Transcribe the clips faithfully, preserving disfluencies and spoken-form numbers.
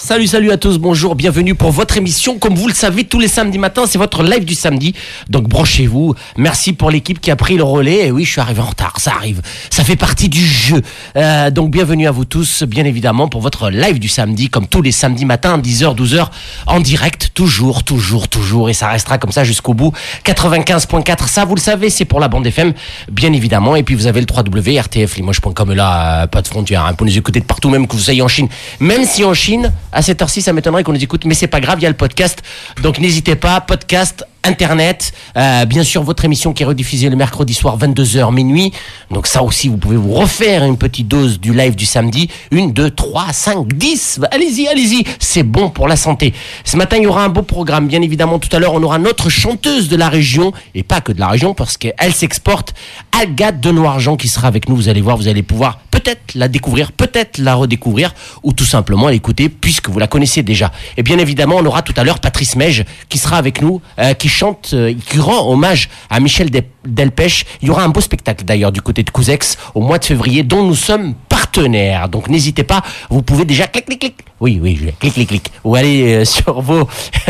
Salut, salut à tous, bonjour, bienvenue pour votre émission. Comme vous le savez, tous les samedis matins, c'est votre live du samedi. Donc branchez-vous. Merci pour l'équipe qui a pris le relais. Et oui, je suis arrivé en retard, ça arrive. Ça fait partie du jeu. Euh, donc bienvenue à vous tous, bien évidemment, pour votre live du samedi, comme tous les samedis matins, dix heures, douze heures, en direct, toujours, toujours, toujours. Et ça restera comme ça jusqu'au bout. quatre-vingt-quinze point quatre, ça vous le savez, c'est pour la bande F M, bien évidemment. Et puis vous avez le w w w point r t f limoges point com, là, euh, pas de frontières, hein, pour nous écouter de partout, même que vous soyez en Chine. Même si en Chine, à cette heure-ci, ça m'étonnerait qu'on nous écoute, mais c'est pas grave, il y a le podcast. Donc n'hésitez pas, podcast, internet, euh, bien sûr votre émission qui est rediffusée le mercredi soir vingt-deux heures minuit. Donc ça aussi, vous pouvez vous refaire une petite dose du live du samedi. Une, deux, trois, cinq, dix. Allez-y, allez-y. C'est bon pour la santé. Ce matin, il y aura un beau programme. Bien évidemment, tout à l'heure, on aura notre chanteuse de la région, et pas que de la région, parce qu'elle s'exporte, Agathe de Noirejean, qui sera avec nous. Vous allez voir, vous allez pouvoir peut-être la découvrir, peut-être la redécouvrir, ou tout simplement l'écouter, puisque vous la connaissez déjà. Et bien évidemment, on aura tout à l'heure Patrice Mège, qui sera avec nous, euh, qui chante, euh, qui rend hommage à Michel Del- Delpech. Il y aura un beau spectacle d'ailleurs du côté de Couzex au mois de février, dont nous sommes partenaires. Donc n'hésitez pas, vous pouvez déjà clic clic clic. Oui oui, clic clic clic. Ou aller euh, sur vos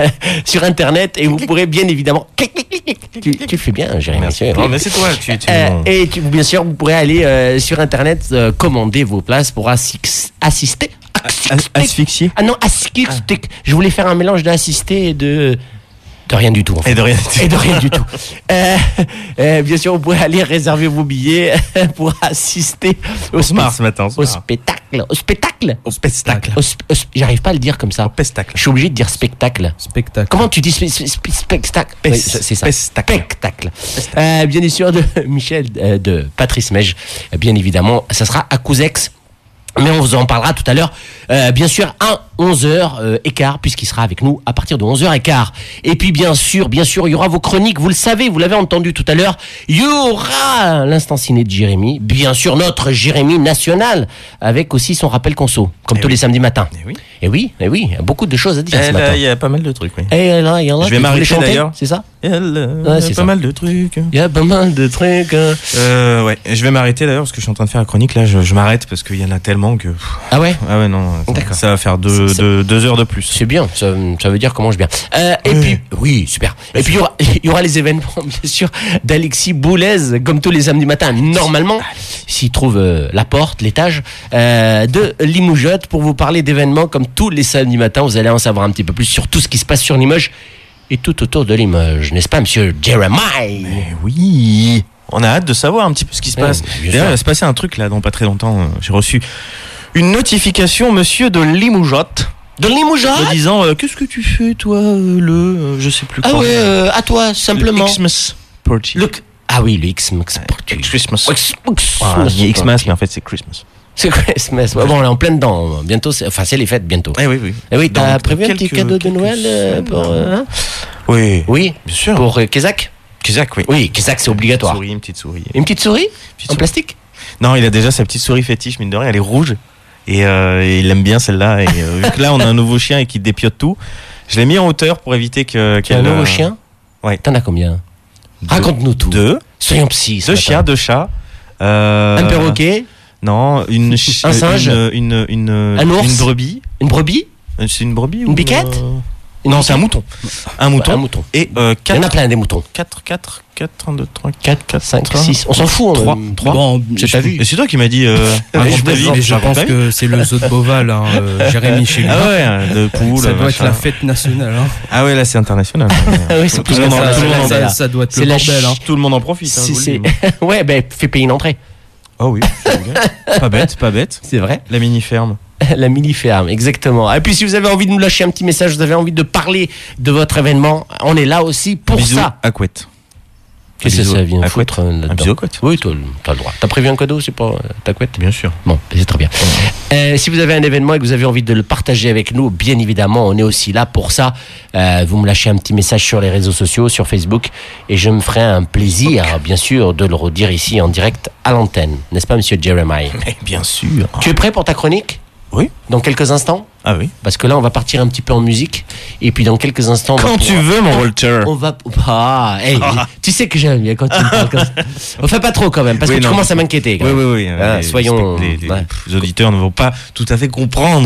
sur internet et vous pourrez bien évidemment clic clic clic. Tu, tu fais bien, Jérémy. Non, mais c'est toi. Tu, tu euh, et tu, bien sûr, vous pourrez aller euh, sur internet euh, commander vos places pour assi- assister. Asphyxier. Ah non, assister. Ah. Je voulais faire un mélange d'assister et de de rien du tout. En fait. Et de rien du tout. Et de rien du tout. Euh, euh, bien sûr, vous pouvez aller réserver vos billets pour assister au, au, smart, ce matin, au spectacle. Au spectacle. Au spectacle. Au spe- au spe- J'arrive pas à le dire comme ça. Au spectacle. Je suis obligé de dire spectacle. Spectacle. Comment tu dis spe- spe- spe- spectacle? Pes- Oui, c'est ça. Spectacle. Spectacle. Euh, bien sûr, de Michel, euh, de Patrice Mège. Bien évidemment, ça sera à Couzex. Mais on vous en parlera tout à l'heure, euh, bien sûr, à onze heures quinze, puisqu'il sera avec nous à partir de onze heures quinze. Et puis, bien sûr, bien sûr, il y aura vos chroniques, vous le savez, vous l'avez entendu tout à l'heure, il y aura l'instant ciné de Jérémy, bien sûr, notre Jérémy national, avec aussi son rappel conso, comme et tous oui. les samedis matins. Et oui. Et oui, et oui, beaucoup de choses à dire et ce là, matin. Il y a pas mal de trucs, oui. Et là, il y en a. Je vais m'arrêter d'ailleurs. C'est ça? Il y a, le, ouais, il y a pas ça. mal de trucs. Il y a pas mal de trucs. Hein. Euh, ouais, je vais m'arrêter d'ailleurs parce que je suis en train de faire la chronique. Là, je, je m'arrête parce qu'il y en a tellement que. Ah ouais? Ah ouais, non. Ça, ça va faire deux, c'est, deux, deux heures de plus. C'est bien, ça, ça veut dire qu'on mange bien. Euh, et oui. puis, oui, super. Et puis, il y aura, il y aura les événements, bien sûr, d'Alexis Boulez, comme tous les samedis matins, normalement, s'il trouve euh, la porte, l'étage, euh, de Limoujotte, pour vous parler d'événements comme tous les samedis matins. Vous allez en savoir un petit peu plus sur tout ce qui se passe sur Limoges et tout autour de Limoges, n'est-ce pas, monsieur Jeremy? Mais oui, on a hâte de savoir un petit peu ce qui se passe. Ouais, d'ailleurs, il va se passer un truc là dans pas très longtemps. J'ai reçu une notification, monsieur de Limoujotte. De Limoujotte me disant euh, qu'est-ce que tu fais toi euh, le euh, je sais plus quoi. Ah ouais, euh, à toi simplement. Le Xmas party. Le... Ah oui, le Xmas party. Christmas. Xmas. Ah, il y a Xmas mais en fait c'est Christmas. C'est Christmas. Bon, on est en plein dedans. Bientôt, c'est... enfin, c'est les fêtes bientôt. Eh oui, oui. Eh oui, t'as donc, prévu un petit cadeau de Noël euh, pour. Euh, hein oui. Oui, bien sûr. Pour euh, Kezak. Kezak, oui. Oui, Kezak, c'est obligatoire. Une souris, une petite souris. Une petite souris petite En souris. Plastique. Non, il a déjà sa petite souris fétiche, mine de rien. Elle est rouge. Et, euh, et il aime bien celle-là. Et euh, vu que là, on a un nouveau chien et qu'il dépiote tout, je l'ai mis en hauteur pour éviter que. Tu as un nouveau euh... chien? Ouais. T'en as combien? Deux. Raconte-nous tout. Deux. Soyons psy. Deux chiens, deux chats. Euh... Un perroquet. Non, une ch- un singe, une une une, un ours, une brebis, une brebis, c'est une brebis une ou biquette euh... Non, c'est un mouton. Un mouton. Ouais, un mouton. Et euh, quatre. Il y en a plein des moutons. quatre, quatre, quatre, un, deux, trois, quatre, quatre, cinq, six. On s'en fout. trois, trois. Bon, c'est ta vie. Et c'est toi qui m'as dit. Euh, mais je, vie, mais je pense que c'est le zoo de Beauval, hein, euh, Jérémy chez lui. Ah ouais, de poule. Ça doit être la fête nationale. Hein. Ah ouais, là c'est international. Oui, c'est tout le monde. Ça, ça, ça doit être le bordel. Hein. Tout le monde en profite. Si, c'est... Ouais, ben fais payer une entrée. Oh oui. Pas bête, pas bête. C'est vrai. La mini ferme. La mini-ferme, exactement. Et puis si vous avez envie de nous lâcher un petit message, vous avez envie de parler de votre événement, on est là aussi pour bisou ça. À couette. Qu'est-ce que ça vient à foutre là-dedans? Un bisou à couette. Oui, t'as le droit. T'as prévu un cadeau, c'est pas ta couette? Bien sûr. Bon, c'est très bien. Euh, si vous avez un événement et que vous avez envie de le partager avec nous, bien évidemment, on est aussi là pour ça. Euh, vous me lâchez un petit message sur les réseaux sociaux, sur Facebook, et je me ferai un plaisir, okay. bien sûr, de le redire ici en direct à l'antenne. N'est-ce pas, monsieur Jeremy? Mais bien sûr. Tu es prêt pour ta chronique? Oui. Dans quelques instants? Ah oui. Parce que là, on va partir un petit peu en musique. Et puis, dans quelques instants... Quand tu veux, mon Walter. On va... Ah, hey, ah. Tu sais que j'aime bien quand tu me parles comme ça. On fait pas trop quand même, parce oui, que non, tu commences à m'inquiéter. Quand oui, même. oui, oui. Ah, les, soyons... Les, les, ouais. les auditeurs ne vont pas tout à fait comprendre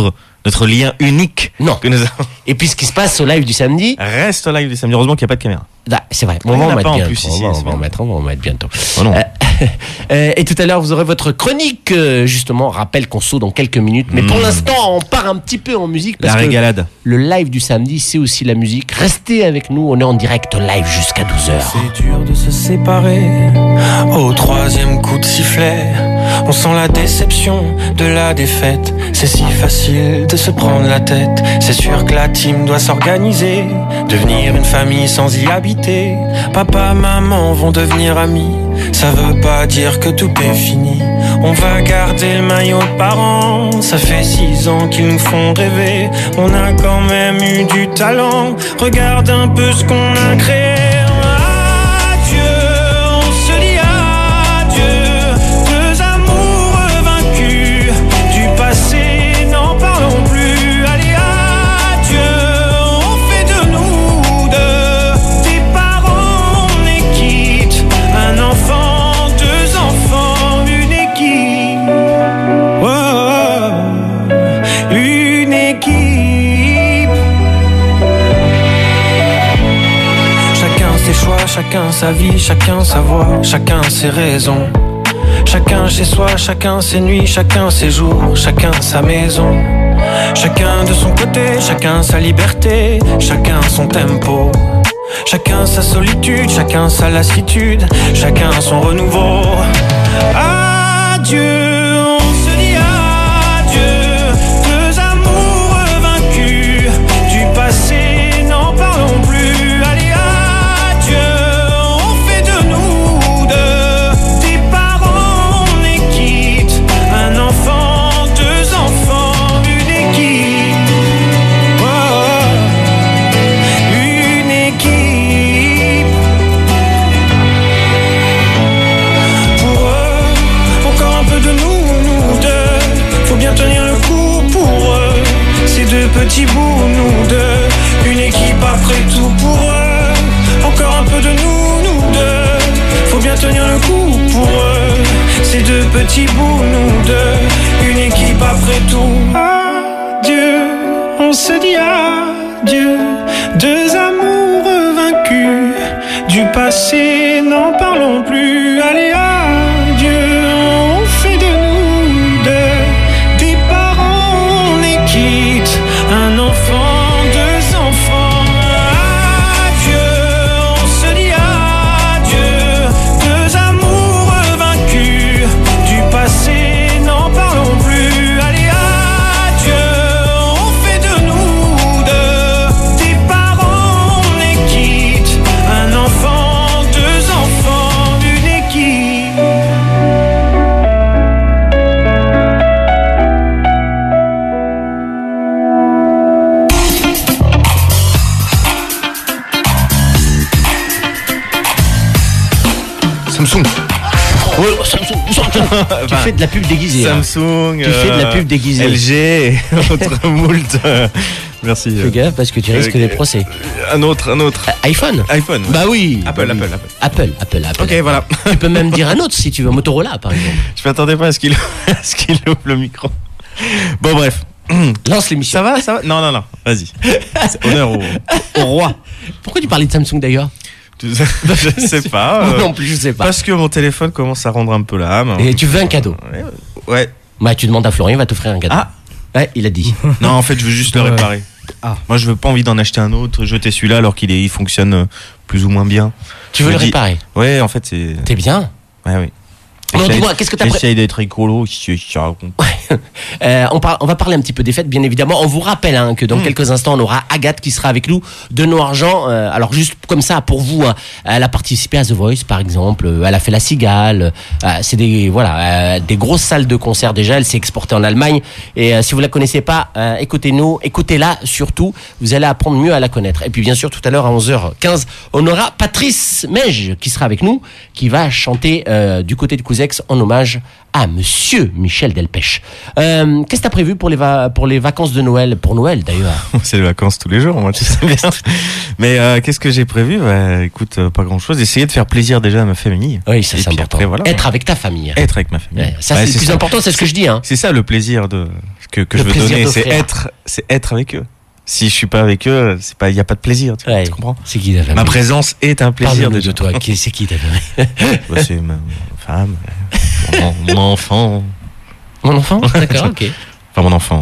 notre lien unique. Non. Que nous avons. Et puis ce qui se passe au live du samedi. Reste au live du samedi. Heureusement qu'il n'y a pas de caméra. Ah, c'est vrai. On va en mettre bientôt. On va en mettre, on va en mettre bientôt. Oh non. Euh, et tout à l'heure, vous aurez votre chronique, euh, justement, rappel qu'on saute dans quelques minutes. Mais mmh. pour l'instant, on part un petit peu en musique. Parce la régalade. Que le live du samedi, c'est aussi la musique. Restez avec nous, on est en direct live jusqu'à douze heures. C'est dur de se séparer. Au troisième coup de sifflet, on sent la déception de la défaite. C'est si facile de se prendre la tête. C'est sûr que la team doit s'organiser, devenir une famille sans y habiter. Papa, maman vont devenir amis. Ça veut pas dire que tout est fini. On va garder le maillot de parents. Ça fait six ans qu'ils nous font rêver. On a quand même eu du talent. Regarde un peu ce qu'on a créé. Chacun sa vie, chacun sa voix, chacun ses raisons. Chacun chez soi, chacun ses nuits, chacun ses jours, chacun sa maison. Chacun de son côté, chacun sa liberté, chacun son tempo. Chacun sa solitude, chacun sa lassitude, chacun son renouveau. Adieu. Petits bouts, nous deux, une équipe après tout pour eux. Encore un peu de nous, nous deux. Faut bien tenir le coup pour eux. Ces deux petits bouts, nous deux, une équipe après tout. Adieu, on se dit adieu. Deux amours vaincus. Du passé, n'en parlons plus. Allez, adieu, on fait de nous deux des parents, on est quitte. Un enfant, deux enfants. Adieu, on se dit adieu. Deux amours vaincus. Du passé, n'en parlons plus. Allez, adieu, on fait de nous deux des parents, on est quitte. Un enfant, deux enfants, une équipe. Samsung. Oh, Samsung. Tu fais de la pub déguisée. Samsung. Hein. Tu fais de la pub déguisée. L G, autre moult. Merci. Fais gaffe parce que tu risques euh, des procès. Un autre, un autre. Euh, iPhone. iPhone. Ouais. Bah oui. Apple, bah oui. Apple, Apple. Apple, Apple, Apple. Ok, Apple. voilà. Tu peux même dire un autre si tu veux. Motorola, par exemple. Je m'attendais pas à ce qu'il, à ce qu'il ouvre le micro. Bon, bref. Lance l'émission. Ça va, ça va. Non, non, non. Vas-y. C'est honneur au, au roi. Pourquoi tu parlais de Samsung d'ailleurs? Je sais pas. Euh, non plus, je sais pas. Parce que mon téléphone commence à rendre un peu l'âme. Et tu veux un cadeau? Ouais. ouais. Bah, tu demandes à Florian, il va t'offrir un cadeau. Ah. Ouais, il a dit. Non, en fait, je veux juste le réparer. Ah. Moi, je veux pas envie d'en acheter un autre, jeter celui-là alors qu'il est, il fonctionne plus ou moins bien. Tu veux le réparer? Ouais, en fait, c'est. T'es bien? Ouais, oui. Non, dis-moi, qu'est-ce que t'as J'essaye d'être écolo, je raconte. euh, on, par, on va parler un petit peu des fêtes, bien évidemment. On vous rappelle hein, que dans mmh. quelques instants, on aura Agathe qui sera avec nous de Nos Argent. Euh, alors juste comme ça, pour vous, hein, elle a participé à The Voice, par exemple. Elle a fait La Cigale. Euh, c'est des voilà euh, des grosses salles de concert déjà. Elle s'est exportée en Allemagne. Et euh, si vous la connaissez pas, euh, écoutez-nous, écoutez-la surtout. Vous allez apprendre mieux à la connaître. Et puis bien sûr, tout à l'heure à onze heures quinze, on aura Patrice Mège qui sera avec nous, qui va chanter euh, du côté de Couzex en hommage à Monsieur Michel Delpech. Euh, qu'est-ce que t'as prévu pour les, va- pour les vacances de Noël? Pour Noël, d'ailleurs. C'est les vacances tous les jours, moi, tu sais bien. Mais euh, qu'est-ce que j'ai prévu? Bah, écoute, euh, pas grand-chose. Essayer de faire plaisir déjà à ma famille. Oui, ça Et c'est puis important. après, voilà. Être avec ta famille. Être avec ma famille. Ouais, ça, Ouais, c'est le plus ça. important, c'est ce que je dis. Hein. C'est ça le plaisir de que, que Le je veux plaisir donner, c'est d'offrir. être, c'est être avec eux. Si je suis pas avec eux, c'est pas, il y a pas de plaisir. Tu, Ouais. tu comprends? C'est qui ta famille? Ma présence est un plaisir Parle-nous déjà. de toi. Qui- C'est qui ta famille? Bah, c'est ma femme, mon, mon enfant, Mon enfant? D'accord, ok. enfin mon enfant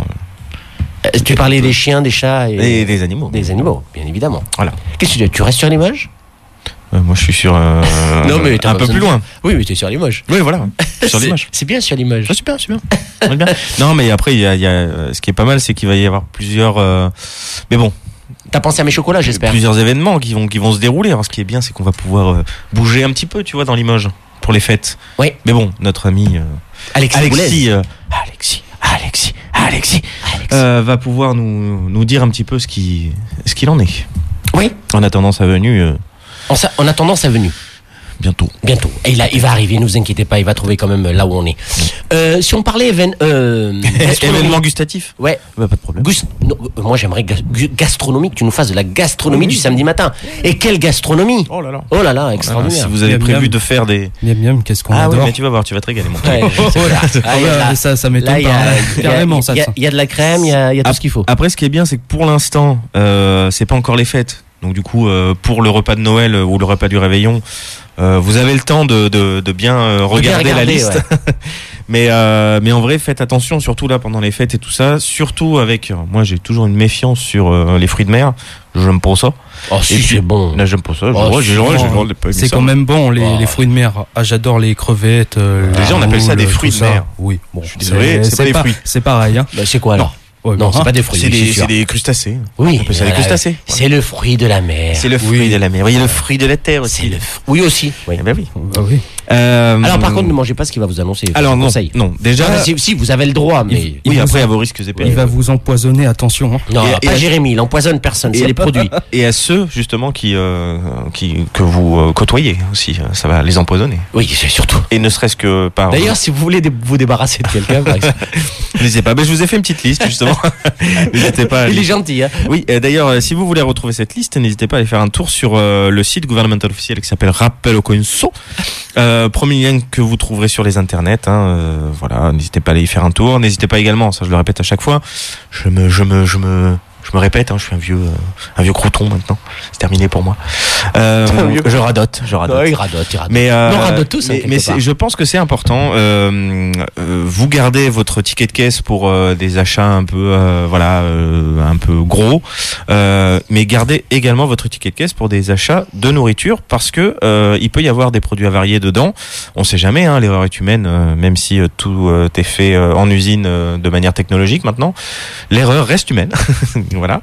Euh, tu parlais des chiens, des chats et, et des animaux. des animaux, bien évidemment. Voilà. Qu'est-ce que tu dis? Tu restes sur Limoges? Euh, moi, je suis sur euh, Non, mais t'as un pas peu besoin plus de- loin. Oui, mais tu es sur Limoges. Oui, voilà. Sur C'est- l'image. C'est bien sur Limoges. Ah, super, super. On est bien. Non, mais après, il y a, il y a, euh, ce qui est pas mal, c'est qu'il va y avoir plusieurs. euh, mais bon, T'as pensé à mes chocolats, j'espère. plusieurs événements qui vont qui vont se dérouler. Alors, ce qui est bien, c'est qu'on va pouvoir euh, bouger un petit peu, tu vois, dans Limoges pour les fêtes. Oui. Mais bon, notre ami euh, Alexis. Alexis, euh, Alexis, Alexis, Alexis, euh, va pouvoir nous nous dire un petit peu ce qui ce qu'il en est. Oui. En attendant sa venue euh, En, sa- en attendant sa venue. bientôt. Bientôt. Et il, a- il va arriver, ne vous inquiétez pas, il va trouver quand même là où on est. Euh, si on parlait évén- euh, gastronomie. Événement gustatif. Ouais. Bah, pas de problème. Gus- non, euh, moi j'aimerais ga- gu- gastronomie, que tu nous fasses de la gastronomie du samedi matin. Et quelle gastronomie! Oh là là. Oh là là, Voilà, extraordinaire. si vous avez Miam, prévu miam. de faire des Miam miam, qu'est-ce qu'on ah oui, adore. mais tu vas voir, tu vas te régaler mon Ouais, je sais pas. Ah, il y a de la- ça, ça là, m'étonne il y a- pas. il y a- Carrément, ça. il y a- ça. il y a de la crème, il y a, il y a tout ce qu'il faut. Après, ce qui est bien, c'est que pour l'instant, euh, c'est pas encore les fêtes. Donc du coup, euh, pour le repas de Noël euh, ou le repas du réveillon, euh, vous avez le temps de, de, de bien euh, De bien regarder, la regarder, liste. ouais. mais euh, mais en vrai, faites attention, surtout là pendant les fêtes et tout ça. Surtout avec, euh, moi, j'ai toujours une méfiance sur euh, les fruits de mer. J'aime pas ça. Oh, si, Et puis- c'est bon. Là, j'aime pas ça. Oh, Ouais, j'ai si, ouais, j'ai bon. le droit de pas aimer C'est ça. quand même bon, les, Oh. les fruits de mer. Ah, j'adore les crevettes. euh, les Déjà, on appelle ça moules, des tout fruits de ça. mer. Oui, bon. Je suis désolé, c'est pas des fruits. C'est pareil, hein. Bah, c'est quoi alors? Ouais, Non, bon, c'est hein. pas des fruits. C'est oui, des, sûr. c'est des crustacés. Oui, On appelle ça des voilà. crustacés. C'est le fruit de la mer. C'est le fruit de la mer. Oui, le fruit de la terre aussi. C'est le fr- Oui aussi. Oui. Eh ben oui. Ah oui. Euh, Alors par contre, ne mangez pas ce qu'il va vous annoncer. alors je vous non, conseille. non. Déjà, Ah, si, si, vous avez le droit, mais il oui, vous après en- à vos risques et périls. Il va vous empoisonner, attention. hein. non, Et- pas et- Jérémy, il empoisonne personne, c'est et- les produits. Et à ceux justement qui, euh, qui que vous euh, côtoyez aussi, euh, ça va les empoisonner. Oui, c'est surtout. Et ne serait-ce que par. D'ailleurs, si vous voulez dé- vous débarrasser de quelqu'un, par exemple. n'hésitez pas. Ben, je vous ai fait une petite liste justement. N'hésitez pas. À Il est aller- gentil, hein. Oui. euh, D'ailleurs, euh, si vous voulez retrouver cette liste, n'hésitez pas à aller faire un tour sur euh, le site gouvernemental officiel qui s'appelle Rappel au Conso. Euh, premier lien que vous trouverez sur les internets. Hein, euh, voilà, n'hésitez pas à aller y faire un tour. N'hésitez pas également, ça je le répète à chaque fois. Je me, je me, je me. Je me répète, hein, je suis un vieux, euh, un vieux crouton maintenant. C'est terminé pour moi. Euh, Un vieux je radote, je radote. Non, il radote, il radote. Mais, euh, Mais on radote tous, hein, mais, quelque mais part. c'est- je pense que c'est important. Euh, euh, vous gardez votre ticket de caisse pour euh, des achats un peu, euh, voilà, euh, un peu gros, euh, mais gardez également votre ticket de caisse pour des achats de nourriture parce que euh, il peut y avoir des produits avariés dedans. On sait jamais, hein, l'erreur est humaine, euh, même si euh, tout euh, est fait euh, en usine euh, de manière technologique maintenant, l'erreur reste humaine. Voilà.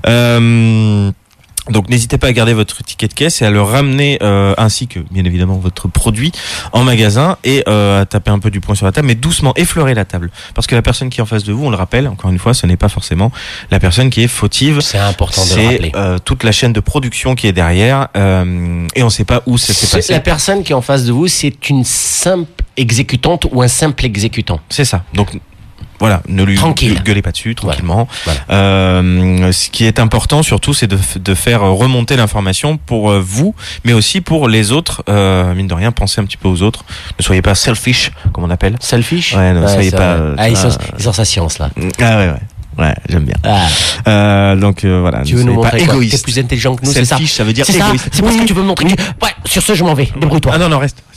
Euh, Donc n'hésitez pas à garder votre ticket de caisse et à le ramener euh, ainsi que bien évidemment votre produit en magasin et euh, à taper un peu du poing sur la table, mais doucement, effleurer la table. Parce que la personne qui est en face de vous, on le rappelle, encore une fois, ce n'est pas forcément la personne qui est fautive. C'est important de le C'est rappeler. euh, toute la chaîne de production qui est derrière euh, et on ne sait pas où ça s'est C'est- passé. La personne qui est en face de vous, c'est une simple exécutante ou un simple exécutant. C'est ça. Donc voilà, ne lui Tranquille. gu- gueulez pas dessus, tranquillement. Voilà. Euh, ce qui est important surtout, c'est de, f- de faire remonter l'information pour euh, vous, mais aussi pour les autres. Euh, mine de rien, pensez un petit peu aux autres. Ne soyez pas selfish, comme on appelle. Selfish. Ouais, ne soyez c'est pas, vrai. euh, Ah, ils ça- sont, ils sont sa science là. Ah ouais, ouais. Ouais, j'aime bien. Ah, Euh, donc euh, voilà, tu ne veux nous soyez pas montrer quoi? T'es égoïste. plus intelligent que nous, c'est ça? Selfish, ça veut dire C'est ça. égoïste. C'est parce que tu veux me montrer. que- Ouais. Sur ce, je m'en vais. Débrouille-toi. Ah non, non, reste.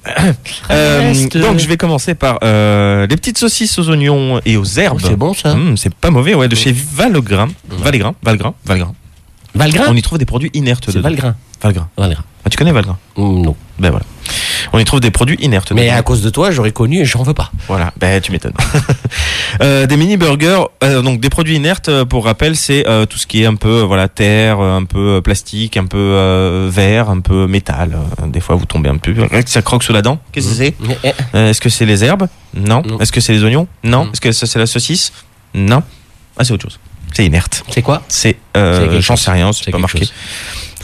Euh, Reste. donc je vais commencer par euh, les petites saucisses aux oignons et aux herbes. Oh, c'est bon ça. Hum, c'est pas mauvais, ouais, de chez Valgrin. Valgrin, Valgrin, Valgrin. Valgrin. On y trouve des produits inertes. C'est dedans. Valgrin. Valgrin. Valgrin. Ah, tu connais Valgrin? Mm, Non. Ben voilà. On y trouve des produits inertes. Mais dedans. à cause de toi, j'aurais connu et j'en veux pas. Voilà, ben tu m'étonnes. euh, des mini burgers, euh, donc des produits inertes. euh, Pour rappel, c'est euh, tout ce qui est un peu euh, voilà terre, euh, un peu euh, plastique, un peu euh, verre, un peu métal. Euh, des fois, vous tombez un peu, ça croque sous la dent. Qu'est-ce que c'est? Eh, eh. Euh, Est-ce que c'est les herbes? Non. Non. Est-ce que c'est les oignons? Non. Mm. Est-ce que ça c'est la saucisse? Non. Ah, c'est autre chose. C'est inerte. C'est quoi? C'est, C'est euh, quelque j'en chose. sais rien, c'est C'est pas quelque marqué. chose.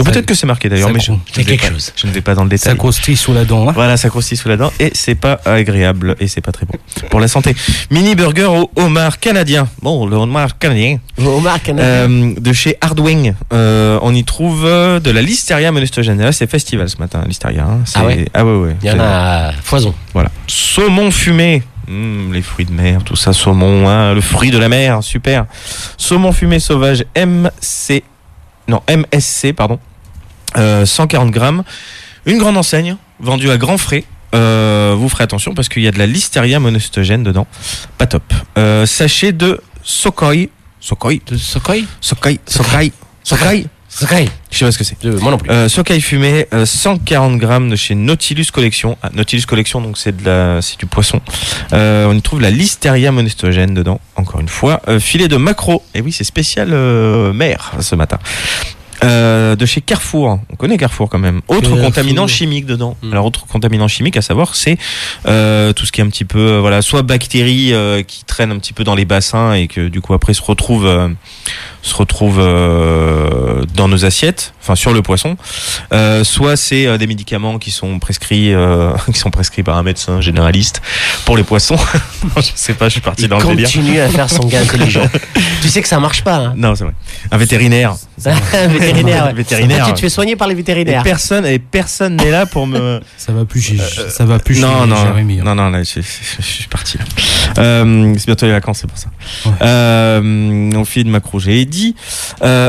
Ou peut-être que c'est marqué d'ailleurs, ça mais je, cro- je c'est ne vais quelque pas- chose. je ne vais pas dans le détail. Ça croustille sous la dent. Hein. Voilà, ça croustille sous la dent et c'est pas agréable et c'est pas très bon pour la santé. Mini burger au homard canadien. Bon, le homard canadien Omar Canadien. euh, de chez Hardwing. Euh, on y trouve euh, de la Listeria monostogène. Là, c'est festival ce matin, Listeria. Hein. C'est- Ah ouais Ah ouais, ouais. Il y en C'est- a à foison. Voilà. Saumon fumé. Mmh, les fruits de mer, tout ça, saumon, hein, le fruit de la mer, super. Saumon fumé sauvage M C, non M S C, pardon, euh, cent quarante grammes. Une grande enseigne, vendue à grands frais. Euh, vous ferez attention parce qu'il y a de la Listeria monostogène dedans. Pas top. Euh, sachet de Sokoi. Sokoi De Sokoi Sokoi Sokoi Sokoi Sokoi. Je sais pas ce que c'est. De- Moi non plus. Euh, Sokoi fumé, euh, cent quarante grammes de chez Nautilus Collection. Ah, Nautilus Collection, donc c'est de la, c'est du poisson. Euh, on y trouve la Listeria monostogène dedans. Encore une fois, euh, filet de maquereau. Et oui, c'est spécial euh, mer ce matin. Euh, de chez Carrefour. On connaît Carrefour quand même. Autre Carrefour. contaminant chimique dedans. Mm. Alors autre contaminant chimique à savoir, c'est euh, tout ce qui est un petit peu, euh, voilà, soit bactéries euh, qui traînent un petit peu dans les bassins et que du coup après se retrouvent euh, se retrouvent euh, dans nos assiettes, enfin sur le poisson. Euh, soit c'est euh, des médicaments qui sont prescrits, euh, qui sont prescrits par un médecin généraliste pour les poissons. Non, je sais pas, je suis parti Il dans le délire. continue à faire son gars intelligent. Tu sais que ça marche pas. Hein. Non, c'est vrai. Un vétérinaire. Un vétérinaire. Ouais. Vétérinaire. En fait, tu te fais soigner par les Et vétérinaires. personne, et personne n'est là pour me. Ça va plus chez, ça va plus non, chez non, Jérémy. hein. non, non, là, je, je- je suis parti là. Euh, c'est bientôt les vacances, c'est pour ça. Ouais. Euh, on fait de macro, j'ai dit. Euh,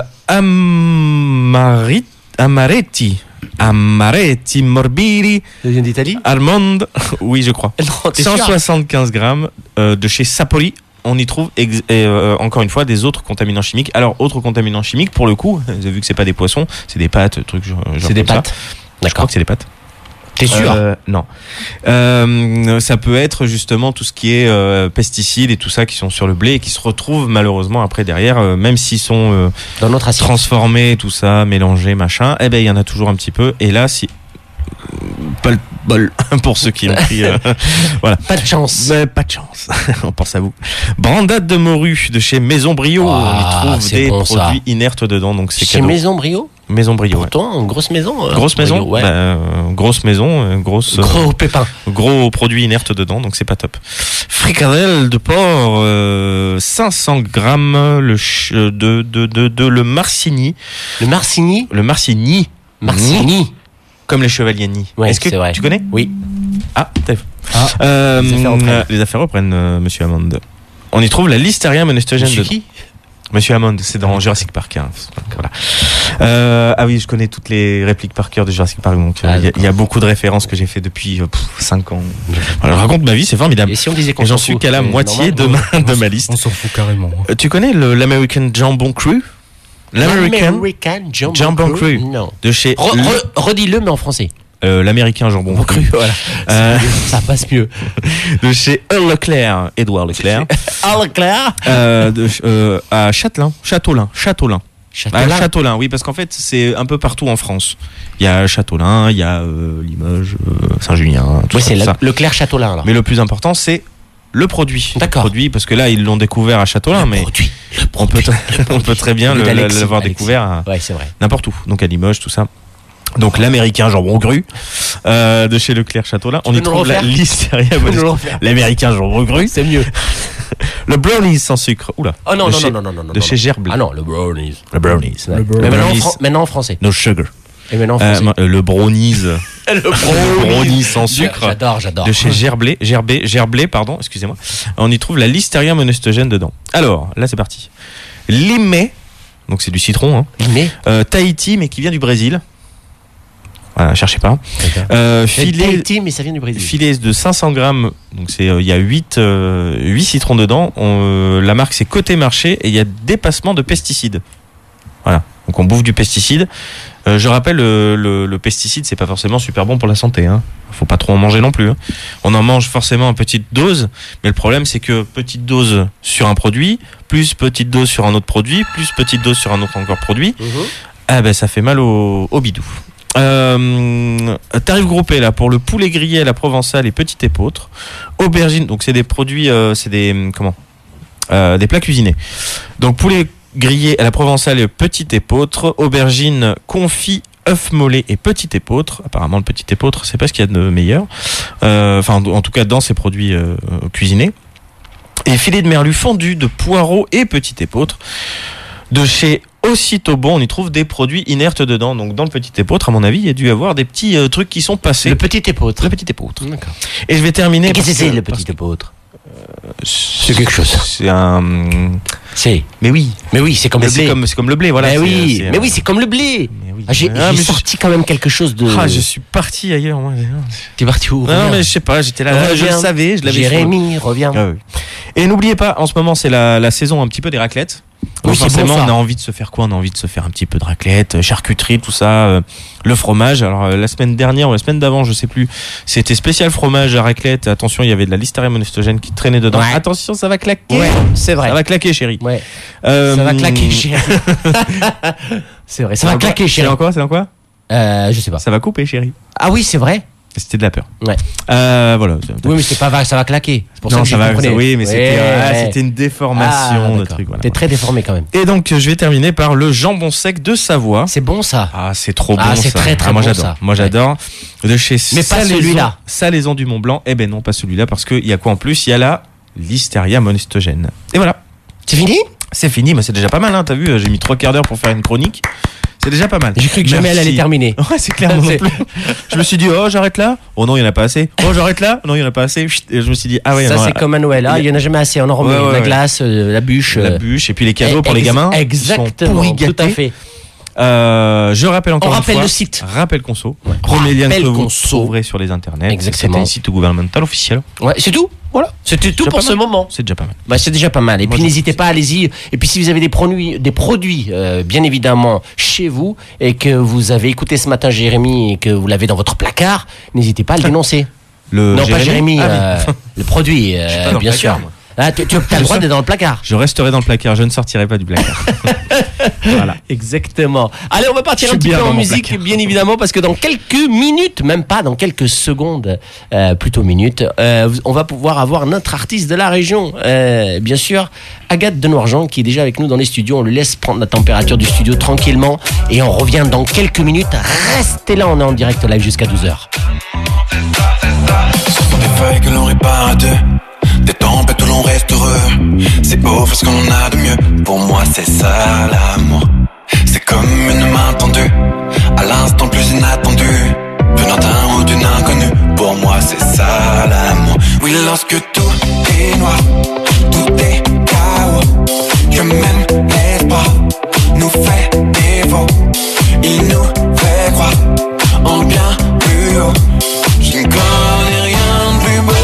Amarit, Amaretti, Amaretti Morbiri, Ça vient d'Italie. Almond, oui, je crois. Non, t'es sûr cent soixante-quinze grammes euh, de chez Sapori. On y trouve ex- et, euh, encore une fois des autres contaminants chimiques. Alors, autres contaminants chimiques, pour le coup, vous avez vu que c'est pas des poissons, c'est des pâtes, trucs genre. genre C'est des comme ça. pâtes. Je crois D'accord. que c'est des pâtes. T'es sûr Euh, Non. Euh, ça peut être justement tout ce qui est euh, pesticides et tout ça qui sont sur le blé et qui se retrouvent malheureusement après derrière, euh, même s'ils sont euh, Dans notre assiette. transformés, tout ça, mélangés, machin. Eh ben il y en a toujours un petit peu. Et là, si pas le bol pour ceux qui ont pris. euh, Voilà. Pas de chance. Mais pas de chance. On pense à vous. Brandade de morue de chez Maison Brio. Ah, On y trouve c'est des bon, ça. produits inertes dedans, donc c'est Chez cadeau. Maison Brio. Maison Brio. Ouais. Pourtant, une grosse maison. hein. Grosse maison. Brio, ouais. Bah, euh, grosse maison, euh, grosse. euh, Gros pépin. Gros produit inerte dedans, donc c'est pas top. Fricadelle de porc, euh, cinq cents grammes le ch- de, de, de, de le Marcigny. Le Marcigny. Le Marcigny, Marcigny. comme les chevaliers Nid. Ouais, Est-ce que c'est vrai. tu connais? Oui. Ah, t'as Ah, euh, les affaires reprennent. les affaires reprennent, euh, monsieur Hammond. On y trouve la Listeria monostogène Monsieur dedans. qui Monsieur Hammond, c'est dans Jurassic Park. Hein. Voilà. Euh, ah oui, je connais toutes les répliques par cœur de Jurassic Park, donc euh, il Ah, y, a- d'accord. il y a beaucoup de références que j'ai fait depuis cinq ans. Voilà, je raconte ma vie, c'est formidable. Et si on disait qu'on Et j'en s'en suis fout, qu'à la c'est moitié de normal. ma, de ma liste. on s'en fout carrément. hein. Euh, tu connais le- l'American Jambon Cru? L'American L'American Jambon, Jambon Cru. Cru. Non. de chez Re- le- re- Redis-le, mais en français. euh, l'Américain Jambon Jambon Cru. Cru, voilà. Euh, Ça passe mieux. de chez Earl Leclerc, Édouard Leclerc, Ah, Leclerc. euh, de, euh, à Châtelain, Châteaulin, Châteaulin. À Châtelain. Châteaulin, oui, parce qu'en fait, c'est un peu partout en France. Il y a Châteaulin, il y a euh, Limoges, euh, Saint-Julien, tout Oui, ça, c'est tout le- ça. Leclerc Châtelain, alors. Mais le plus important, c'est le produit. D'accord. Le produit, parce que là, ils l'ont découvert à Châteaulin, mais Produit. Le on peut, produit. on peut très bien Le le- d'Alexis, l'avoir Alexis. découvert à Ouais, c'est vrai. n'importe où. Donc à Limoges, tout ça. Donc l'américain jambon cru euh, de chez Leclerc Châteaulin. On peux y nous le trouve la refaire Listeria Nous le monostogène. refaire. L'américain jambon cru. C'est mieux. Le brownies sans sucre. Oula. Oh non, De non, chez- non, non, non, non. De non, chez non. Gerblé. Ah non, le brownies. Le brownies. Ouais. Le Mais maintenant, en brownies. fran- maintenant en français. No sugar. Et maintenant en Euh, français. euh, le brownies. le Le brownies sans sucre. J'adore, j'adore. De chez Gerblé, Gerbé, Gerblé, pardon, excusez-moi. On y trouve la Listeria monostogène dedans. Alors, là c'est parti. Limé, donc c'est du citron, hein. Mais. Euh, Tahiti, mais qui vient du Brésil. Voilà, cherchez pas. Euh, filet, Tahiti, mais ça vient du Brésil. filet de cinq cents grammes, donc c'est, euh, il y a huit, euh, huit citrons dedans. On, euh, la marque c'est Côté Marché et il y a dépassement de pesticides. Voilà, donc on bouffe du pesticide. Euh, je rappelle, le, le, le pesticide c'est pas forcément super bon pour la santé. Hein. Faut pas trop en manger non plus. Hein. On en mange forcément en petite dose, mais le problème c'est que petite dose sur un produit, plus petite dose sur un autre produit, plus petite dose sur un autre encore produit, Mhm. ah ben ça fait mal au, au bidou. Euh, tarif groupé là pour le poulet grillé à la provençale et petite épeautre, aubergine, donc c'est des produits, euh, c'est des comment, euh, des plats cuisinés. Donc poulet grillé à la provençale et petite épeautre, aubergine confit œuf mollet et petit épeautre. Apparemment, le petit épeautre, c'est pas ce qu'il y a de meilleur. Euh, Enfin, en tout cas, dans ces produits euh, cuisinés. Et filet de merlu fondu de poireaux et petit épeautre. De chez Aussitôt Bon, on y trouve des produits inertes dedans. Donc, dans le petit épeautre, à mon avis, il y a dû y avoir des petits euh, trucs qui sont passés. Le petit épeautre. Le petit épeautre. D'accord. Et je vais terminer. Et qu'est-ce que parce c'est que- le parce petit épeautre? C'est quelque chose. C'est un. C'est. Mais oui. Mais oui, c'est comme Mais le blé. c'est comme, c'est comme le blé, voilà. mais c'est- oui, c'est, mais euh, oui, c'est comme le blé. mais oui. Ah, j'ai Ah, j'ai mais je- sorti quand même quelque chose de. Ah, je suis parti ailleurs, moi. T'es parti où? Non, non, Reviens. mais je sais pas, j'étais là, je le Reviens. savais, je l'avais sur le- Jérémy, reviens. Ah oui. Et n'oubliez pas, en ce moment, c'est la, la saison un petit peu des raclettes. Donc Oui, c'est bon, forcément, ça. on a envie de se faire quoi? On a envie de se faire un petit peu de raclette, euh, charcuterie, tout ça, euh, le fromage. Alors euh, la semaine dernière ou la semaine d'avant, je sais plus, c'était spécial fromage à raclette. Attention, il y avait de la listeria monostogène qui traînait dedans. Ouais. Attention, ça va claquer. Ouais, c'est vrai. Ça va claquer, chérie. Ouais. Euh, Ça va claquer, chérie. C'est vrai, ça va claquer, C'est chérie. dans quoi? C'est dans quoi? Euh, je sais pas. Ça va couper, chérie. Ah oui, c'est vrai. C'était de la peur. Ouais. Euh, voilà. Oui, mais c'est pas vrai, ça va claquer. C'est pour ça Non, que ça j'ai va. compris. ça- oui, mais c'était, Ouais, ah, ouais. c'était une déformation Ah, de d'accord. truc. Voilà. T'es très déformé quand même. Et donc, je vais terminer par le jambon sec de Savoie. C'est bon ça. Ah, c'est trop bon. Ah, c'est ça. très, très Ah, moi, bon, j'adore. ça. Moi, Ouais. j'adore. De chez Mais pas Salaison- celui-là. Salaison du Mont Blanc. Eh ben non, pas celui-là, parce qu'il y a quoi en plus? Il y a la listeria monostogène. Et voilà. C'est fini? C'est fini, mais c'est déjà pas mal, hein. T'as vu, j'ai mis trois quarts d'heure pour faire une chronique. C'est déjà pas mal. J'ai cru que jamais elle Merci. allait terminer. Ouais, c'est clair, moi non C'est- plus. Je me suis dit, oh, j'arrête là. Oh non, il y en a pas assez. Oh, j'arrête là. Non, il y en a pas assez. Chut. Et je me suis dit, ah ouais, Ça, non, c'est comme à Noël. Ah, il y en a jamais assez. On en remet Ouais, ouais, la ouais. glace, euh, la bûche. la euh, bûche et puis les cadeaux pour les ex- gamins. Ils sont Exactement. pourris Tout à gâtés. fait. Euh, je rappelle encore On une rappelle fois, le site. Rappel Conso. Premier lien Rappel que vous Conso. trouverez sur les internets. Exactement. C'est un site gouvernemental officiel. Ouais, c'est tout. Voilà. C'était tout déjà pour pas ce mal. moment. C'est déjà pas mal. Bah, c'est déjà pas mal. Et Moi, puis je- n'hésitez pas, allez-y. Et puis si vous avez des produits, des produits, euh, bien évidemment, chez vous, et que vous avez écouté ce matin Jérémy et que vous l'avez dans votre placard, n'hésitez pas à le dénoncer. Le non, pas Jérémy, Ah, oui. euh, le produit, euh, Je suis pas dans le bien placard, sûr. moi. Ah, tu, tu as le droit d'être dans le placard. Je resterai dans le placard. Je ne sortirai pas du placard. Voilà. Exactement. Allez, on va partir Je un suis petit bien peu en dans mon musique, placard. bien évidemment, parce que dans quelques minutes, même pas dans quelques secondes, euh, plutôt minutes, euh, on va pouvoir avoir notre artiste de la région. Euh, bien sûr, Agathe de Noirejean, qui est déjà avec nous dans les studios. On le laisse prendre la température du studio tranquillement et on revient dans quelques minutes. Restez là, on est en direct live jusqu'à douze heures. Ce sont des feuilles que l'on répare à deux, des tempêtes où l'on reste heureux. C'est offrir ce qu'on a de mieux. Pour moi c'est ça l'amour. C'est comme une main tendue, à l'instant le plus inattendu, venant d'un ou d'une inconnue. Pour moi c'est ça l'amour. Oui, lorsque tout est noir, tout est chaos, que même l'espoir nous fait défaut. Il nous fait croire en bien plus haut. Je ne connais rien de plus beau.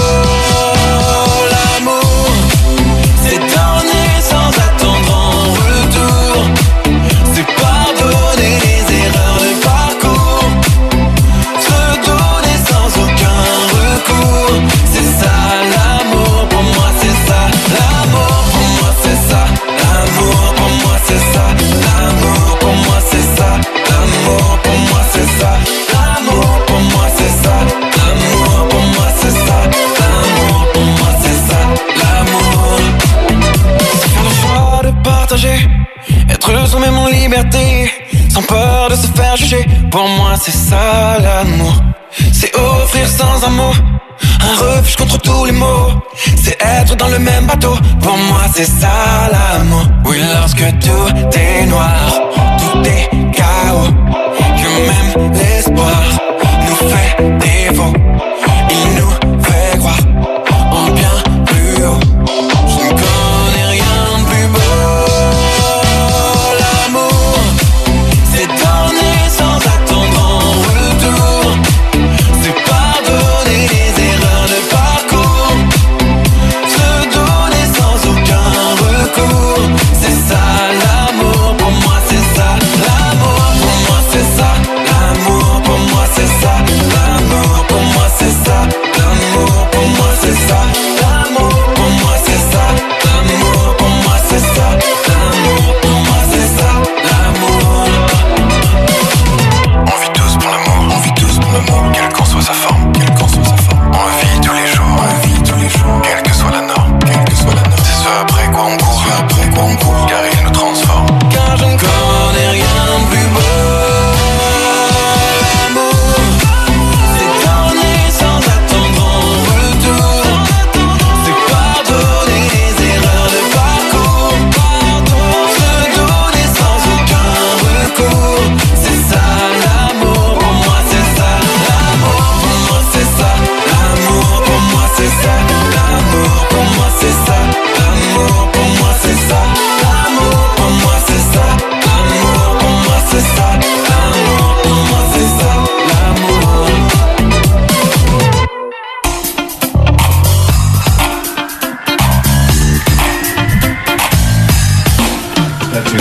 L'amour, c'est donner sans attendre en retour. C'est pardonner les erreurs de parcours. Se donner sans aucun recours. C'est ça l'amour, pour moi c'est ça. L'amour, pour moi c'est ça. L'amour, pour moi c'est ça. L'amour, pour moi c'est ça. L'amour, pour moi c'est ça. L'amour, pour moi c'est ça. L'amour, pour moi c'est ça. L'amour, pour moi c'est ça. L'amour, c'est faire le choix de partager, être soi-même en liberté, sans peur de se faire juger. Pour moi c'est ça l'amour. C'est offrir sans un mot un refuge contre tous les maux. C'est être dans le même bateau. Pour moi c'est ça l'amour. Oui, lorsque tout est noir, tout est chaos, que même l'espoir nous fait défaut. Il nous fait croire en bien plus haut. Je ne connais rien de plus beau. L'amour, c'est donner sans attendre en retour. C'est pardonner les erreurs de parcours. Se donner sans aucun recours. C'est ça l'amour, pour moi c'est ça. L'amour, pour moi c'est ça. L'amour, pour moi c'est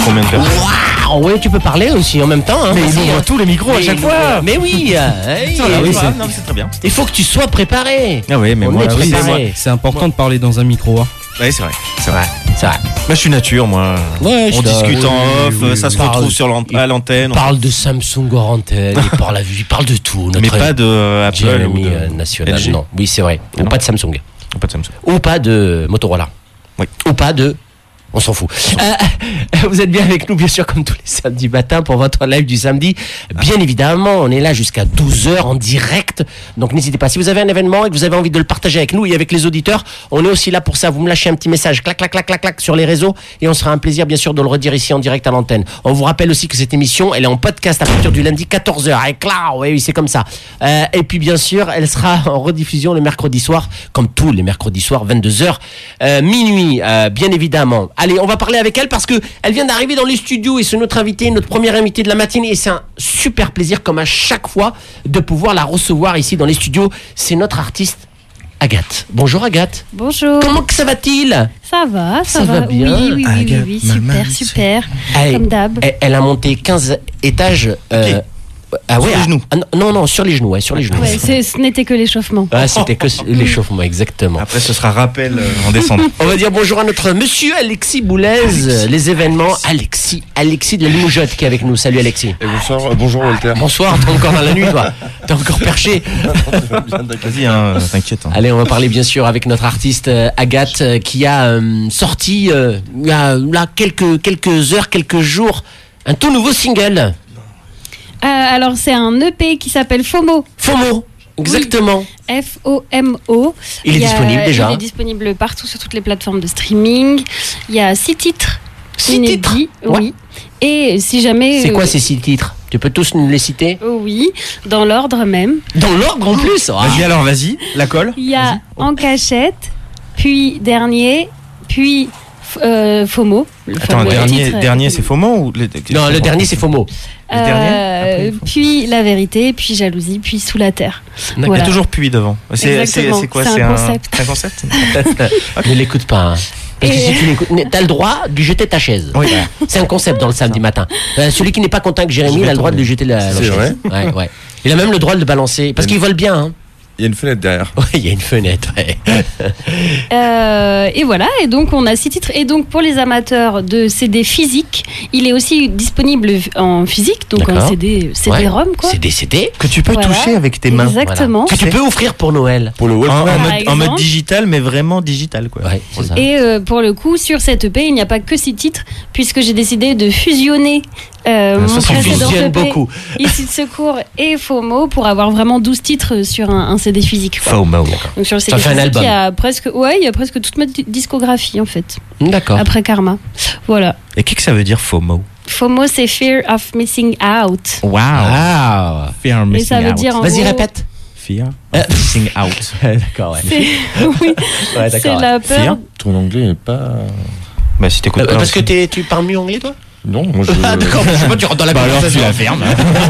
combien de personnes? Waouh, ouais, tu peux parler aussi en même temps. Hein, Mais vas-y, ils ouvrent hein. tous les micros à Mais chaque il fois. ouvre- Mais oui, euh, hey, Ah oui, oui, c'est- c'est- non, mais c'est très bien. il faut que tu sois préparé. Ah oui, mais On moi, est oui, préparé. moi- C'est important de parler dans un micro. Hein. Ouais, c'est vrai. C'est vrai. C'est vrai. Moi, je suis nature, moi. Ouais, On je- discute en oui, off, oui, oui, ça se parle- retrouve sur l'ant- à l'antenne. Il parle de Samsung hors antenne, il parle, il parle de tout. Notre Mais pas de euh, Apple ou Jérémy de euh, national. L G. Non, oui, c'est vrai. Ou Non. pas de Samsung. Pas de Samsung. Ou pas de Motorola. Oui. Ou pas de... On s'en fout. Euh, vous êtes bien avec nous, bien sûr, comme tous les samedis matins pour votre live du samedi. Bien évidemment, on est là jusqu'à douze heures en direct. Donc n'hésitez pas. Si vous avez un événement et que vous avez envie de le partager avec nous et avec les auditeurs, on est aussi là pour ça. Vous me lâchez un petit message, clac, clac, clac, clac, clac, sur les réseaux et on sera un plaisir, bien sûr, de le redire ici en direct à l'antenne. On vous rappelle aussi que cette émission, elle est en podcast à partir du lundi quatorze heures. Et clair, oui, oui, c'est comme ça. Euh, et puis, bien sûr, elle sera en rediffusion le mercredi soir, comme tous les mercredis soirs, vingt-deux heures, euh, minuit, euh, bien évidemment. Allez, on va parler avec elle parce que elle vient d'arriver dans les studios et c'est notre invitée, notre première invitée de la matinée et c'est un super plaisir comme à chaque fois de pouvoir la recevoir ici dans les studios. C'est notre artiste Agathe. Bonjour Agathe. Bonjour. Comment que ça va-t-il? Ça va, ça, Ça va bien. Oui, oui, oui, oui, Agathe, oui, maman, super, c'est- super. Elle, Comme d'hab. elle, elle a monté quinze étages. euh, Ok. ah ouais, Sur les ah, genoux. ah, non, non, sur les genoux, ouais, sur les genoux. Ouais, c'est- ce n'était que l'échauffement. Ah, c'était que l'échauffement, exactement. Après, ce sera rappel euh, en descendant. On va dire bonjour à notre monsieur Alexis Boulez, les événements. Alexis, Alexis de la Limoujotte qui est avec nous. Salut Alexis. Et bonsoir, euh, bonjour Walter. Bonsoir, t'es encore dans la nuit toi. T'es encore perché. Vas-y, hein, t'inquiète. Hein. Allez, on va parler bien sûr avec notre artiste euh, Agathe euh, qui a euh, sorti euh, il y a là quelques, quelques heures, quelques jours, un tout nouveau single. Euh, alors, c'est un E P qui s'appelle FOMO. FOMO, exactement. F O M O. Il est y a- disponible déjà. Il est disponible partout sur toutes les plateformes de streaming. Il y a six titres. Six inédits, titres. Oui. Et si jamais. C'est quoi euh, ces six titres? Tu peux tous nous les citer? oh oui, dans l'ordre même. Dans l'ordre en plus. Ah. Vas-y, alors, vas-y, la colle. Il y a En cachette, puis Dernier, puis f- euh, FOMO. Le Attends, fameux dernier, titre. dernier c'est FOMO ou le... Non, le dernier c'est FOMO. Le dernier Euh, puis La Vérité, puis Jalousie, puis Sous la Terre. Il y a Voilà. toujours puis devant. C'est c'est- Exactement. c'est quoi? C'est un C'est un concept. c'est un concept. Ne l'écoute pas. Hein. Parce que Et- si tu l'écoutes, t'as le droit de lui jeter ta chaise. Oui. Voilà. C'est un concept dans le samedi matin. Euh, celui qui n'est pas content avec Jérémy, Je vais il a le droit de tomber. lui jeter la, la C'est chaise. vrai Ouais, ouais. Il a même le droit de le balancer. Parce qu'il vole bien. Hein. Il y a une fenêtre derrière. Ouais, il y a une fenêtre. Ouais. Euh, et voilà, et donc on a six titres. Et donc pour les amateurs de C D physique, il est aussi disponible en physique, donc en D'accord. C D, C D Ouais. ROM quoi. C'est des C D Que tu peux Voilà. toucher avec tes mains. Exactement. que tu peux offrir pour Noël. Pour le En, Walter. en Par mode, en mode exemple. digital, mais vraiment digital, quoi. Ouais, c'est ça. Et euh, pour le coup, sur cette E P, il n'y a pas que six titres, puisque j'ai décidé de fusionner euh, Ah, mon ça, ça précédent fusionne E P, beaucoup. Ici de secours et FOMO, pour avoir vraiment douze titres sur un, un C D physique. quoi. FOMO. Donc sur le C Ça D fait un physique, album. il y a presque, ouais, il y a presque toute ma di- discographie en fait, D'accord. après Karma. Voilà. Et qu'est-ce que ça veut dire FOMO? FOMO, c'est Fear of Missing Out. Wow. Ah. Fear Et ça veut dire en Vas-y, gros, répète. Fear of missing out. D'accord, ouais. C'est oui, Ouais, c'est d'accord. la peur. Fear. Ton anglais n'est pas. Bah, si t'écoutes Euh, pas. parce que aussi. t'es- tu parles mieux anglais, toi? Non, moi je. Ah, d'accord. Je sais pas, tu rentres dans la Bah, alors, tu conversation. la fermes.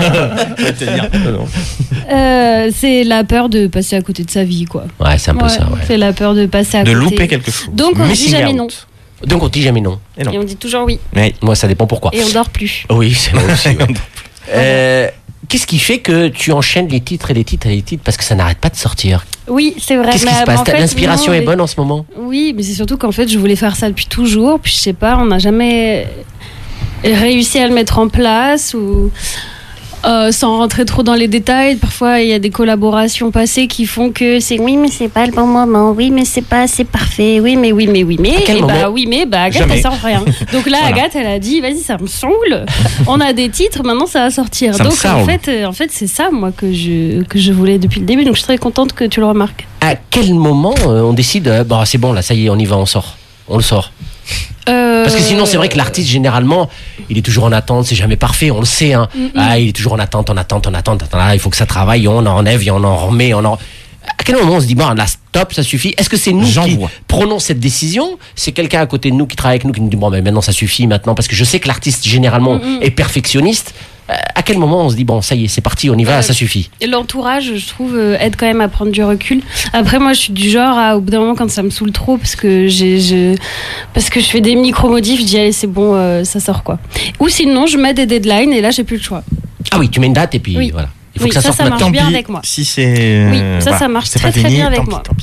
Ah, non. Euh, c'est la peur de passer à côté de sa vie, quoi. Ouais, c'est un peu Ouais, ça, ouais. C'est la peur de passer à De côté. louper quelque chose. Donc on dit Missing jamais out. non. Donc on dit jamais non. Et non. Et on dit toujours oui. Mais Moi, ça dépend pourquoi. Et on dort plus. Oui, c'est vrai aussi. ouais. Euh, Qu'est-ce qui fait que tu enchaînes les titres et les titres et les titres parce que ça n'arrête pas de sortir? Oui, c'est vrai. Qu'est-ce qui mais, se mais passe? en fait, L'inspiration non, est mais- bonne en ce moment? Oui, mais c'est surtout qu'en fait, je voulais faire ça depuis toujours. Puis je sais pas, on n'a jamais réussi à le mettre en place ou euh, sans rentrer trop dans les détails. Parfois, il y a des collaborations passées qui font que c'est oui, mais c'est pas le bon moment. Oui, mais c'est pas assez parfait. Oui, mais oui, mais oui, mais. À quel et moment? bah oui, mais bah Agathe, Jamais. elle sort rien. Donc là, Voilà. Agathe, elle a dit, vas-y, ça me saoule. On a des titres, maintenant ça va sortir. Ça me Donc en saoule. fait, euh, en fait, c'est ça moi que je que je voulais depuis le début. Donc je suis très contente que tu le remarques. À quel moment euh, on décide, euh, bon, c'est bon, là, ça y est, on y va, on sort. On le sort. Euh, Parce que sinon, c'est vrai que l'artiste, généralement, il est toujours en attente, c'est jamais parfait, on le sait. Hein. Mm-mm. Ah, il est toujours en attente, en attente, en attente. Attends, là, il faut que ça travaille, on enlève, et on en remet. On en... À quel moment on se dit, bon, là, stop, stop, ça suffit. Est-ce que c'est nous qui J'envoie. prenons cette décision? C'est quelqu'un à côté de nous qui travaille avec nous qui nous dit bon, mais maintenant ça suffit maintenant, parce que je sais que l'artiste généralement Mhm. est perfectionniste. Euh, À quel moment on se dit bon, ça y est, c'est parti, on y va, Euh, ça suffit? Et l'entourage, je trouve, euh, aide quand même à prendre du recul. Après, moi, je suis du genre à, au bout d'un moment, quand ça me saoule trop, parce que j'ai, je, parce que je fais des micro-modifs, je dis, allez, c'est bon, euh, ça sort, quoi. Ou sinon, je mets des deadlines, et là, j'ai plus le choix. Ah oui, tu mets une date et puis Oui. voilà. Il faut Oui, que ça, ça, sorte ça maintenant. marche bien avec moi. Si c'est. Oui, euh, ça, voilà. ça marche C'est très, pas très fini, bien avec tant pis, moi. tant pis.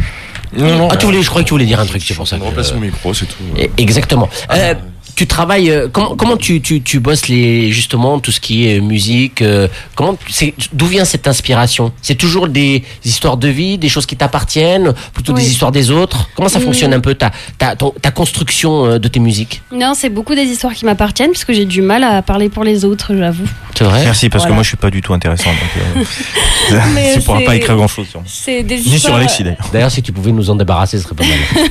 Non, non, Ah, tu voulais, je croyais que tu voulais dire un truc, c'est pour ça On que. replace mon micro, c'est tout. Eh, Exactement. Euh, tu travailles. euh, comment comment tu, tu, tu bosses les justement tout ce qui est musique. euh, comment c'est d'où vient cette inspiration? C'est toujours des histoires de vie, des choses qui t'appartiennent, plutôt Oui. des histoires des autres. Comment ça Mm. fonctionne un peu ta ta ton- ta construction euh, de tes musiques? Non, c'est beaucoup des histoires qui m'appartiennent, parce que j'ai du mal à parler pour les autres, j'avoue. C'est vrai. Merci, parce que Voilà. moi je suis pas du tout intéressant. Donc, euh, Mais tu pourras c'est- pas écrire grand chose sur moi. C'est des Ni sur histoires. Alexis d'ailleurs. D'ailleurs, si tu pouvais nous en débarrasser, ce serait pas mal.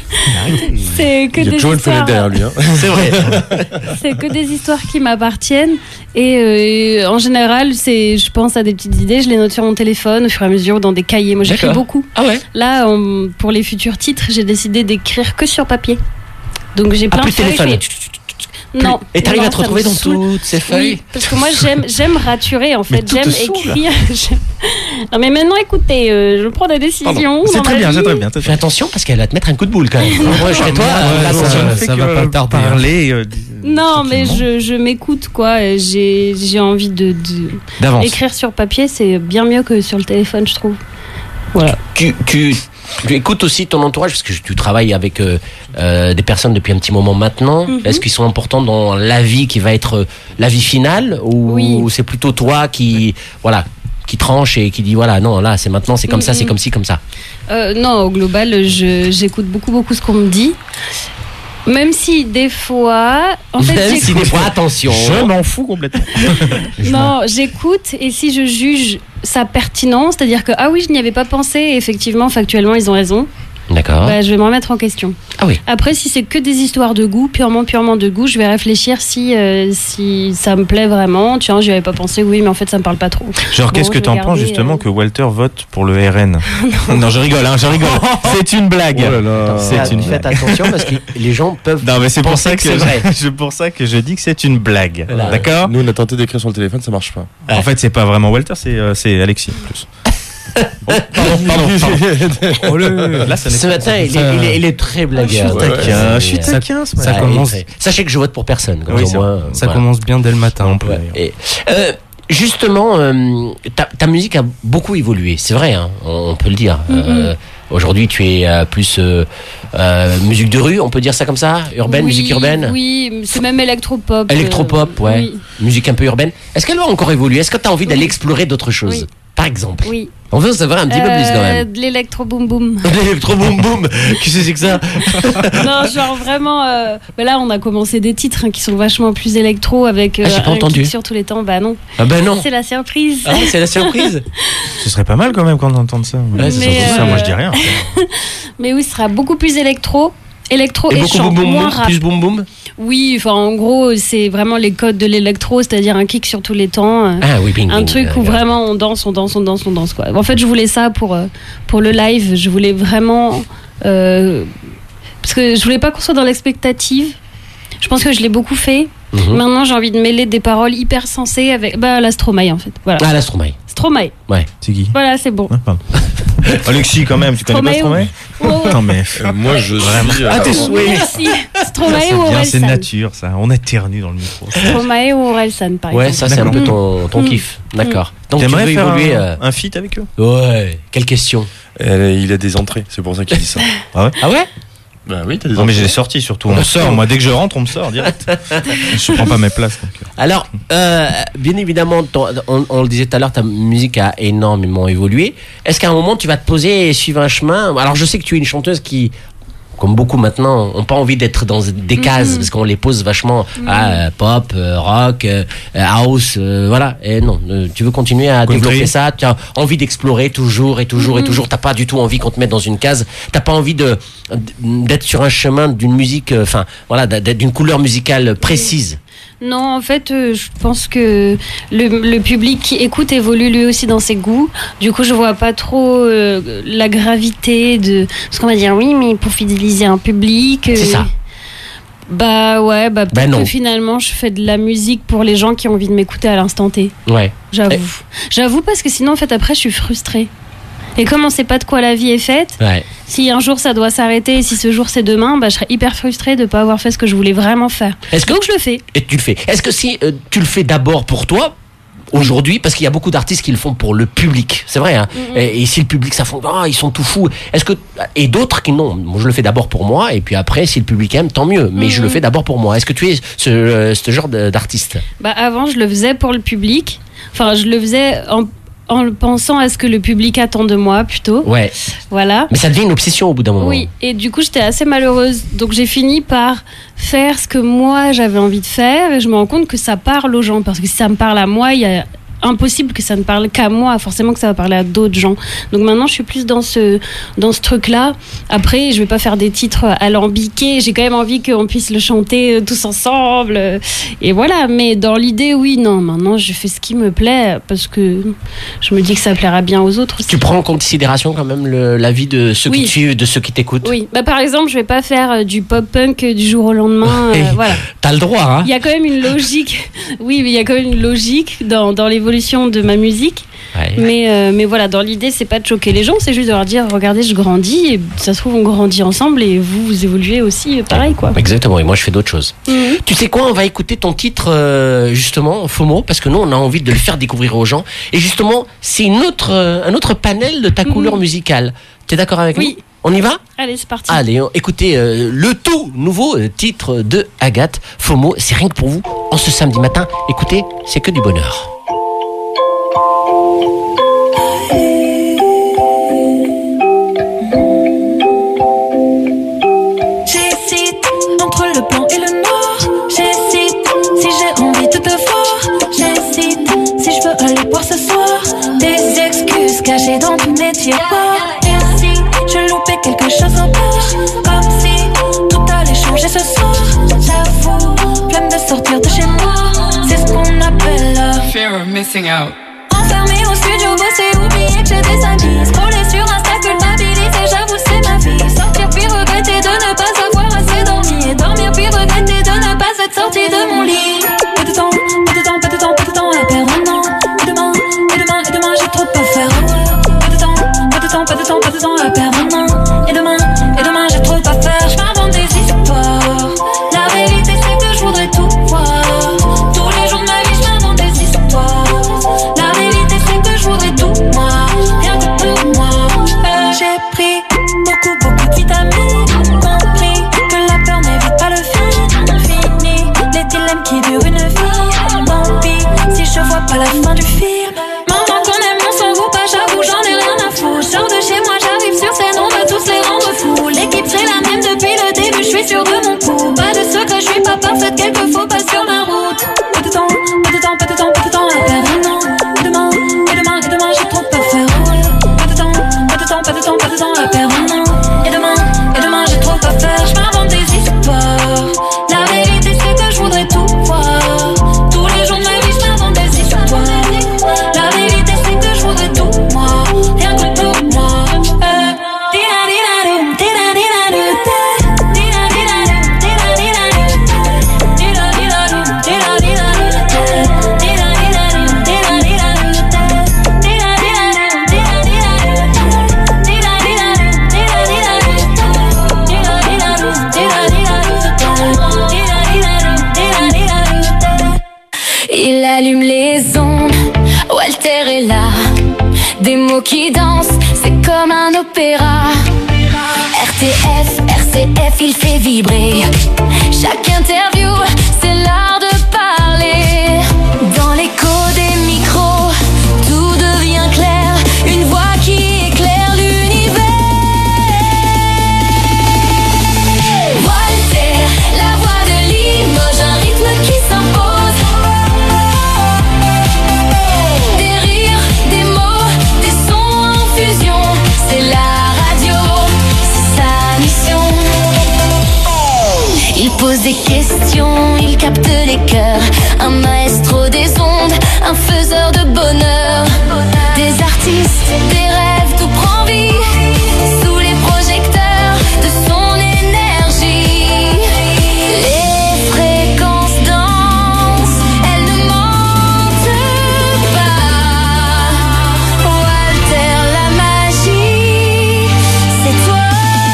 C'est que Il y a des toujours une histoires. fenêtre derrière lui. Hein. C'est vrai. C'est que des histoires qui m'appartiennent et euh, en général c'est je pense à des petites idées, je les note sur mon téléphone au fur et à mesure ou dans des cahiers. Moi j'écris D'accord. beaucoup. Ah ouais. Là on- pour les futurs titres j'ai décidé d'écrire que sur papier. Donc j'ai Ah, plein plus de feuilles. téléphone. mais- Non. Et t'arrives non, à te ça me retrouver dans saoule. toutes ces feuilles. Oui, parce que moi j'aime j'aime raturer en Mais fait, tout j'aime te saoule. écrire. J'aime- non mais maintenant écoutez, euh, je prends des décisions. C'est dans très ma bien, vie. c'est très bien. c'est Fais très attention parce qu'elle va te mettre un coup de boule quand même. Moi, je serais toi. ouais, là, ça- attention. ne fait ça va que pas tarder, hein. Parler. euh, dis- Non mais tranquillement. je, je m'écoute quoi. et J'ai j'ai envie de, de D'avance. écrire sur papier, c'est bien mieux que sur le téléphone, je trouve. Voilà. Tu, tu, tu écoutes aussi ton entourage parce que tu travailles avec euh, euh, des personnes depuis un petit moment maintenant. Mhm. Est-ce qu'ils sont importants dans la vie qui va être euh, la vie finale ou Oui. c'est plutôt toi qui voilà qui tranche et qui dit voilà non là c'est maintenant c'est comme ça Mhm. c'est comme ci comme ça. Euh, non, au global, je- j'écoute beaucoup, beaucoup ce qu'on me dit. Même si des fois, en fait, Même si j'écoute- des fois attention. Je m'en fous complètement. non, j'écoute et si je juge ça pertinent, c'est-à-dire que ah oui, je n'y avais pas pensé, et effectivement, factuellement, ils ont raison. D'accord. Bah, je vais m'en remettre en question. Ah oui. Après, si c'est que des histoires de goût, purement, purement de goût, je vais réfléchir si euh, si ça me plaît vraiment. Tiens, j'y avais pas pensé. Oui, mais en fait, ça me parle pas trop. Genre, Bon, qu'est-ce que je vais t'en penses garder, justement euh, que Walter vote pour le R N? Non, je rigole, hein, je rigole. C'est une blague. Oh là là. C'est une Faites blague. attention parce que les gens peuvent. Non, mais c'est pour penser ça que que, c'est vrai. c'est pour ça que je dis que c'est une blague. Voilà. D'accord. Nous, on a tenté d'écrire sur le téléphone, ça marche pas. En fait, c'est pas vraiment Walter, c'est euh, c'est Alexis en plus. Pardon, pardon, pardon. Oh, le- Là, ça n'est Ce pas- matin, il ça- est, il est, il est très blagueur. Je suis Ouais, taquin, ouais, je suis ouais. taquin ce Ça matin. Ouais, commence- il est très- Sachez que je vote pour personne. Comme Oui, au c'est moins, Ça voilà. commence bien dès le matin. On peut. Ouais. Et, euh, justement, euh, ta, ta musique a beaucoup évolué, c'est vrai, hein, on, on peut le dire. Euh, Aujourd'hui, tu es euh, plus euh, euh, musique de rue, on peut dire ça comme ça, urbaine, Oui, musique urbaine, Oui, c'est même électropop. euh, électropop, ouais, Oui. musique un peu urbaine. Est-ce qu'elle va encore évoluer? Est-ce que tu as envie d'aller explorer d'autres choses, Oui. par exemple? Oui. On veut savoir un petit peu plus quand Euh, même. de l'électro boom boom. L'électro boom boom, qu'est-ce que c'est que ça? Non, genre vraiment. euh, bah là, on a commencé des titres hein, qui sont vachement plus électro avec euh, Ah, j'ai pas un entendu. kick sur tous les temps. Bah non, Ah ben non. c'est la surprise. Ah, c'est la surprise. Ce serait pas mal quand même qu'on entende ça. Ouais, c'est Mais, surtout ça, euh, moi je dis rien. Mais oui, ce sera beaucoup plus électro. Électro Et et, beaucoup chant, boom boom moins boom, rap. plus boom boom. Oui, enfin en gros, c'est vraiment les codes de l'électro, c'est-à-dire un kick sur tous les temps. euh, Ah oui, bing, un bing, truc où euh, vraiment on danse, on danse, on danse, on danse quoi. En fait, je voulais ça pour euh, pour le live. Je voulais vraiment euh, parce que je voulais pas qu'on soit dans l'expectative. Je pense que je l'ai beaucoup fait. Mhm. Maintenant, j'ai envie de mêler des paroles hyper sensées avec bah la Stromae en fait. Voilà, Ah, la Stromae. Stromae. C'est qui? Voilà, c'est bon. Ah, pardon. Alexis quand même, tu connais pas Stromae Stromae? Oh, Non mais. Euh, moi, je suis. euh, Ah, t'es alors, souhait. merci. Stromae C'est ou bien, c'est Orelsan. nature ça. On éternue dans le micro. Stromae ou Orelsan par Ouais, exemple. ça c'est un peu D'accord. ton, ton Mm. kiff. D'accord. Donc tu T'aimerais veux faire évoluer. un, euh, un feat avec eux? Ouais. Quelle question? elle- il a des entrées, c'est pour ça qu'il dit ça. Ah ouais? Bah oui, t'as des Non mais entrées. je l'ai sorti surtout. On me sort. Moi dès que je rentre, on me sort direct. Je prends pas mes places. donc, euh. Alors, euh, bien évidemment, ton- on, on le disait tout à l'heure, ta musique a énormément évolué. Est-ce qu'à un moment, tu vas te poser et suivre un chemin? Alors, je sais que tu es une chanteuse qui, comme beaucoup maintenant, n'ont pas envie d'être dans des cases Mhm. parce qu'on les pose vachement à euh, pop, euh, rock, euh, house, euh, voilà. Et non, euh, tu veux continuer à Country. développer ça. Tu as envie d'explorer toujours et toujours et Mhm. toujours. T'as pas du tout envie qu'on te mette dans une case. T'as pas envie de d'être sur un chemin d'une musique, enfin voilà, d'être d'une couleur musicale précise. Non, en fait, euh, je pense que le, le public qui écoute évolue lui aussi dans ses goûts. Du coup, je vois pas trop euh, la gravité de... Parce qu'on va dire, oui, mais pour fidéliser un public... euh, C'est ça. Bah ouais, bah peut-être Bah non. que finalement, je fais de la musique pour les gens qui ont envie de m'écouter à l'instant T. Ouais. J'avoue. Eh. J'avoue parce que sinon, en fait, après, je suis frustrée. Et comme on sait pas de quoi la vie est faite, Ouais. si un jour ça doit s'arrêter et si ce jour c'est demain, bah, je serais hyper frustrée de pas avoir fait ce que je voulais vraiment faire. Est-ce que Donc je le fais. et tu le fais. Est-ce que si euh, tu le fais d'abord pour toi aujourd'hui, parce qu'il y a beaucoup d'artistes qui le font pour le public, c'est vrai. Hein, Mhm. et, et si le public ça font, ah ils sont tout fous. Est-ce que et d'autres qui non, moi je le fais d'abord pour moi et puis après si le public aime tant mieux. Mais je le Mhm. fais d'abord pour moi. Est-ce que tu es ce, euh, ce genre de- d'artiste? Bah, avant, je le faisais pour le public. Enfin, je le faisais en, en pensant à ce que le public attend de moi plutôt. Ouais. Voilà. Mais ça devient une obsession au bout d'un moment. Oui, et du coup, j'étais assez malheureuse. Donc, j'ai fini par faire ce que moi, j'avais envie de faire. Et je me rends compte que ça parle aux gens. Parce que si ça me parle à moi, il y a impossible que ça ne parle qu'à moi. Forcément que ça va parler à d'autres gens. Donc, maintenant, je suis plus dans ce, dans ce truc-là. Après, je vais pas faire des titres alambiqués. J'ai quand même envie qu'on puisse le chanter euh, tous ensemble. euh, Et voilà. Mais dans l'idée, oui, non. Maintenant, je fais ce qui me plaît. Parce que je me dis que ça plaira bien aux autres aussi. Tu prends en considération quand même le- l'avis de ceux qui Oui. te suivent, de ceux qui t'écoutent. Oui, bah par exemple, je vais pas faire euh, du pop-punk euh, du jour au lendemain. euh, voilà. T'as le droit, hein. Il y a quand même une logique. Oui, mais il y a quand même une logique dans, dans l'évolution de ma musique. Ouais. Mais, euh, mais voilà, dans l'idée, c'est pas de choquer les gens, c'est juste de leur dire regardez, je grandis et ça se trouve, on grandit ensemble et vous, vous évoluez aussi euh, pareil, quoi. Exactement, et moi je fais d'autres choses. Mhm. Tu sais quoi, on va écouter ton titre euh, justement, FOMO, parce que nous on a envie de le faire découvrir aux gens. Et justement, c'est une autre, euh, un autre panel de ta Mhm. couleur musicale. T'es d'accord avec Oui. nous? On y va? Allez, c'est parti. Allez, on- écoutez euh, le tout nouveau euh, titre de Agathe, FOMO, c'est rien que pour vous. En ce samedi matin, écoutez, c'est que du bonheur. J'hésite entre le blanc et le noir. J'hésite si j'ai envie de te voir. J'hésite si je veux aller boire ce soir. Des excuses cachées dans tous mes tiroirs. Et si je loupais quelque chose au bar, comme si tout allait changer ce soir. J'avoue, flemme de sortir de chez moi. C'est ce qu'on appelle la Fear of missing out. enfermé au studio, bosser, oublier que j'ai des amis. Scroller sur Insta, culpabiliser, j'avoue c'est ma vie. Sortir puis regretter de ne pas avoir assez dormi. Et dormir puis regretter de ne pas être sorti de mon lit. Peu de temps, peu de temps, peu de temps, peu de temps à perdre maintenant. Et demain, et demain, et demain j'ai trop de pas faire. Peu de temps, peu de temps, peu de temps, peu de temps à perdre maintenant. Et demain, et demain j'ai trop de pas faire. Je m'invente des histoires. La vérité c'est que je voudrais tout voir. Tous les jours de ma vie je m'invente des histoires. La vérité c'est que je voudrais tout moi, rien que pour moi. Euh, J'ai pris beaucoup beaucoup de vitamines, compris que la peur n'évite pas le film. Fini les dilemmes qui durent une vie. Tant pis si je vois pas la fin du film. Maman qu'on aime on s'en vaut pas, j'avoue j'en ai rien à foutre. Je sors de chez moi, j'arrive sur scène, on veut tous les rendre fous. L'équipe c'est la même depuis le début, je suis sûre de mon coup. Pas de secret, je suis pas parfaite, quelques faux pas sur la route. Pas de temps, pas de temps, pas de temps, pas de temps à perdre maintenant. Et demain, et demain, et demain j'ai trop de pas faire. Pas de temps, pas de temps, pas de temps, pas de temps à perdre maintenant. Et demain, et demain j'ai trop pas faire. Je m'invente des histoires. La vérité c'est que je voudrais tout voir. Tous les jours de ma vie je m'invente des histoires. La vérité c'est que je voudrais tout moi, rien que pour moi. Euh, dina-dina-dum, dina-dina-dum, dina-dina-dum, dina-dina-dum, dina-dina-dum, dina-dina-dum, dina-dina-dum, dina-dina-dum, Il allume les ondes, Walter est là. Des mots qui dansent, c'est comme un opéra. R T F, R C F, il fait vibrer. Chaque interview, c'est l'art de parler. Dans l'écho des micros, tout devient clair. Une voix qui éclaire l'univers. Walter, la voix de Limoges, un rythme qui s'impose. Des rires, des mots, des sons en fusion. C'est la radio, c'est sa mission. Il pose des questions, il capte les cœurs. Un maestro des ondes, un faiseur de bonheur. Des artistes, des rêves, tout prend vie sous les projecteurs de son énergie. Les fréquences dansent, elles ne mentent pas. Walter, la magie, c'est toi.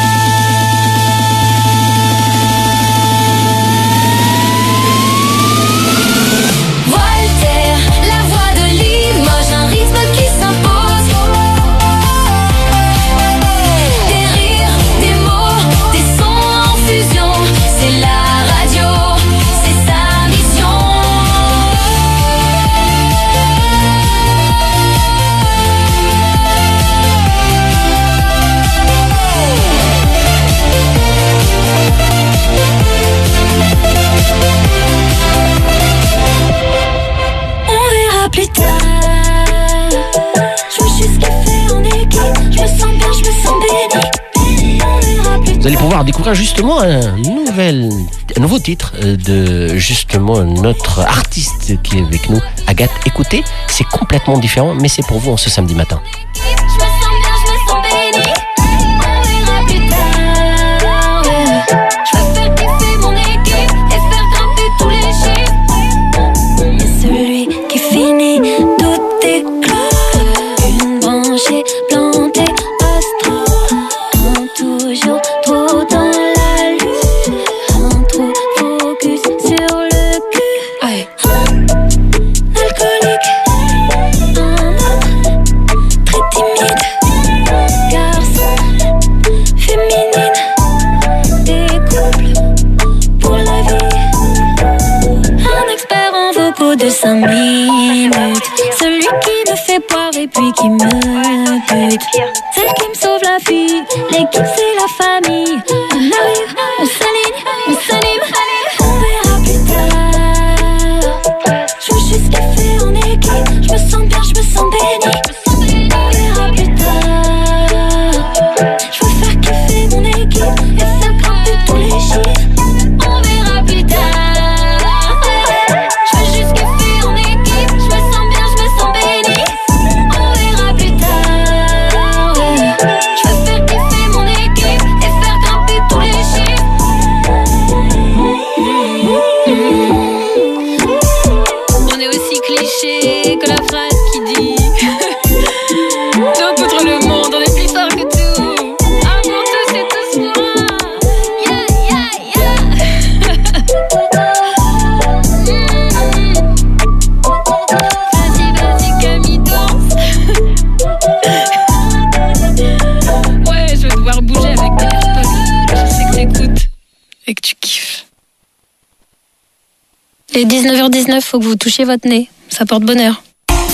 Walter, la voix de Limoges, un rythme qui s'impose. Des rires, des mots, des sons en fusion. C'est la radio, c'est sa mission. On verra plus tard. Je veux juste kiffer en équipe. Je me sens bien, je me sens béni. On verra plus Vous allez pouvoir découvrir justement un, nouvel, un nouveau titre euh, de justement notre artiste qui est avec nous, Agathe. Écoutez, c'est complètement différent, mais c'est pour vous en ce samedi matin. Je me sens bien, je me sens béni. On verra plus tard. Je veux faire kiffer mon équipe et faire grimper tous les chiffres. Et celui qui finit tout éclat. Une branchée plantée astro. Un toujours trop dans la lune. Un trop focus sur le cul. Ouais. Alcoolique. Un homme très timide. Garçon féminine. Des couples pour la vie. Un expert en vocaux de cinq minutes. Celui qui me fait boire et puis qui me bute. Celle qui me sauve la vie. L'équipe c'est la famille. On arrive, on s'aligne, on s'anime. On verra plus tard. Je veux juste kiffer en équipe. Je me sens bien, je me sens béni. On verra plus tard. Je veux faire kiffer mon équipe et faire grimper tous les chiffres. On verra plus tard. Je veux juste kiffer en équipe. Je me sens bien, je me sens béni. On verra plus tard. Je veux faire kiffer mon équipe et faire grimper tous les chiffres. On est aussi cliché que la phrase qui dit tout contre le monde, on est plus fort que tout. Un pour tous et tous pour un. Yeah, yeah, yeah. Vas-y, vas-y, Camille, danse. Ouais, je vais devoir bouger avec tes AirPods. Je sais que t'écoutes et que tu kiffes. Les dix-neuf heures dix-neuf, faut que vous touchiez votre nez. Ça porte bonheur.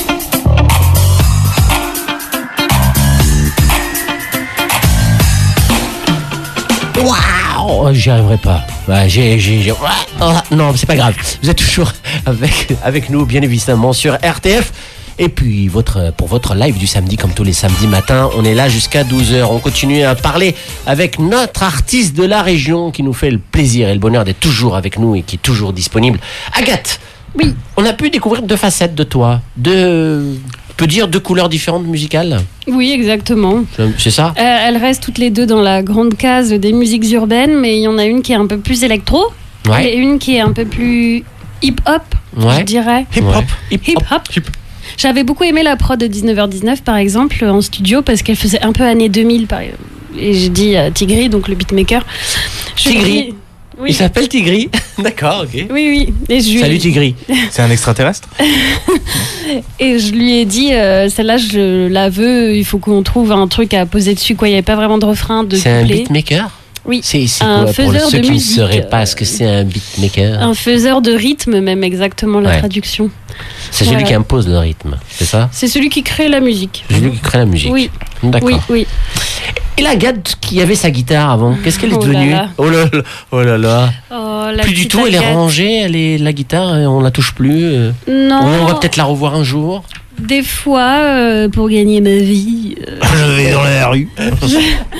Waouh, j'y arriverai pas. Ouais, j'ai, j'ai, j'ai... Oh, non, c'est pas grave. Vous êtes toujours avec, avec nous, bien évidemment, sur R T F. Et puis, votre, pour votre live du samedi, comme tous les samedis matins, on est là jusqu'à douze heures. On continue à parler avec notre artiste de la région qui nous fait le plaisir et le bonheur d'être toujours avec nous et qui est toujours disponible. Agathe, Oui. on a pu découvrir deux facettes de toi. Deux, on peut dire deux couleurs différentes musicales. Oui, exactement. C'est ça? Euh, elles restent toutes les deux dans la grande case des musiques urbaines, mais il y en a une qui est un peu plus électro Ouais. et une qui est un peu plus hip-hop, Ouais. je dirais. Hip-hop. Ouais. Hip-hop. Hip-hop. J'avais beaucoup aimé la prod de dix-neuf heures dix-neuf, par exemple, en studio, parce qu'elle faisait un peu années deux mille. Par... Et j'ai dit euh, Tigri, donc le beatmaker. Je Tigri. lui ai dit- Oui. Il s'appelle Tigri. D'accord, ok. Oui, oui. Et je lui ai- Salut Tigri. C'est un extraterrestre? Et je lui ai dit, euh, celle-là, je la veux, il faut qu'on trouve un truc à poser dessus, quoi. Il n'y avait pas vraiment de refrain, de C'est un couplet. beatmaker? Oui. C'est, c'est Un quoi, pour faiseur ceux de qui musique. ne sauraient pas ce que c'est un beatmaker? Un faiseur de rythme, même exactement la Ouais. traduction. C'est celui Voilà. qui impose le rythme, c'est ça? C'est celui qui crée la musique. C'est celui qui crée la musique. Oui. D'accord. Oui, oui. Et la Agathe qui avait sa guitare avant, qu'est-ce qu'elle est Oh là devenue? là. Oh là là, oh là là. Oh, la Plus du petite tout, elle est Agathe. rangée, elle est la guitare, et on la touche plus. euh. Non. On va peut-être la revoir un jour. Des fois, euh, pour gagner ma vie, euh, Je vais dans la rue.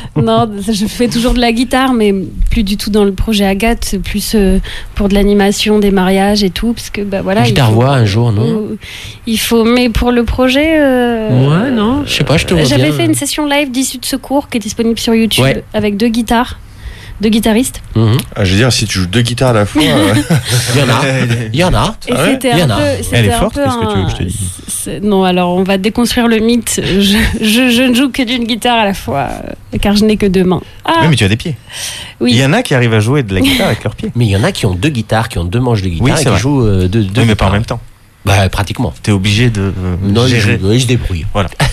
Non, je fais toujours de la guitare, mais plus du tout dans le projet Agathe, c'est plus euh, pour de l'animation, des mariages et tout, parce que bah voilà. Guitare-voix un jour, non euh, Il faut, mais pour le projet. Euh, ouais, non, je sais pas, je te vois J'avais bien. fait une session live d'Issue de Secours qui est disponible sur YouTube Ouais. avec deux guitares, deux guitaristes. Mhm. Ah, je veux dire, si tu joues deux guitares à la fois. euh, Il y en a, il y en a. Et Ah ouais c'était Il y un en a. peu. Elle c'était est un forte, peu qu'est-ce que tu veux que je te un- dise c'est- Non, alors on va déconstruire le mythe. Je, je, je ne joue que d'une guitare à la fois, euh, car je n'ai que deux mains. Ah, Oui, mais tu as des pieds. oui. Il y en a qui arrivent à jouer de la guitare avec leurs pieds. Mais il y en a qui ont deux guitares, qui ont deux manches de guitare Oui, et c'est qui vrai. jouent euh, deux, deux Oui, mais pas en guitares. même temps. Bah, pratiquement. T'es obligé de euh, Non, ils, gérer. jouent- ils se débrouillent.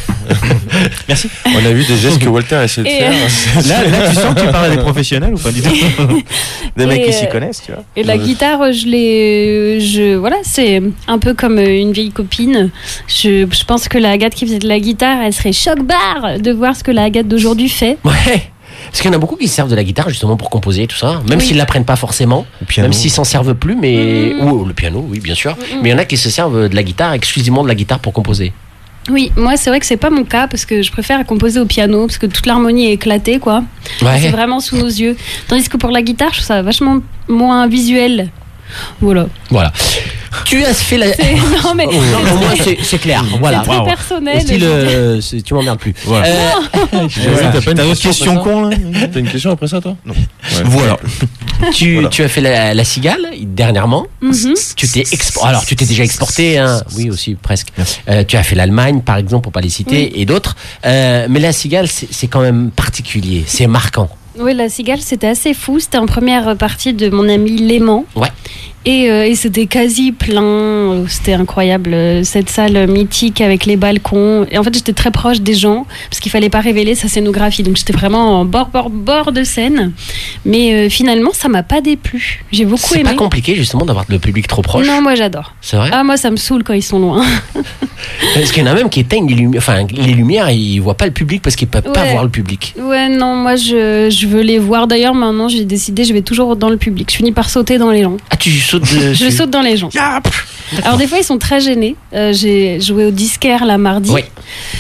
Merci. On a vu des gestes que Walter essaie de Et, faire. Là, là, tu sens que tu parles à des professionnels ou pas du tout? Des mecs Et, qui s'y euh, connaissent, tu vois. Et la guitare, je l'ai. Je, voilà, c'est un peu comme une vieille copine. Je, je pense que la Agathe qui faisait de la guitare, elle serait choc-barre de voir ce que la Agathe d'aujourd'hui fait. Ouais. Parce qu'il y en a beaucoup qui se servent de la guitare justement pour composer et tout ça, même Oui. s'ils l'apprennent pas forcément, Le piano. même s'ils s'en servent plus, mais Mhm. ou le piano, oui bien sûr. Mhm. Mais il y en a qui se servent de la guitare exclusivement de la guitare pour composer. Oui, moi c'est vrai que c'est pas mon cas parce que je préfère composer au piano parce que toute l'harmonie est éclatée quoi. Ouais. C'est vraiment sous nos yeux. Tandis que pour la guitare, je trouve ça vachement moins visuel. Voilà. Voilà. Tu as fait la. C'est- non mais Oh, non, au moins c'est c'est clair. Voilà. c'est très Wow. personnel. Style, je veux dire. euh, c'est- tu m'emmerdes plus. Voilà. Euh, Voilà. T'as pas une T'as d'autres question questions après cons, là? T'as une question après ça, toi Non. Ouais. Voilà. tu, Voilà. tu as fait la, la cigale dernièrement. Mhm. Tu t'es expo- alors tu t'es déjà exporté, hein. Oui aussi presque. Euh, tu as fait l'Allemagne par exemple pour pas les citer Oui. et d'autres. Euh, mais la cigale c'est c'est quand même particulier, c'est marquant. Oui, la cigale, c'était assez fou. C'était en première partie de mon ami Léman. Ouais. Et, euh, et c'était quasi plein. C'était incroyable. euh, Cette salle mythique avec les balcons. Et en fait, j'étais très proche des gens parce qu'il fallait pas révéler sa scénographie. Donc j'étais vraiment en bord, bord, bord de scène. Mais euh, finalement, ça m'a pas déplu. J'ai beaucoup C'est aimé. pas compliqué justement d'avoir le public trop proche. Non, moi j'adore. C'est vrai. Ah, moi ça me saoule quand ils sont loin. Parce qu'il y en a même qui éteignent les lumières. Enfin, les lumières, ils voient pas le public parce qu'ils peuvent pas Ouais. voir le public. Ouais, non, moi je, je veux les voir. D'ailleurs, maintenant j'ai décidé, je vais toujours dans le public. Je finis par sauter dans les gens. Ah, tu sautes dessus. Je saute dans les gens. Alors des fois ils sont très gênés. Euh, j'ai joué au disquaire la mardi. Oui.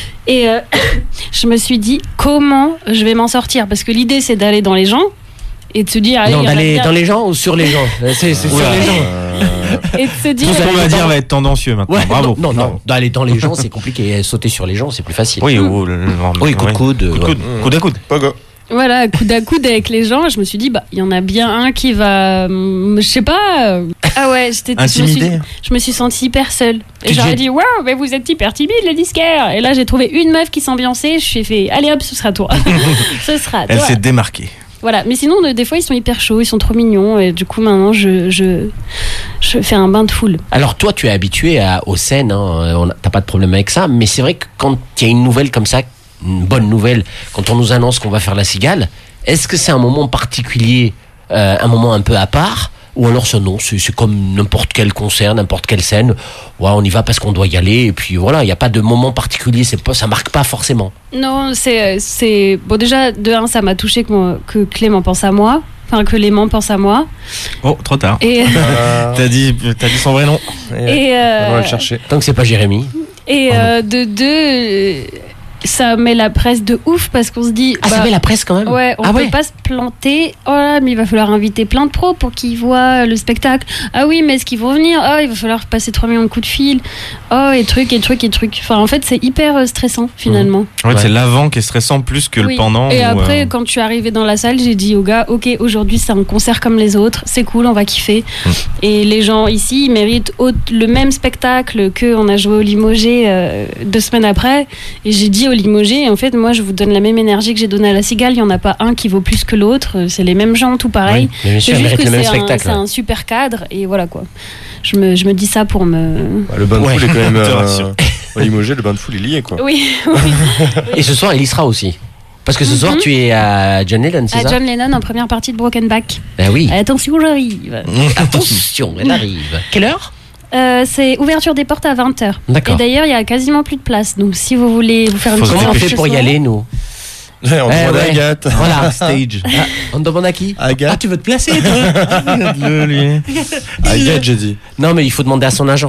Et euh, je me suis dit comment je vais m'en sortir parce que l'idée c'est d'aller dans les gens et de se dire allez, Non, il y en a d'aller bien. dans les gens ou sur les gens. Euh, C'est c'est sur Oula. les gens. Euh, Et de se dire Tout ce qu'on va dire va être tendancieux maintenant. Ouais, Bravo. Non, non, non. D'aller dans les gens, c'est compliqué. Sauter sur les gens, c'est plus facile. Oui, ou le- le- Oui, coup de coude. Coup de ouais. coude. Coude à coude. Pogo. voilà coude à coude avec les gens. Je me suis dit bah il y en a bien un qui va hum, je sais pas. euh, Ah ouais j'étais je me suis- Intimidé. Je me suis sentie hyper seule. Tu Et j'aurais te- dit, waouh, mais vous êtes hyper timide, les disquaires. Et là, j'ai trouvé une meuf qui s'ambiançait. Je suis fait, allez hop, ce sera toi. ce sera Elle toi. s'est démarquée. Voilà. Mais sinon, de- des fois, ils sont hyper chauds, ils sont trop mignons. Et du coup, maintenant, je, je, je fais un bain de foule. Alors toi, tu es habitué à, aux scènes, hein, on a- t'as pas de problème avec ça, mais c'est vrai que quand il y a une nouvelle comme ça, une bonne nouvelle, quand on nous annonce qu'on va faire la cigale, est-ce que c'est un moment particulier, euh, un moment un peu à part, ou alors ça non, c'est c'est comme n'importe quel concert, n'importe quelle scène, ouais, on y va parce qu'on doit y aller, et puis voilà, il n'y a pas de moment particulier, c'est pas, ça marque pas forcément. Non, c'est. c'est bon, déjà, de un, ça m'a touché que, mon- que Clément pense à moi. Enfin, que Léman pense à moi. Oh, trop tard. Et. Euh, T'as dit, t'as dit son vrai nom. et euh, On va le chercher. Tant que c'est pas Jérémy. Et euh, de deux, euh, ça met la presse de ouf parce qu'on se dit. Ah, ça bah, met la presse quand même. Ouais, on ah peut ouais. pas se planter. Oh là, mais il va falloir inviter plein de pros pour qu'ils voient le spectacle. Ah oui, mais est-ce qu'ils vont venir? Oh, il va falloir passer trois millions de coups de fil. Oh, et trucs, et trucs, et trucs. Enfin, en fait, c'est hyper euh, stressant, finalement. En fait, Ouais. c'est l'avant qui est stressant plus que Oui. le pendant. Et où, après, euh, quand je suis arrivée dans la salle, j'ai dit au gars, ok, aujourd'hui c'est un concert comme les autres, c'est cool, on va kiffer. Mm. Et les gens ici, ils méritent au- le même spectacle que on a joué au Limogé euh, deux semaines après. Et j'ai dit au Limogé, en fait, moi je vous donne la même énergie que j'ai donnée à la Cigale, il y en a pas un qui vaut plus que l'autre, c'est les mêmes gens, tout pareil. Oui, mais bien sûr, C'est elle juste mérite que le même c'est un, spectacle. c'est un super cadre, et voilà quoi. Je me, je me dis ça pour me. Bah, le bain de Ouais. foule est quand même. Te euh, rassure. au Limogé, le bain de foule est lié, quoi. Oui, oui. Et ce soir, il y sera aussi. Parce que ce soir, Mhm. tu es à John Lennon, c'est À ça John Lennon en première partie de Broken Back. Ben oui. Attention, j'arrive. Attention, elle arrive. Quelle heure? Euh, c'est ouverture des portes à vingt heures. Et D'accord. d'ailleurs, il y a quasiment plus de place. Donc, si vous voulez vous faire une Faut se petite Comment on séance fait ce pour y soir- aller, nous? Ouais, on Eh demande à ouais. Agathe. Voilà. Stage. Ah, on demande à qui? Agathe. Ah, tu veux te placer, toi? Regarde-le, lui. Agathe, j'ai dit. Non, mais il faut demander à son agent.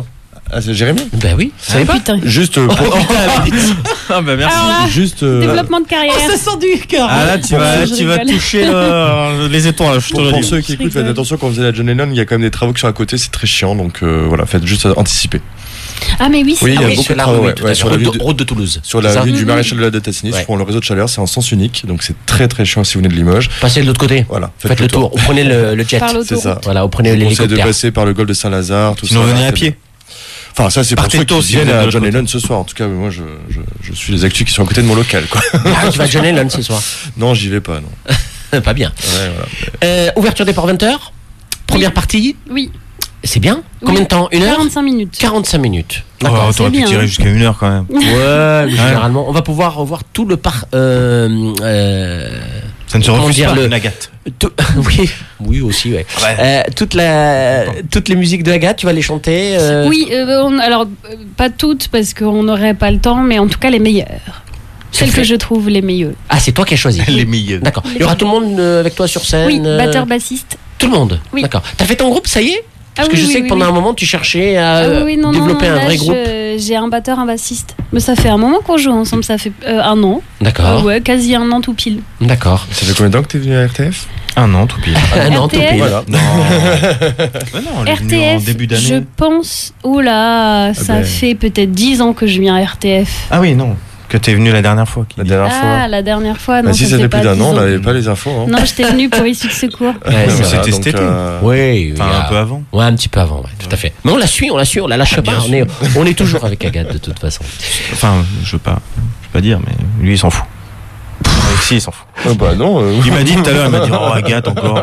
Ah, c'est Jérémy? Ben oui, vous savez pas? Putain. Juste euh, pour... Ah bah merci. Alors là, Juste euh, développement de carrière. Ça sent du cœur. Ah là tu vas, Je tu vas rigole. toucher le- les étoiles, je te pour, le pour dis. ceux qui écoutent, rigole. faites attention quand vous allez à John Lennon, il y a quand même des travaux qui sont à côté, c'est très chiant, donc euh, voilà, faites juste anticiper. Ah, mais oui, c'est Oui, il y a Ah oui, beaucoup sur de la travaux, rue, ouais, tout ouais, à fait. sur la route, rue de, de- route de Toulouse. Sur C'est la ça rue du Mhm. Maréchal de la de Tassigny, Ouais. ils font le réseau de chaleur, c'est en sens unique, donc c'est très très chiant si vous venez de Limoges. Passez de l'autre côté. Voilà, Faites, le tour. Vous prenez le, le jet. par C'est l'autoroute. ça. Voilà, vous prenez Je vous conseille de l'hélicoptère. passer par le golfe de Saint-Lazare, tout Sinon ça. venez à c'est- pied. Enfin, ça c'est pour Partez ceux tôt qui si vous viennent êtes de à l'autre John côté. Lennon ce soir. En tout cas, moi je, je, je suis les actus qui sont à côté de mon local, quoi. Ah, tu vas à John Lennon ce soir. Non, j'y vais pas, non. Pas bien. Ouais, voilà. Euh, ouverture des ports vingt heures. Première partie. Oui. C'est bien. Combien Oui. de temps? Une heure? quarante-cinq minutes. quarante-cinq minutes. Oh, t'aurais pu bien, tirer hein. jusqu'à une heure quand même. Ouais, mais généralement, on va pouvoir revoir tout le parc. Euh, euh, Ça ne se Comment refuse dire, pas, le- une Agathe. tout- oui, oui aussi, ouais. Ouais. Euh, toute la, toutes les musiques de Agathe, tu vas les chanter. euh, Oui, euh, on- alors euh, pas toutes parce qu'on n'aurait pas le temps, mais en tout cas les meilleures. Celles fait. que je trouve les meilleures. Ah, c'est toi qui as choisi. Les meilleurs. D'accord. Il y aura tout le monde euh, avec toi sur scène. Oui, euh, batteur bassiste. Tout le monde. Oui. D'accord. T'as fait ton groupe, ça y est? Parce Ah que oui, je oui, sais que oui, pendant oui. un moment, tu cherchais à Ah oui, oui, non, développer non, un là, vrai je- groupe. J'ai un batteur, un bassiste. Mais ça fait un moment qu'on joue ensemble, ça fait euh, un an. D'accord. Ah ouais, quasi un an tout pile. D'accord. Ça fait combien de temps que t'es venu à R T F? Un an tout pile. Ah non, tout R T F. pile. Voilà. Non. Mais non, on est venu en R T F, début je d'année. pense, oula, ça ben. fait peut-être dix ans que je viens à R T F. Ah oui, non. Que t'es venu la dernière fois. qui La dit. dernière Ah, fois. la dernière fois, non, Bah, si ça ça fait fait pas plus d'un dix an, on ans. n'avait pas les infos. Hein. Non, j'étais venue pour issue de secours. Ouais, c'est mais vrai. c'était donc, cet été. euh, Oui, Enfin, il y a- un peu avant. Ouais, un petit peu avant, ouais, tout à fait. Mais on la suit, on la suit, on la lâche pas. bien On est, on est toujours avec Agathe de toute façon. Enfin, je veux pas, je veux pas dire, mais lui il s'en fout. Alexis il s'en fout. Ah bah non. euh, Il m'a dit tout à l'heure, il m'a dit oh Agathe encore.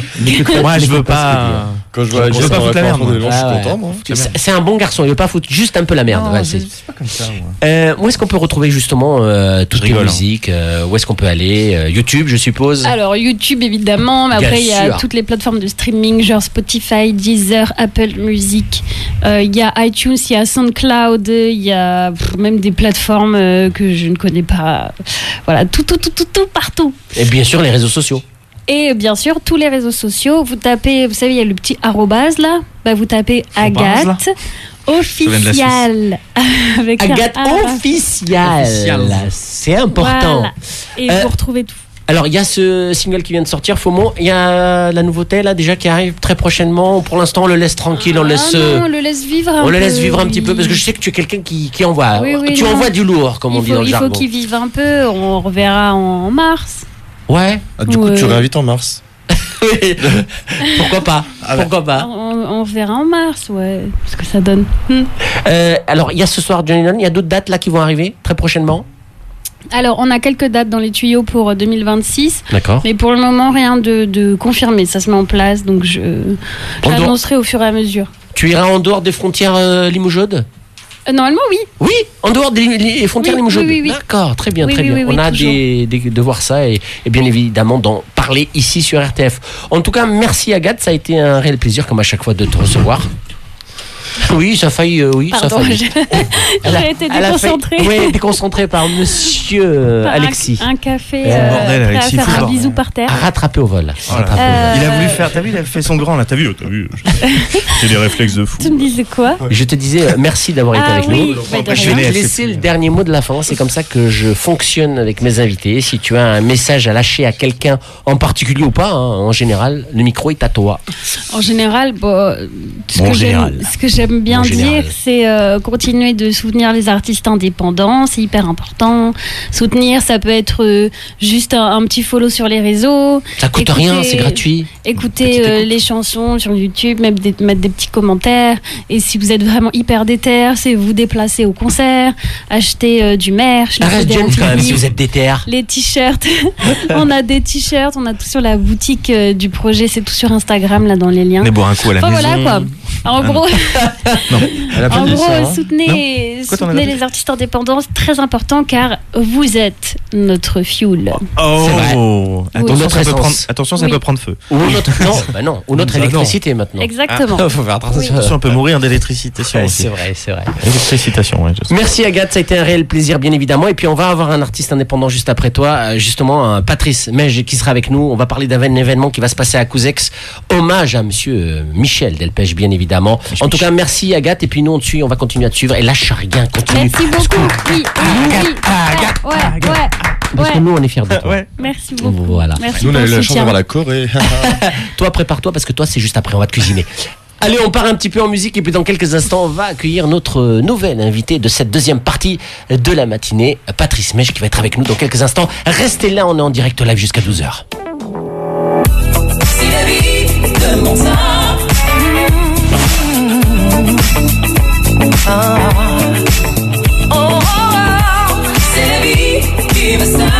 Moi je veux pas. Quand je vois Je veux Agathe pas dans foutre la la merde, conférence des moi. gens, je Ah suis ouais. content, moi. C'est c'est un bon garçon, il veut pas foutre juste un peu la merde. Non, ouais, je- c'est- c'est pas comme ça. Moi. Euh, où est-ce qu'on peut retrouver justement euh, toutes Je les rigole, hein. musiques euh, Où est-ce qu'on peut aller Euh, YouTube, je suppose. Alors YouTube évidemment, mais Bien après il y a sûr. toutes les plateformes de streaming, genre Spotify, Deezer, Apple Music. Euh, Il y a iTunes, il y a SoundCloud, il y a pff, même des plateformes euh, que je ne connais pas. Voilà, tout, tout, tout, tout, tout partout. Et bien sûr les réseaux sociaux. Et bien sûr, tous les réseaux sociaux, vous tapez, vous savez, il y a le petit arrobase là, bah, vous tapez Arrobase, là. Agathe viens de la Suisse. officielle. Avec un Agathe A. officielle. Officielle. C'est important. Voilà. Et Euh, vous retrouvez tout. Alors il y a ce single qui vient de sortir, Faumont. Il y a la nouveauté là déjà qui arrive très prochainement. Pour l'instant on le laisse tranquille, on laisse. Ah euh, non, on le laisse vivre un On le peu, laisse vivre un petit oui. peu parce que je sais que tu es quelqu'un qui, qui envoie. Oui, oui, tu non. envoies du lourd, comme on il dit faut, dans le il faut jargon. qu'il vive un peu, on reverra en mars. Ouais. Ah, du coup, Ouais. tu réinvites en mars. Pourquoi pas Ah ouais. Pourquoi pas On, on verra en mars, ouais, ce que ça donne. Hmm. Euh, Alors il y a ce soir John Lennon, il y a d'autres dates là qui vont arriver très prochainement. Alors, on a quelques dates dans les tuyaux pour deux mille vingt-six, D'accord. mais pour le moment, rien de, de confirmé. Ça se met en place, donc je En j'annoncerai au fur et à mesure. Tu iras en dehors des frontières euh, limougeaudes Euh, normalement, oui. Oui, en dehors des li- frontières Oui, limougeaudes. oui, oui, oui. D'accord, très bien, Oui, très oui, bien. oui, oui, On a toujours. des, des- de voir ça et, et bien évidemment d'en parler ici sur R T F. En tout cas, merci Agathe, ça a été un réel plaisir comme à chaque fois de te recevoir. Oui, ça a failli, euh, oui, ça a Pardon, failli. j'ai Elle a- j'ai été elle a failli- déconcentrée. Oui, déconcentrée par monsieur euh, Par un- Alexis. Un, café, C'est le euh, bordel, prêt Alexis, à fou faire un bordel. bisou par terre. Rattrapé au vol. Voilà. Rattrapé au vol. Euh, Il a voulu faire, t'as vu, il a fait son grand là, t'as vu, t'as vu. J'ai des réflexes de fou. Tu me disais quoi? Je te disais euh, merci d'avoir été Ah avec oui, nous. bah, de Je rien. vais te Elle laisser fait le plus. dernier mot de la fin. C'est comme ça que je fonctionne avec mes invités. Si tu as un message à lâcher à quelqu'un en particulier ou pas, hein, en général, le micro est à toi. En général, bon, ce, Bon, que en j'aime, général. ce que j'aime bien En dire, général. c'est euh, continuer de soutenir les artistes indépendants, c'est hyper important. Soutenir, ça peut être euh, juste un, un petit follow sur les réseaux. Ça coûte Écoutez- rien, c'est gratuit. Écouter Petite euh, écoute. les chansons sur YouTube, mettre des, mettre des petits commentaires. Et si vous êtes vraiment hyper déter, c'est vous déplacer au concert, acheter euh, du merch. les Arrête C D Jen quand même anti-livres, si vous êtes déter. les t-shirts. On a des t-shirts, on a tout sur la boutique euh, du projet, c'est tout sur Instagram, là, dans les liens. Venez boire un coup à la Enfin maison. voilà quoi. En gros, Elle a pas en dit gros ça. hein. soutenez, Quoi, t'en as soutenez dit les artistes indépendants, c'est très important car vous êtes notre fuel. Oh, C'est vrai. attention, Notre ça peut essence. prendre, attention, ça Oui. peut prendre feu. Ou notre, non, bah non, ou notre Bah non. électricité maintenant. Exactement. Faut faire attention. Attention, on peut mourir d'électricité Ouais, aussi. c'est vrai, c'est vrai. Électricitation, ouais, je sais. Merci Agathe, ça a été un réel plaisir bien évidemment. Et puis on va avoir un artiste indépendant juste après toi, euh, justement un Patrice Mège qui sera avec nous. On va parler d'un événement qui va se passer à Couzex. Hommage à monsieur euh, Michel Delpech bien évidemment. évidemment. En tout cas, merci Agathe. Et puis nous, on te suit, on va continuer à te suivre. Et lâche rien, continue. Merci beaucoup. Oui, oui, oui. Agathe, Ouais, ouais, ouais. Parce que Ouais. nous, on est fiers de toi. Ouais. Merci beaucoup. Voilà. Merci Nous, on pour a eu le la chance soutien. d'avoir la Corée. Toi, prépare-toi parce que toi, c'est juste après, on va te cuisiner. Allez, on part un petit peu en musique et puis dans quelques instants, on va accueillir notre nouvelle invitée de cette deuxième partie de la matinée, Patrice Mèche, qui va être avec nous dans quelques instants. Restez là, on est en direct live jusqu'à douze heures. Si la vie demande ça, ah. Oh, oh, oh, c'est la vie qui veut ça.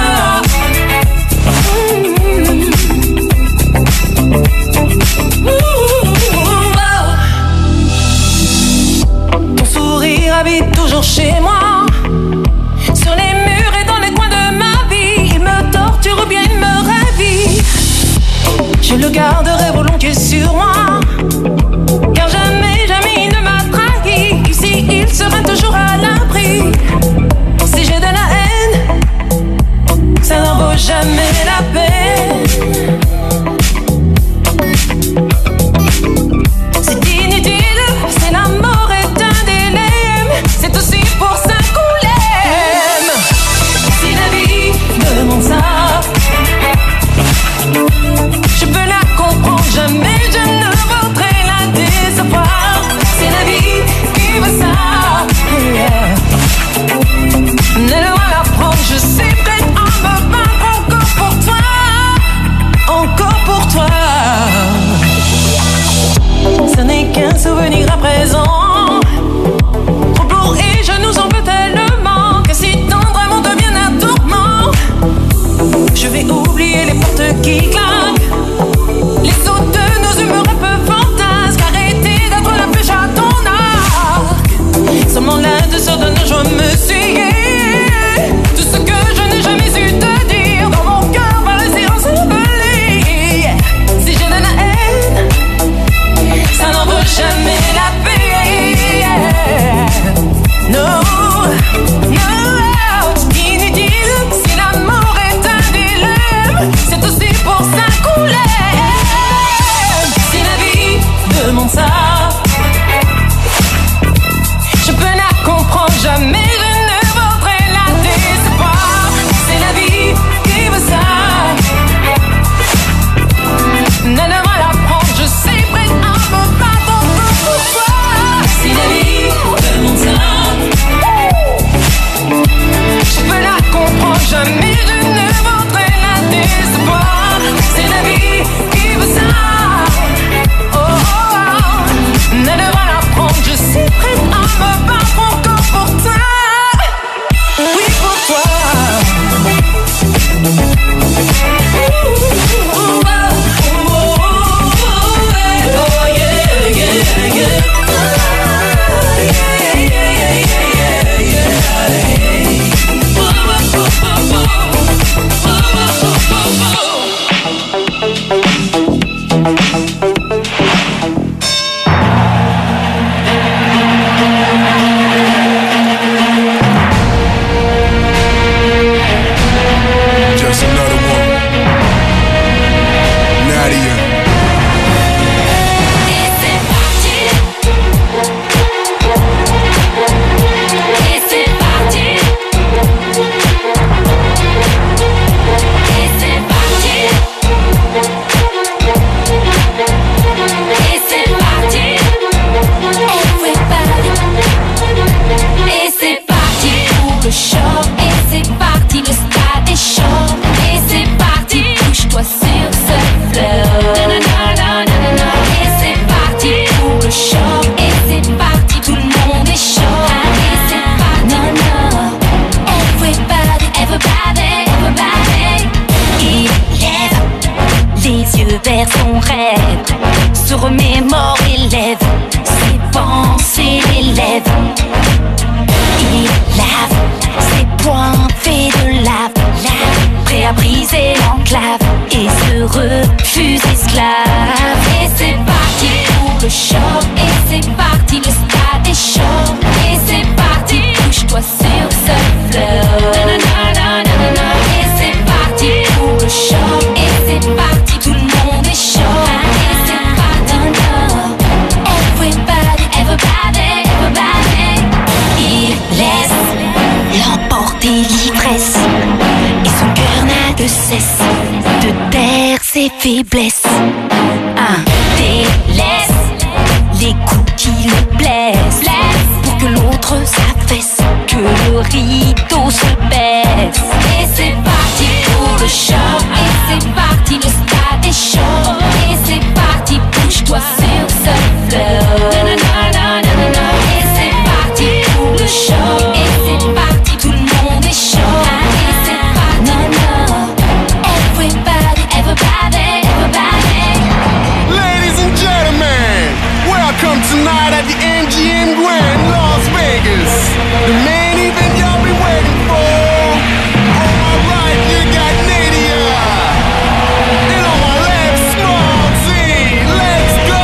Ton sourire habite toujours chez moi, sur les murs et dans les coins de ma vie. Il me torture ou bien il me ravit. Je le garderai volontiers sur moi, car jamais, jamais il ne m'a trahi. Ici, il sera toujours à l'abri. Si j'ai de la haine, ça n'en vaut jamais la peine. C'est inutile, c'est la mort est un dilemme. C'est aussi pour ça qu'on l'aime. Si la vie demande ça, je peux la comprendre, jamais je ne voudrais la décevoir. C'est la vie qui veut ça, yeah. Ne la prendre, je suis prête à me battre encore pour toi, encore pour toi. Ce n'est qu'un souvenir à présent, trop lourd et je nous en veux tellement que si tendrement devient un tourment, je vais oublier les portes qui claquent, les autres de nos humeurs un peu fantasques. Arrêtez d'être la flèche à ton arc. Seulement la douceur de nos joies me suit. Tout ce que je n'ai jamais eu te dire dans mon cœur va rester enseveli. Si j'ai de la haine, ça n'en vaut jamais la paix. No, no, inutile. Si l'amour est un dilemme, c'est aussi pour ça qu'on l'aime. Si la vie demande ça, je peux la comprendre, jamais je ne voudrais la décevoir. C'est la vie qui veut ça. Ne ne va la prendre, je suis prête à me battre encore pour toi. Si la vie demande ça, je peux la comprendre, jamais je ne voudrais la décevoir. C'est la vie qui veut ça. Oh, oh, oh. Ne ne va la prendre, je suis prête à me battre encore pour toi. Oui, pour toi. Just another one. Nadia. Et c'est parti. Et c'est parti. Et c'est parti. Et c'est parti. Everybody. Et c'est parti pour le show. Et c'est parti, le stade est chaud. Et c'est parti, couche-toi sur ce floor. Et c'est parti pour le show. Et c'est parti, tout le monde est chaud. Et c'est parti, non, non. Everybody, everybody, everybody. Il lève les yeux vers son rêve, se remémore et lève ses pensées, les lèvres. Il lave ses poings faits de lave, lave, prêt à briser l'enclave et se refuse esclave. Et c'est parti pour le show. Et c'est parti, le stade est chaud. Et c'est parti, couche-toi sur ce floor. Et c'est parti pour le show. Et c'est parti, tout le monde est chaud. Et c'est parti, everybody. ses faiblesses. Un délaisse les coups qui le blessent, pour que l'autre s'affaisse, que le rideau se baisse. Et c'est parti pour le show, et c'est parti, le stade est chaud. Et c'est parti, bouge-toi sur ce flow. Et c'est parti pour le show, et c'est parti, tout le monde est chaud. Et c'est parti, everybody, everybody, everybody. Ladies and gentlemen, welcome tonight at the M G M Grand, Las Vegas. The main event y'all been waiting for. On my right, you got Nadia. And on my left, Small Z. Let's go!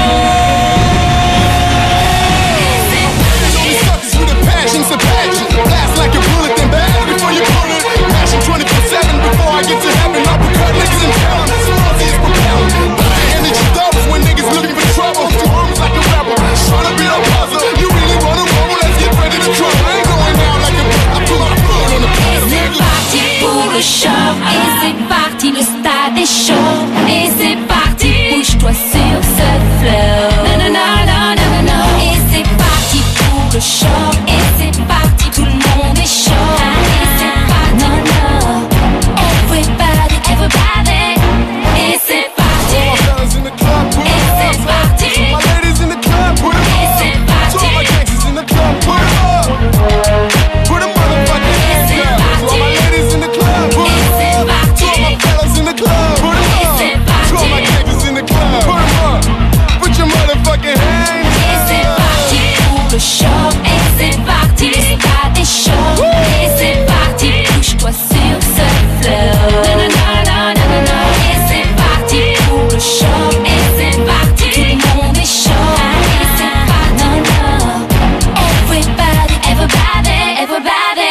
These suckers with a passion, it's a passion. Blast like a bullet, then bad before you pull it. Passion twenty-four seven before I get to heaven. I'll put niggas in town. Small Z is propelling. But the energy doubles when niggas looking for trouble. Two arms like a rebel. Trying to beat a puzzle. You really wanna roll? Let's get ready to trouble. I ain't going down like a I put my foot on the pedal. C'est parti pour le show, et c'est parti, le stade est chaud. Et c'est parti, bouge-toi sur ce flow. Non, non, non, non, non, non, non. Et c'est parti pour le show, et c'est parti, tout le monde est chaud. Et c'est parti, non, non. Everybody, everybody. Et c'est parti. All my fellas in the club, put Et it c'est up. parti. To my ladies in the club, put it Et up. c'est To parti. all my gangsters in the club, put it up. Put a motherfucking hands c'est up. To all my parti. ladies in the club, put Et it c'est up. parti. To all my fellas in the club, put it Et up. c'est To all my parti. gangsters in the club, put 'em up. Put your motherfucking hands Et c'est up. parti pour le show, et c'est parti, le stade est chaud. Et c'est parti, bouge-toi sur ce flow. Non, non, non, non, non, non, non. Et c'est parti pour le show, et c'est parti, tout le monde est chaud. Et c'est parti, non, non. Everybody, everybody, everybody.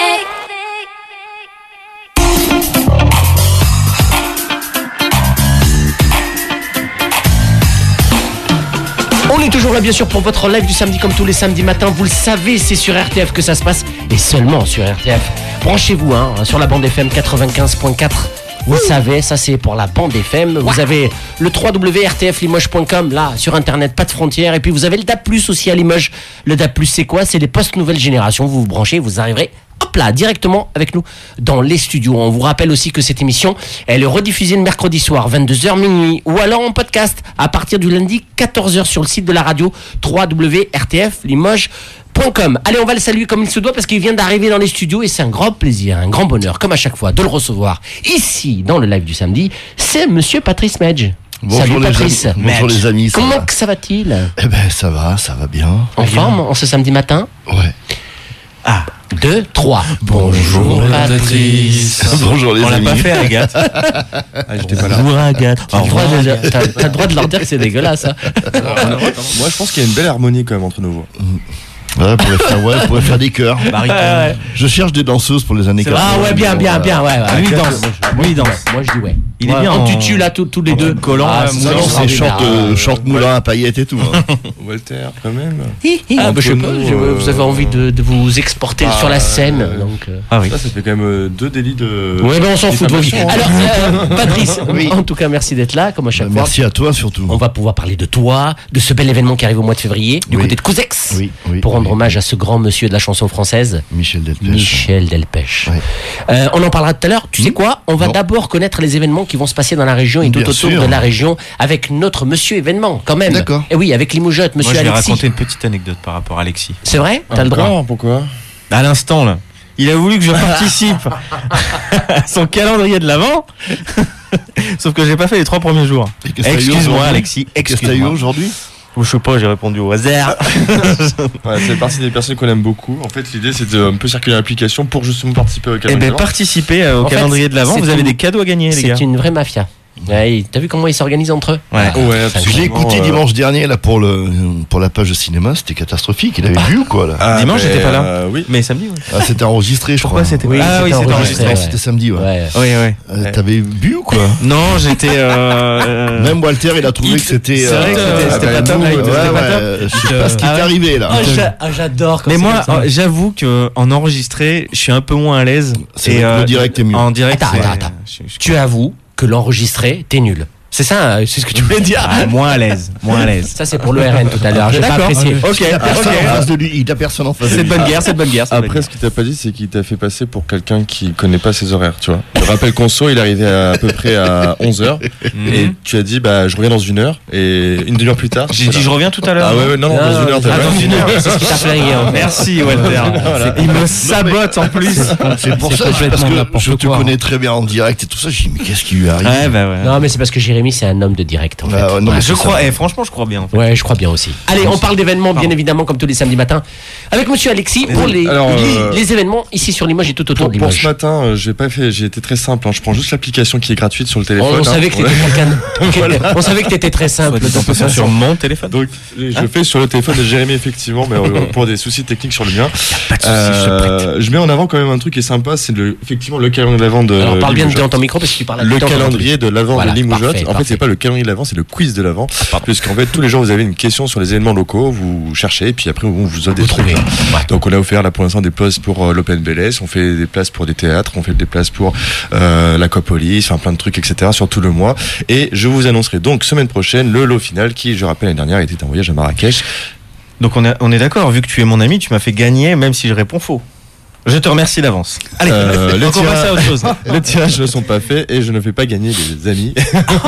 On est toujours là bien sûr pour votre live du samedi comme tous les samedis matins. Vous le savez, c'est sur R T F que ça se passe et seulement sur R T F. Branchez-vous hein, sur la bande F M quatre-vingt-quinze point quatre. Vous le savez, ça c'est pour la bande F M. Vous avez le w w w point r t f limoges point com là sur internet, pas de frontières. Et puis vous avez le D A B plus, aussi à Limoges. Le D A B plus, c'est quoi? C'est les postes nouvelle génération. Vous vous branchez, vous arriverez hop là, directement avec nous dans les studios. On vous rappelle aussi que cette émission, elle est rediffusée le mercredi soir, vingt-deux heures minuit, ou alors en podcast à partir du lundi, quatorze heures sur le site de la radio, w w w point r t f limoges point com. Allez, on va le saluer comme il se doit parce qu'il vient d'arriver dans les studios et c'est un grand plaisir, un grand bonheur, comme à chaque fois, de le recevoir ici dans le live du samedi. C'est monsieur Patrice Medj. Bonjour Salut les Patrice. amis. Bonjour les amis. ça Comment va que ça va-t-il? Eh ben ça va, ça va bien. En forme en ce samedi matin? Ouais. Ah, deux, trois. Bonjour Patrice. Bonjour les On l'a amis. pas fait, Agathe. Ah, j'étais pas là. Bonjour, Agathe. T'as le droit de- t'as- t'as le droit de leur dire que c'est dégueulasse. Hein. Moi, je pense qu'il y a une belle harmonie quand même entre nos voix. Ouais, on pourrait faire, ouais, on pourrait faire des chœurs. Ouais. Je cherche des danseuses pour les années C'est quatre-vingts. Ah ouais, bien, bien, bien, ouais. ouais. Lui, il danse. Lui, il danse. Moi je dis ouais. Il est Ouais, bien en en- tutu là, tous tous les en deux. collant, Ah, euh, c'est Ça, moulant, ça, c'est c'est chante, bien. euh, chante moulin à paillettes et tout. hein. Walter, quand même. Ah, bah, je sais pas, Antonio, je- euh, vous avez envie de, de vous exporter ah, sur la scène. euh, donc, euh. Ah oui. Ça, ça fait quand même euh, deux délits de. Ouais, ben on s'en fout de vos vies. diffamation, Alors, hein. euh, Patrice, Oui. en tout cas, merci d'être là, comme à chaque Bah, fois. merci à toi surtout. On va pouvoir parler de toi, de ce bel événement qui arrive au mois de février, du Oui. côté de Couzex, Oui, oui, pour rendre oui. hommage à ce grand monsieur de la chanson française, Michel Delpech. Michel Delpech. Ouais. Euh, on en parlera tout à l'heure. Tu sais quoi? On va Non. d'abord connaître les événements qui vont se passer dans la région et tout Bien autour sûr. de la région avec notre monsieur événement, quand même. D'accord. Et oui, avec Limoujotte, monsieur Moi, je vais Alexis. raconter une petite anecdote par rapport à Alexis. C'est vrai? T'as le droit? Encore, pourquoi? À l'instant, là. Il a voulu que je participe à son calendrier de l'avant. Sauf que j'ai pas fait les trois premiers jours. Et qu'est-ce que t'as eu Excuse-moi, aujourd'hui Alexis. Qu'est-ce que t'as eu Excuse-moi. aujourd'hui? Je sais pas, j'ai répondu au hasard. Ouais, c'est partie des personnes qu'on aime beaucoup. En fait, l'idée, c'est de un peu circuler l'application pour justement participer au Eh calendrier. ben, participez euh, au En fait, calendrier de l'avant. c'est Vous avez une- des cadeaux à gagner, les gars. C'est une vraie mafia. Ouais, t'as vu comment ils s'organisent entre eux? Ouais. Ouais, Ça, Je l'ai absolument, écouté euh, dimanche dernier là pour le pour la page de cinéma, c'était catastrophique. Il avait vu ou quoi là? Ah, Dimanche, ben, j'étais pas là. euh, oui. Mais samedi, oui. Ah, c'était enregistré, je Pourquoi crois. c'était Oui, Ah oui, c'était c'était enregistré, enregistré. ouais. C'était samedi, ouais. Ouais. Oui, oui. Euh, T'avais bu ou quoi? Non, j'étais. Euh, euh, Même Walter, il a trouvé il- que c'était. c'est vrai que euh, c'était- c'était ah, pas ben, top, nous, là, il ouais, était pas ouais, top. euh, Je sais Il pas te- ce qui Ah t'est ouais. arrivé là. Oh, j'a- oh, j'adore quand Mais c'est moi, comme ça. euh, j'avoue que en enregistré, je suis un peu moins à l'aise. C'est Et, vrai que le euh, direct est mieux. En direct, Attends, c'est- attends, attends. je- je- Tu avoues que l'enregistré, t'es nul. C'est ça, c'est ce que tu voulais dire. Ah, moins à l'aise, moins à l'aise. Ça, c'est pour le R N tout à l'heure. J'ai pas apprécié. Ok, Il a personne ok. en face de lui. Il a personne en face de C'est de lui. bonne guerre, c'est de bonne guerre. c'est de bonne Après, guerre. ce qu'il t'a pas dit, c'est qu'il t'a fait passer pour quelqu'un qui connaît pas ses horaires, tu vois. Le rappel conso, il arrivait à, à peu près à onze heures. Et tu as dit, bah, je reviens dans une heure. Et une demi-heure plus tard. J'ai dit, je reviens tout à l'heure. Ah ouais, ouais, non, non, dans une heure, t'as Ah, pas dans une heure, c'est ce qui t'a flingué. hein. Merci Walter. Il me sabote en plus. C'est pour C'est ça, c'est parce complètement que n'importe je te quoi. connais très bien en direct et tout ça. J'ai dit, mais qu'est-ce qui lui arrive? Ouais, bah ouais. Non, mais c'est parce que Jérémy, c'est un homme de direct, en fait. Ah, ouais, non, mais Je c'est crois, ça. eh, franchement, je crois bien. En fait. Ouais, je crois bien aussi. Allez, on parle d'événements, bien évidemment, comme tous les samedis matins, avec monsieur Alexis, pour les, Alors, les, euh, les événements ici sur Limoges et tout autour Pour, de pour Limoges. ce matin, euh, j'ai pas fait, j'ai été très simple. hein. Je prends juste l'application qui est gratuite sur le On, téléphone. on hein. savait que t'étais Ouais. quelqu'un. On savait que t'étais très simple. de toute façon. Sur mon téléphone. Donc, je fais sur le téléphone de Jérémy effectivement, mais euh, pour des soucis techniques sur le mien. Pas de soucis, je te prête. Euh, je mets en avant quand même un truc qui est sympa, c'est le, effectivement le calendrier de l'avant de. Alors, parle bien Limoges. dans ton micro parce que tu parles à Le tout temps dans ton calendrier truc. de l'avant Voilà, de Limoujotte. parfait, En fait, parfait. c'est pas le calendrier de l'avant, c'est le quiz de l'avant. Puisqu'en fait, tous les jours, vous avez une question sur les événements locaux, vous cherchez, et puis après, on vous offre des Vous trucs. trouvez. là. Ouais. Donc, on a offert là pour l'instant des places pour euh, l'Open B L S, on fait des places pour des théâtres, on fait des places pour euh, l'Aquapolis, enfin plein de trucs, et cetera sur tout le mois. Et je vous annoncerai donc semaine prochaine le lot final qui, je rappelle, l'année dernière était un voyage à Marrakech. Donc on est, on est d'accord, vu que tu es mon ami, tu m'as fait gagner même si je réponds faux. Je te remercie d'avance. Allez, Euh, les, donc on passe tirages, à autre chose. les tirages ne sont pas faits et je ne fais pas gagner des amis.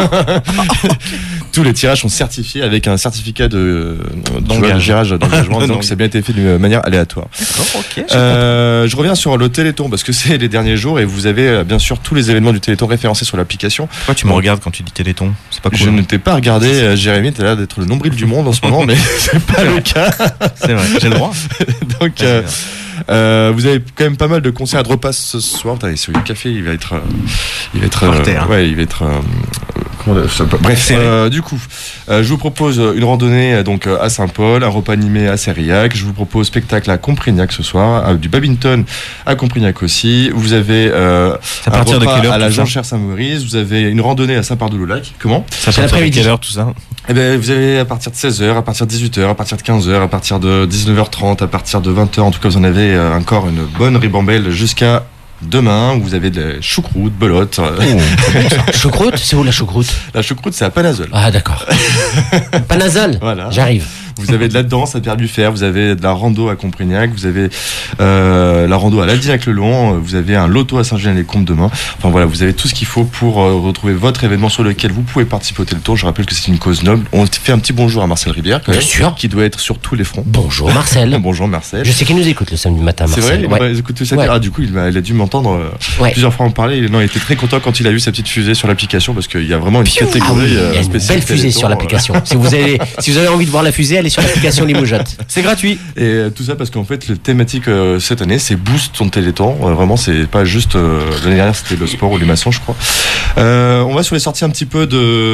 Tous les tirages sont certifiés avec un certificat de d'engagement, d'engagement, donc ça a bien été fait d'une manière aléatoire. Ok. Euh, je reviens sur le Téléthon parce que c'est les derniers jours et vous avez euh, bien sûr tous les événements du Téléthon référencés sur l'application. Pourquoi tu me regardes quand tu dis Téléthon? C'est pas cool. Je ne t'ai pas regardé, euh, Jérémy, t'as l'air d'être le nombril du monde en ce moment, mais c'est pas le cas. C'est vrai, j'ai le droit. Donc, euh, euh, vous avez quand même pas mal de concerts de repas ce soir. Putain, sur le café, il va être, euh, il va être, Par euh, terre. ouais, il va être. euh, comment on- ça peut- Bref, euh, du coup, euh, je vous propose une randonnée euh, donc euh, à Saint-Paul, un repas animé à Sériac. Je vous propose spectacle à Comprignac ce soir, euh, du badminton à Comprignac aussi. Vous avez euh, À partir un de repas quelle heure à la tout ça Jean-Cher Saint-Maurice. Vous avez une randonnée à Saint-Pardoux-le-Lac. Comment? Ça C'est part à l'après-midi. quelle heure tout ça? Eh ben, vous avez à partir de seize heures, à partir de dix-huit heures, à partir de quinze heures, à partir de dix-neuf heures trente, à partir de vingt heures. En tout cas, vous en avez euh, encore une bonne ribambelle jusqu'à demain où vous avez de la choucroute, belote. Choucroute, c'est où la choucroute? La choucroute, c'est à Panazol. Ah, d'accord. Panazol. Voilà. J'arrive. Vous avez de la danse à Pierre-du-Fer, vous avez de la rando à Comprignac, vous avez euh, la rando à Ladinac-le-Long, vous avez un loto à Saint-Julien-les-Combes demain. Enfin voilà, vous avez tout ce qu'il faut pour euh, retrouver votre événement sur lequel vous pouvez participer au Téléthon. Je rappelle que c'est une cause noble. On fait un petit bonjour à Marcel Rivière, quand Bien même, sûr. qui doit être sur tous les fronts. Bonjour Marcel. Bonjour Marcel. Je sais qu'il nous écoute le samedi matin, C'est Marcel. vrai, il Ouais. m'a écouté ça. Ouais. Ah, du coup, il a, il a dû m'entendre euh, Ouais. plusieurs fois en parler. Il, non, il était très content quand il a vu sa petite fusée sur l'application parce qu'il y a vraiment une Ah oui, catégorie il y euh, a une spéciale belle fusée Téléthon, sur euh, l'application. Si vous avez, si vous avez envie de voir la fusée, allez sur l'application Limoges. C'est gratuit. Et euh, tout ça parce qu'en fait, le thématique euh, cette année, c'est Boost ton Téléthon. Euh, vraiment, c'est pas juste. euh, L'année dernière, c'était le sport ou les maçons, je crois. Euh, on va sur les sorties un petit peu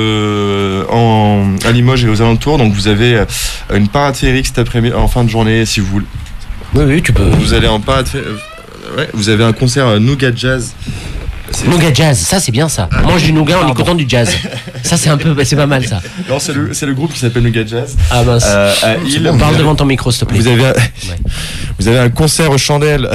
de en à Limoges et aux alentours. Donc, vous avez euh, une parade féerique cet après-midi en fin de journée, si vous voulez. Oui, oui, tu peux. Vous allez en parade. fé- euh, Ouais, vous avez un concert euh, Nougat Jazz. C'est- Nougat jazz, ça c'est bien ça. On mange du nougat en écoutant du jazz. Ça c'est un peu, c'est pas mal ça. Non, c'est le, c'est le groupe qui s'appelle Nougat Jazz. Ah mince. Euh, à Lille, On vous parle avez- devant ton micro s'il te plaît. Vous avez, un, vous avez un concert aux chandelles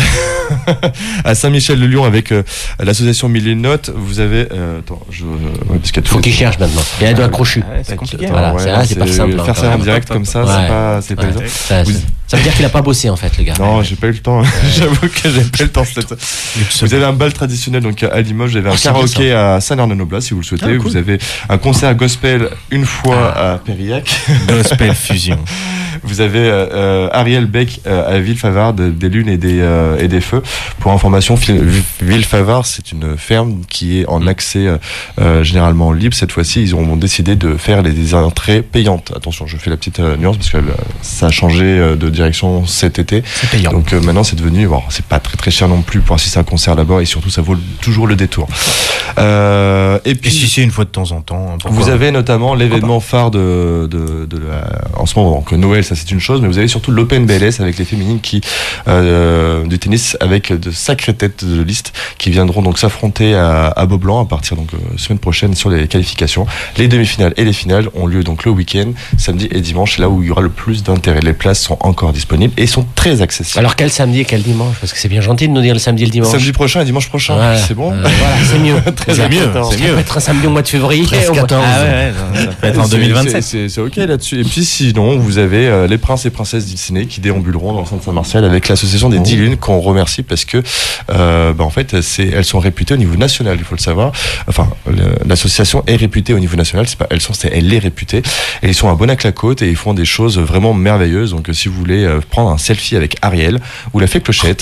à Saint-Michel-de-Lyon avec euh, l'association Mille et une Notes. Vous avez. Euh, attends, je. Ouais, parce qu'il y a Faut tous qu'il les- cherche maintenant. Il y a deux crochus. Ouais, c'est compliqué. Attends, Voilà, ouais, c'est- ah, c'est pas simple, hein, Faire quand ça en même. direct comme ça, Ouais. c'est pas, c'est pas Ouais. évident. Ça, Vous- ça- ça veut dire qu'il a pas bossé en fait le gars. Non, j'ai pas eu le temps. J'avoue que j'ai pas eu le temps. cette- Vous avez un bal traditionnel donc à Limoges. Vous avez un Oh, c'est bien karaoké à Saint-Arnaud-Noblat si vous le souhaitez. Ah, cool. Vous avez un concert gospel une fois à Périac. Gospel Fusion. Vous avez euh, euh, Ariel Beck euh, à Villefavard de- des Lunes et des, euh, et des Feux. Pour information, Fil- Villefavard, c'est une ferme qui est en accès euh, euh, généralement libre. Cette fois-ci, ils ont décidé de faire les entrées payantes. Attention, je fais la petite euh, nuance parce que euh, ça a changé euh, de direction cet été. C'est payant. Donc euh, maintenant, c'est devenu, bon, c'est pas très très cher non plus pour assister à un concert là-bas et surtout, ça vaut le- toujours le détour. Euh, et Et puis, si c'est une fois de temps en temps. hein, pourquoi vous avez notamment l'événement phare de, de, de la, en ce moment, donc Noël, ça c'est une chose, mais vous avez surtout l'Open B L S avec les féminines qui euh, du tennis avec de sacrées têtes de liste qui viendront donc s'affronter à, à Beaublanc à partir donc euh, semaine prochaine sur les qualifications. Les demi-finales et les finales ont lieu donc le week-end, samedi et dimanche, c'est là où il y aura le plus d'intérêt. Les places sont encore disponibles et sont très accessibles. Alors quel samedi et quel dimanche? Parce que c'est bien gentil de nous dire le samedi et le dimanche. Samedi prochain et dimanche prochain, voilà. C'est bon. Euh, voilà, c'est mieux. Très c'est mieux. C'est mieux. Ça peut être un samedi au mois de février. treize, quatorze. Ah ouais, ouais, ça peut être en C'est- deux mille vingt-sept. C'est, c'est, c'est ok là-dessus. Et puis sinon, vous avez euh, les princes et princesses Disney qui déambuleront dans le centre Saint-Martial avec l'association des Oh. dix lunes qu'on remercie parce que, euh, bah, en fait, c'est, elles sont réputées au niveau national, il faut le savoir. Enfin, le- l'association est réputée au niveau national. C'est pas, elles sont, c'est, elle est réputée. Et ils sont à Bonac-la-Côte et ils font des choses vraiment merveilleuses. Donc, euh, si vous voulez euh, prendre un selfie avec Ariel ou la fée Clochette,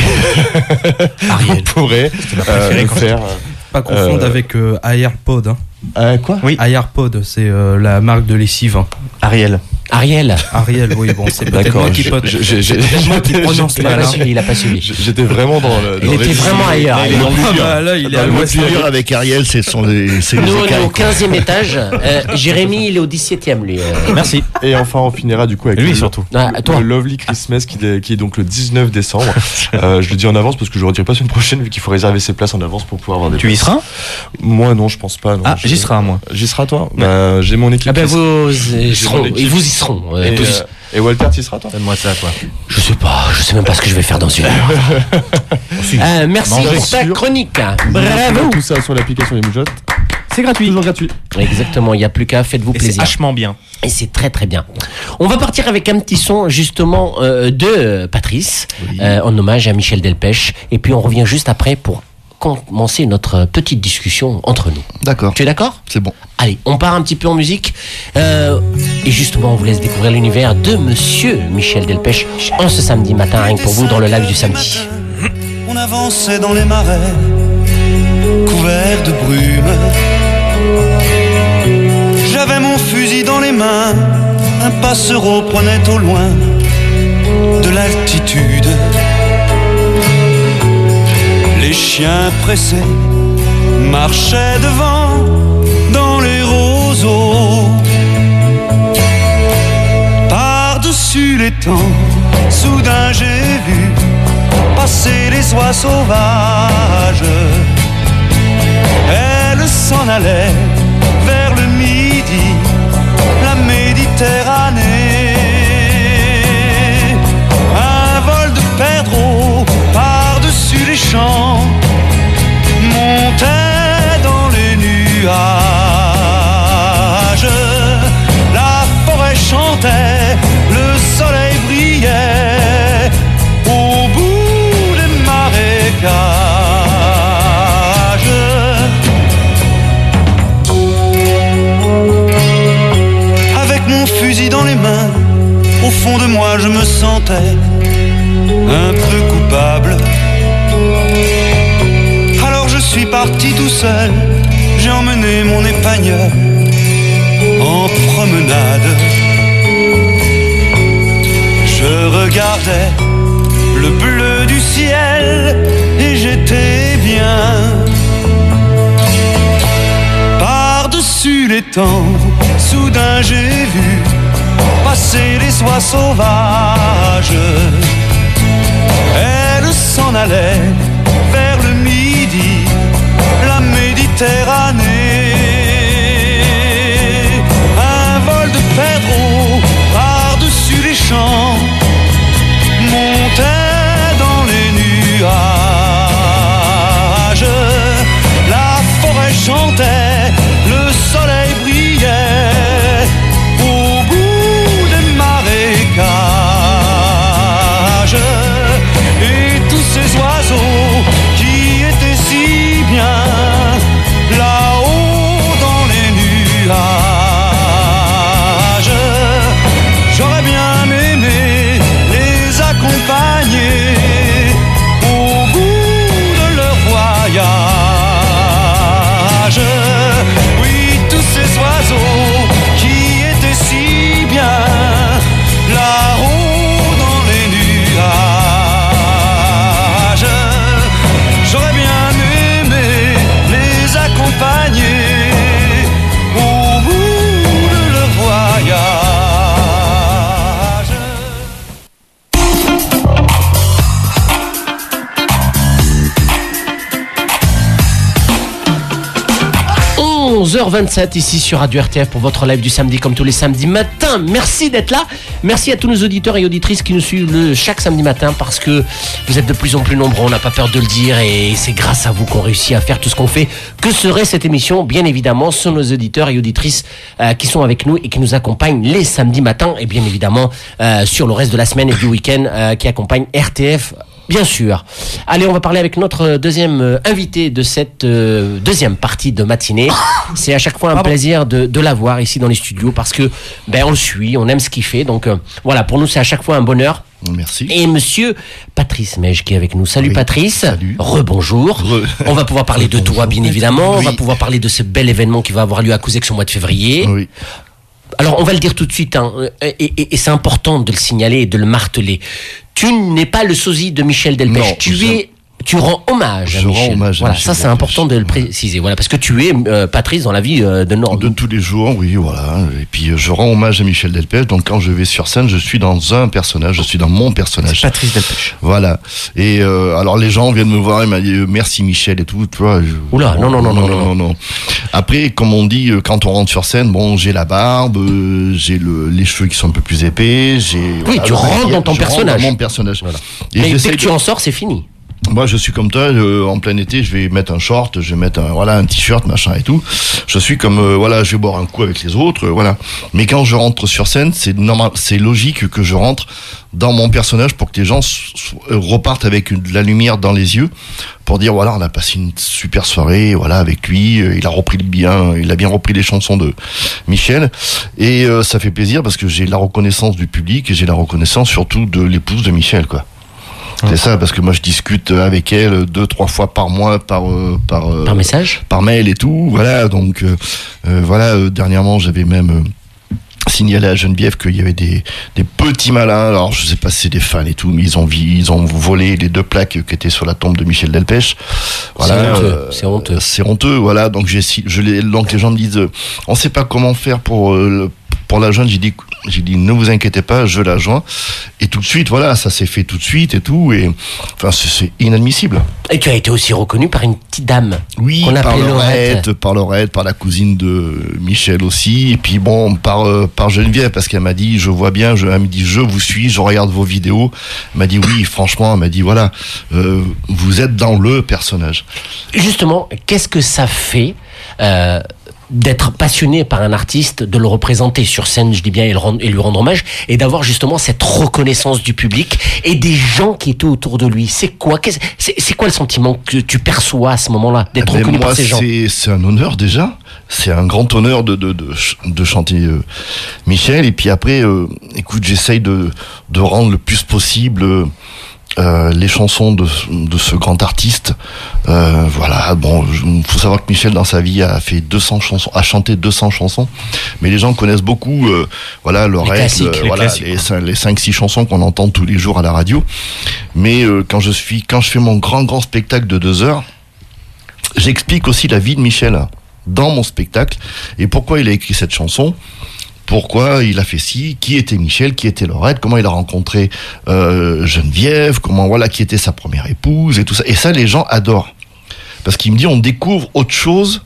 Ariel. vous pourrez ma euh, préférée le quand faire. Pas confondre Euh, avec euh, AirPod. Hein. Euh, quoi Oui. AirPod, c'est euh, la marque de lessive. Hein. Ariel. Ariel. Ariel, oui, bon, c'est peut-être D'accord, moi qui je- pote. je- je- C'est peut-être moi qui je- prononce Il a mal. pas hein. suivi, il a pas suivi. J'étais vraiment dans le. Il dans était les- vraiment ailleurs. Il est dans le Ah dur. bah là, il est Dans à le l'ouest. dur avec Ariel, c'est son, les- c'est les Nous, on est écailles. au quinzième étage. Euh, Jérémy, il est au dix-septième, lui. euh. Merci. Et enfin, on finira du coup avec Lui le, surtout. Ah, toi. le Lovely Christmas qui, dé- qui est donc le dix-neuf décembre. Euh, je le dis en avance parce que je ne redirai pas la semaine prochaine vu qu'il faut réserver ses places en avance pour pouvoir avoir des Tu y places. seras? Moi, non, je pense pas. Non. Ah, Je- j'y serai, moi. J'y seras, toi Bah, j'ai mon équipe. Ah ben qui- vous y J'ai seront. mon équipe. Et vous y seront. euh, Et, tous. euh, et Walter, tu y seras, toi Donne-moi ça, quoi. Je sais pas, je sais même pas ce que je vais faire dans une heure. Euh, merci Manger pour ta sûr. chronique. Bravo. Tout ça sur l'application Les Moujottes. C'est gratuit. Toujours gratuit. Exactement, il n'y a plus qu'à, faites-vous Et c'est plaisir. vachement bien. Et c'est très très bien. On va partir avec un petit son justement euh, de euh, Patrice, euh, en hommage à Michel Delpech. Et puis on revient juste après pour commencer notre petite discussion entre nous. D'accord, Tu es d'accord? c'est bon. Allez, on part un petit peu en musique. Euh, et justement, on vous laisse découvrir l'univers de Monsieur Michel Delpech en ce samedi matin, rien que pour vous, dans le live du samedi. On avançait dans les marais, couverts de brume. J'avais mon fusil dans les mains, un passereau prenait au loin de l'altitude. Les chiens pressés marchaient devant dans les roseaux. Par-dessus les temps, soudain j'ai vu passer les oies sauvages. Elles s'en allaient vers le midi, la Méditerranée. Un vol de perdreaux par-dessus les champs montait dans les nuages. La forêt chantait, le soleil brillait au bout des marécages. Avec mon fusil dans les mains, au fond de moi je me sentais un peu coupable. Alors je suis parti tout seul, j'ai emmené mon épagneur en promenade. Je regardais le bleu du ciel et j'étais bien. Par-dessus les temps, soudain j'ai vu passer les oies sauvages. Elles s'en allaient vers le midi, la Méditerranée. Un vol de perdreaux par-dessus les champs montait dans les nuages. La forêt chantait, le soleil brillait au bout des marécages. Et tous ces oiseaux qui étaient si bien là-haut onze heures vingt-sept ici sur Radio R T F pour votre live du samedi comme tous les samedis matins. Merci d'être là. Merci à tous nos auditeurs et auditrices qui nous suivent le, chaque samedi matin parce que vous êtes de plus en plus nombreux, on n'a pas peur de le dire et c'est grâce à vous qu'on réussit à faire tout ce qu'on fait. Que serait cette émission? Bien évidemment, ce sont nos auditeurs et auditrices euh, qui sont avec nous et qui nous accompagnent les samedis matins et bien évidemment euh, sur le reste de la semaine et du week-end euh, qui accompagnent R T F. Bien sûr. Allez, on va parler avec notre deuxième euh, invité de cette euh, deuxième partie de matinée. C'est à chaque fois un Pardon. plaisir de, de l'avoir ici dans les studios parce que ben on le suit, on aime ce qu'il fait. Donc euh, voilà, pour nous c'est à chaque fois un bonheur. Merci. Et monsieur Patrice Mège qui est avec nous. Salut oui. Patrice. Salut. Rebonjour. Re... On va pouvoir parler de toi bien évidemment. Oui. On va pouvoir parler de ce bel événement qui va avoir lieu à Couzex au mois de février. Oui. Alors on va le dire tout de suite, hein, et, et, et c'est important de le signaler et de le marteler. Tu n'es pas le sosie de Michel Delpech. Non, tu es, tu rends hommage je à Michel. Rends hommage à voilà, Michel ça c'est Delpech. important de le préciser. Voilà, parce que tu es euh, Patrice dans la vie euh, de Nord. De tous les jours, oui, voilà. Et puis euh, je rends hommage à Michel Delpech. Donc quand je vais sur scène, je suis dans un personnage, je suis dans mon personnage. C'est Patrice Delpech. Voilà. Et euh, alors les gens viennent me voir, ils m'ont dit euh, merci Michel et tout. Tu vois. Je... Oula, non non non non non, non non non. Après, comme on dit, euh, quand on rentre sur scène, bon, j'ai la barbe, euh, j'ai le, les cheveux qui sont un peu plus épais, j'ai. Oui, voilà, tu rentres dans ton je personnage. Rentre dans mon personnage. Voilà. Et mais dès que de... tu en sors, c'est fini. Moi, je suis comme toi. Euh, en plein été, je vais mettre un short, je vais mettre un, voilà, un t-shirt, machin et tout. Je suis comme euh, voilà, je vais boire un coup avec les autres, euh, voilà. Mais quand je rentre sur scène, c'est normal, c'est logique que je rentre dans mon personnage pour que les gens s- s- repartent avec une, de la lumière dans les yeux, pour dire voilà, on a passé une super soirée, voilà, avec lui. Euh, il a repris bien, il a bien repris les chansons de Michel, et euh, ça fait plaisir parce que j'ai la reconnaissance du public et j'ai la reconnaissance surtout de l'épouse de Michel, quoi. C'est ça, parce que moi je discute avec elle deux, trois fois par mois, par euh, par euh, par message, par mail et tout. Voilà, donc euh, euh, voilà. Euh, dernièrement, j'avais même euh, signalé à Geneviève qu'il y avait des des petits malins. Alors je sais pas si c'est des fans et tout, mais ils ont vi- ils ont volé les deux plaques qui étaient sur la tombe de Michel Delpech. Voilà, c'est honteux. euh, c'est honteux. C'est honteux. Voilà, donc j'ai je les donc les gens me disent, euh, on sait pas comment faire pour euh, le, pour la joindre. J'ai dit J'ai dit, ne vous inquiétez pas, je la joins. Et tout de suite, voilà, ça s'est fait tout de suite et tout. Et enfin, c'est, c'est inadmissible. Et tu as été aussi reconnu par une petite dame. Oui, qu'on par appelait Laurette, Laurette. par Laurette, par la cousine de Michel aussi. Et puis bon, par, euh, par Geneviève, parce qu'elle m'a dit, je vois bien, je, elle m'a dit, je vous suis, je regarde vos vidéos. Elle m'a dit, oui, franchement, elle m'a dit, voilà, euh, vous êtes dans le personnage. Justement, qu'est-ce que ça fait euh, d'être passionné par un artiste, de le représenter sur scène, je dis bien, et, le rendre, et lui rendre hommage, et d'avoir justement cette reconnaissance du public et des gens qui étaient autour de lui. C'est quoi, qu'est-ce, c'est, c'est quoi le sentiment que tu perçois à ce moment-là, d'être Eh ben, reconnu moi, par ces gens? c'est, c'est un honneur déjà. C'est un grand honneur de, de, de, de chanter euh, Michel. Et puis après, euh, écoute, j'essaye de, de rendre le plus possible euh, Euh, les chansons de, de ce grand artiste. Euh, voilà, bon, il faut savoir que Michel dans sa vie a fait deux cents chansons, a chanté deux cents chansons, mais les gens connaissent beaucoup, euh, voilà, Laurette, les, euh, les, voilà, les, les cinq six chansons qu'on entend tous les jours à la radio. Mais euh, quand je suis, quand je fais mon grand grand spectacle de deux heures, j'explique aussi la vie de Michel dans mon spectacle et pourquoi il a écrit cette chanson. Pourquoi il a fait ci, qui était Michel, qui était Laurette, comment il a rencontré euh, Geneviève, comment voilà, qui était sa première épouse et tout ça. Et ça, les gens adorent. Parce qu'il me dit, on découvre autre chose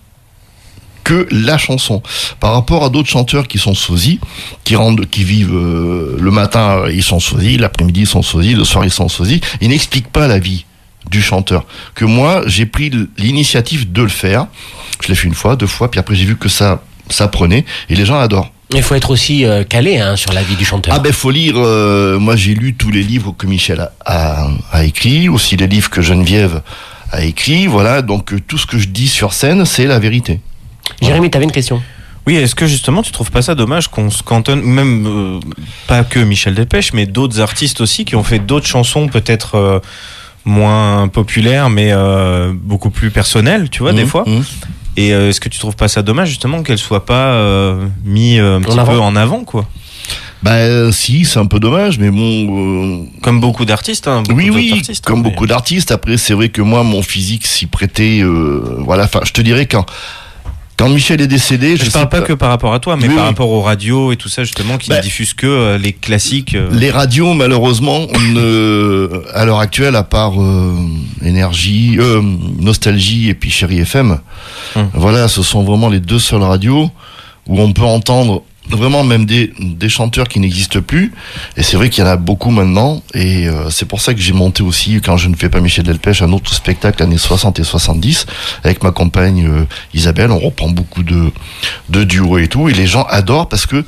que la chanson. Par rapport à d'autres chanteurs qui sont sosies, qui rendent, qui vivent euh, le matin, ils sont sosies, l'après-midi, ils sont sosies, le soir, ils sont sosies. Ils n'expliquent pas la vie du chanteur. Que moi, j'ai pris l'initiative de le faire. Je l'ai fait une fois, deux fois, puis après, j'ai vu que ça, ça prenait, et les gens adorent. Il faut être aussi euh, calé hein, sur la vie du chanteur. Ah ben faut lire, euh, moi j'ai lu tous les livres que Michel a, a, a écrits, aussi les livres que Geneviève a écrits, voilà, donc euh, tout ce que je dis sur scène, c'est la vérité. Jérémy, t'avais une question? Oui, est-ce que justement tu trouves pas ça dommage qu'on se cantonne, même euh, pas que Michel Delpech, mais d'autres artistes aussi qui ont fait d'autres chansons peut-être euh, moins populaires, mais euh, beaucoup plus personnelles, tu vois, mmh, des fois mmh. Et euh, est-ce que tu trouves pas ça dommage justement qu'elle soit pas euh, mis euh, un petit en peu en avant, quoi? Bah euh, si, c'est un peu dommage, mais bon. Euh... Comme beaucoup d'artistes, hein. Beaucoup oui, oui, artistes, comme hein, beaucoup mais... d'artistes. Après, c'est vrai que moi, mon physique s'y prêtait. Euh, voilà, enfin, je te dirais quand Quand Michel est décédé, je, je parle pas, pas que par rapport à toi, mais oui, par oui. rapport aux radios et tout ça justement qui bah, ne diffusent que euh, les classiques. Euh... Les radios, malheureusement, on ne, à l'heure actuelle, à part euh, Énergie, euh, Nostalgie et puis Chérie F M, hum. voilà, ce sont vraiment les deux seules radios où on peut entendre vraiment même des, des chanteurs qui n'existent plus, et c'est vrai qu'il y en a beaucoup maintenant, et euh, c'est pour ça que j'ai monté aussi, quand je ne fais pas Michel Delpech, un autre spectacle années soixante et soixante-dix avec ma compagne euh, Isabelle. On reprend beaucoup de, de duos et tout, et les gens adorent parce que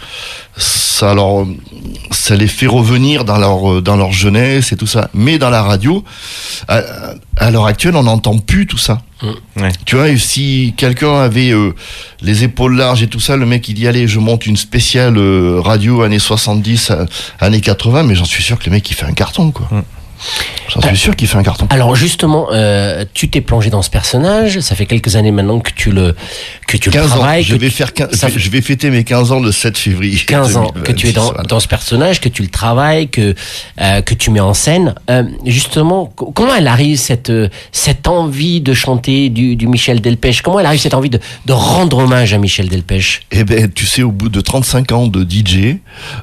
ça leur, ça les fait revenir dans leur, dans leur jeunesse et tout ça. Mais dans la radio, à, à l'heure actuelle, on n'entend plus tout ça. Ouais. Tu vois, si quelqu'un avait euh, les épaules larges et tout ça, le mec il dit allez, je monte une spéciale euh, radio années soixante-dix, euh, années quatre-vingts, mais j'en suis sûr que le mec il fait un carton, quoi. Mm. J'en suis sûr qu'il fait un carton. Alors justement, euh, tu t'es plongé dans ce personnage. Ça fait quelques années maintenant que tu le que tu le travailles. Ans. Je vais faire quinze, fait... je vais fêter mes quinze ans le sept février. quinze ans que tu es dans, voilà. dans ce personnage, que tu le travailles, que euh, que tu mets en scène. Euh, justement, comment elle arrive cette cette envie de chanter du, du Michel Delpech? Comment elle arrive cette envie de de rendre hommage à Michel Delpech? Eh ben, tu sais, au bout de trente-cinq ans de D J,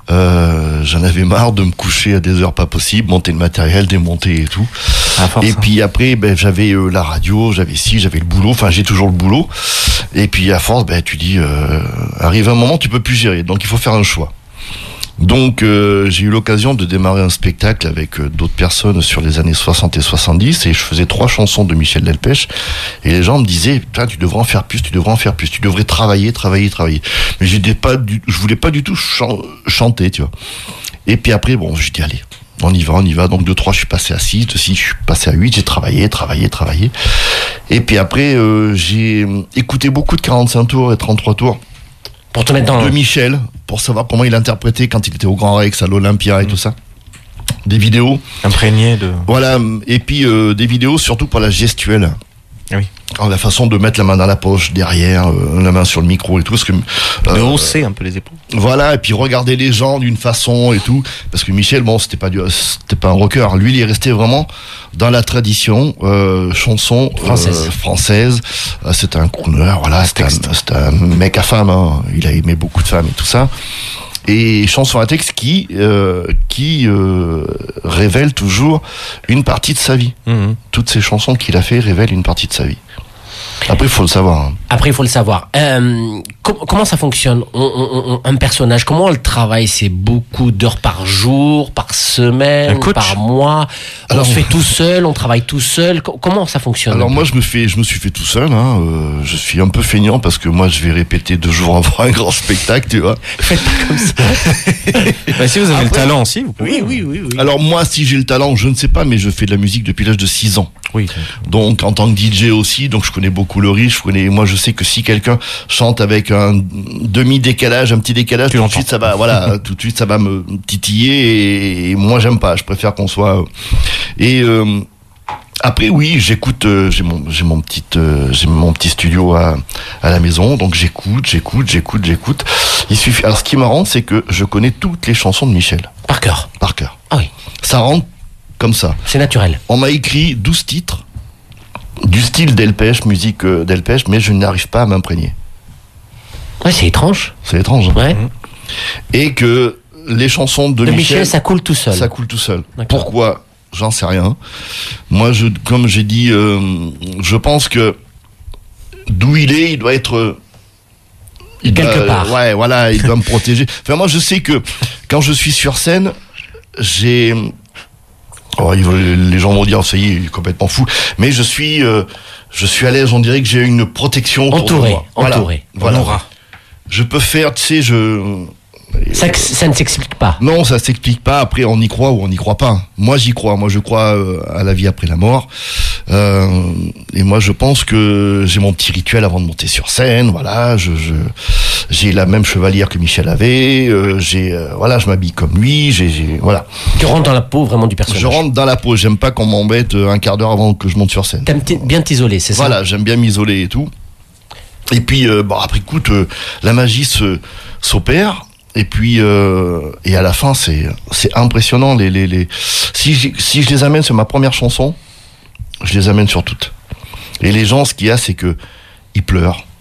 euh, j'en avais marre de me coucher à des heures pas possibles, monter le matériel, démonter et tout. Force, et puis après, ben, j'avais euh, la radio, j'avais ci, j'avais le boulot. Enfin, j'ai toujours le boulot. Et puis à force, ben, tu dis, euh, arrive un moment, tu peux plus gérer. Donc il faut faire un choix. Donc euh, j'ai eu l'occasion de démarrer un spectacle avec euh, d'autres personnes sur les années soixante et soixante-dix, et je faisais trois chansons de Michel Delpech, et les gens me disaient putain, tu devrais en faire plus, tu devrais en faire plus, tu devrais travailler, travailler, travailler. Mais j'étais pas du, je voulais pas du tout chan- chanter, tu vois. Et puis après, bon, je dis allez, on y va, on y va. Donc de trois, je suis passé à six, de six, je suis passé à huit, j'ai travaillé, travaillé, travaillé. Et puis après, euh, j'ai écouté beaucoup de quarante-cinq tours et trente-trois tours. Pour te mettre dans... De Michel, pour savoir comment il interprétait quand il était au Grand Rex, à l'Olympia et mmh. tout ça. Des vidéos. Imprégnées de... Voilà, et puis euh, des vidéos surtout pour la gestuelle. Ah oui. Alors, la façon de mettre la main dans la poche, derrière, euh, la main sur le micro et tout. Parce que, euh, de hausser un peu les épaules. Voilà, et puis regarder les gens d'une façon et tout. Parce que Michel, bon, c'était pas du, c'était pas un rocker. Lui, il est resté vraiment dans la tradition euh, chanson française. Euh, française. Euh, c'était un crooner, voilà. C'était un, c'était un mec à femme. Hein. Il a aimé beaucoup de femmes et tout ça. Et chanson à texte qui euh, qui euh, révèle toujours une partie de sa vie. Mmh. Toutes ces chansons qu'il a fait révèlent une partie de sa vie. Après, il faut le savoir. Hein. Après, il faut le savoir. Euh, com- comment ça fonctionne on, on, on, un personnage, comment on le travaille? C'est beaucoup d'heures par jour, par semaine, par mois. Alors, on se fait tout seul, on travaille tout seul. Co- comment ça fonctionne? Alors moi, je me fais, je me suis fait tout seul. Hein. Euh, je suis un peu feignant parce que moi, je vais répéter deux jours avant un grand spectacle, tu vois. Faites pas comme ça. Bah, si vous avez Après, le talent aussi, vous pouvez. Oui, oui, oui, oui. Alors moi, si j'ai le talent, je ne sais pas, mais je fais de la musique depuis l'âge de six ans. Oui. Donc en tant que D J aussi, donc je connais beaucoup le riche. Je connais, moi, je sais que si quelqu'un chante avec un demi décalage, un petit décalage, tout de suite ça va, voilà, tout de suite ça va me titiller. Et, et moi, j'aime pas. Je préfère qu'on soit. Et euh, après, oui, j'écoute. Euh, j'ai mon, j'ai mon petit, euh, j'ai mon petit studio à à la maison. Donc j'écoute, j'écoute, j'écoute, j'écoute. Il suffit. Alors ce qui est marrant, c'est que je connais toutes les chansons de Michel. Par cœur. Par cœur. Ah oui. Ça rentre comme ça. C'est naturel. On m'a écrit douze titres du style Delpech, musique euh, Delpech, mais je n'arrive pas à m'imprégner. Ouais, c'est étrange. C'est étrange. Hein. Ouais. Et que les chansons de, de Michel, Michel, ça coule tout seul. Ça coule tout seul. D'accord. Pourquoi? J'en sais rien. Moi, je, comme j'ai dit, euh, je pense que d'où il est, il doit être... Il Quelque doit, part. Ouais, voilà, il doit me protéger. Enfin, moi, je sais que quand je suis sur scène, j'ai... Oh, les gens vont dire, ça y est, il est complètement fou. Mais je suis, euh, je suis à l'aise. On dirait que j'ai une protection autour entouré, de moi. entouré. Voilà. voilà. Je peux faire, tu sais, je. Ça, ça ne s'explique pas. Non, ça s'explique pas. Après, on y croit ou on n'y croit pas. Moi, j'y crois. Moi, je crois euh, à la vie après la mort. Euh, et moi, je pense que j'ai mon petit rituel avant de monter sur scène. Voilà, je, je j'ai la même chevalière que Michel avait. Euh, j'ai, euh, voilà, je m'habille comme lui. J'ai, j'ai, voilà. Tu rentres dans la peau vraiment du personnage. Je rentre dans la peau. J'aime pas qu'on m'embête un quart d'heure avant que je monte sur scène. T'aimes t- bien t'isoler, c'est ça? Voilà, j'aime bien m'isoler et tout. Et puis, euh, bon, après, écoute, euh, la magie se, s'opère. Et puis euh, et à la fin c'est c'est impressionnant les les les si je, si je les amène sur ma première chanson, je les amène sur toutes. Et les gens, ce qu'il y a, c'est que ils pleurent,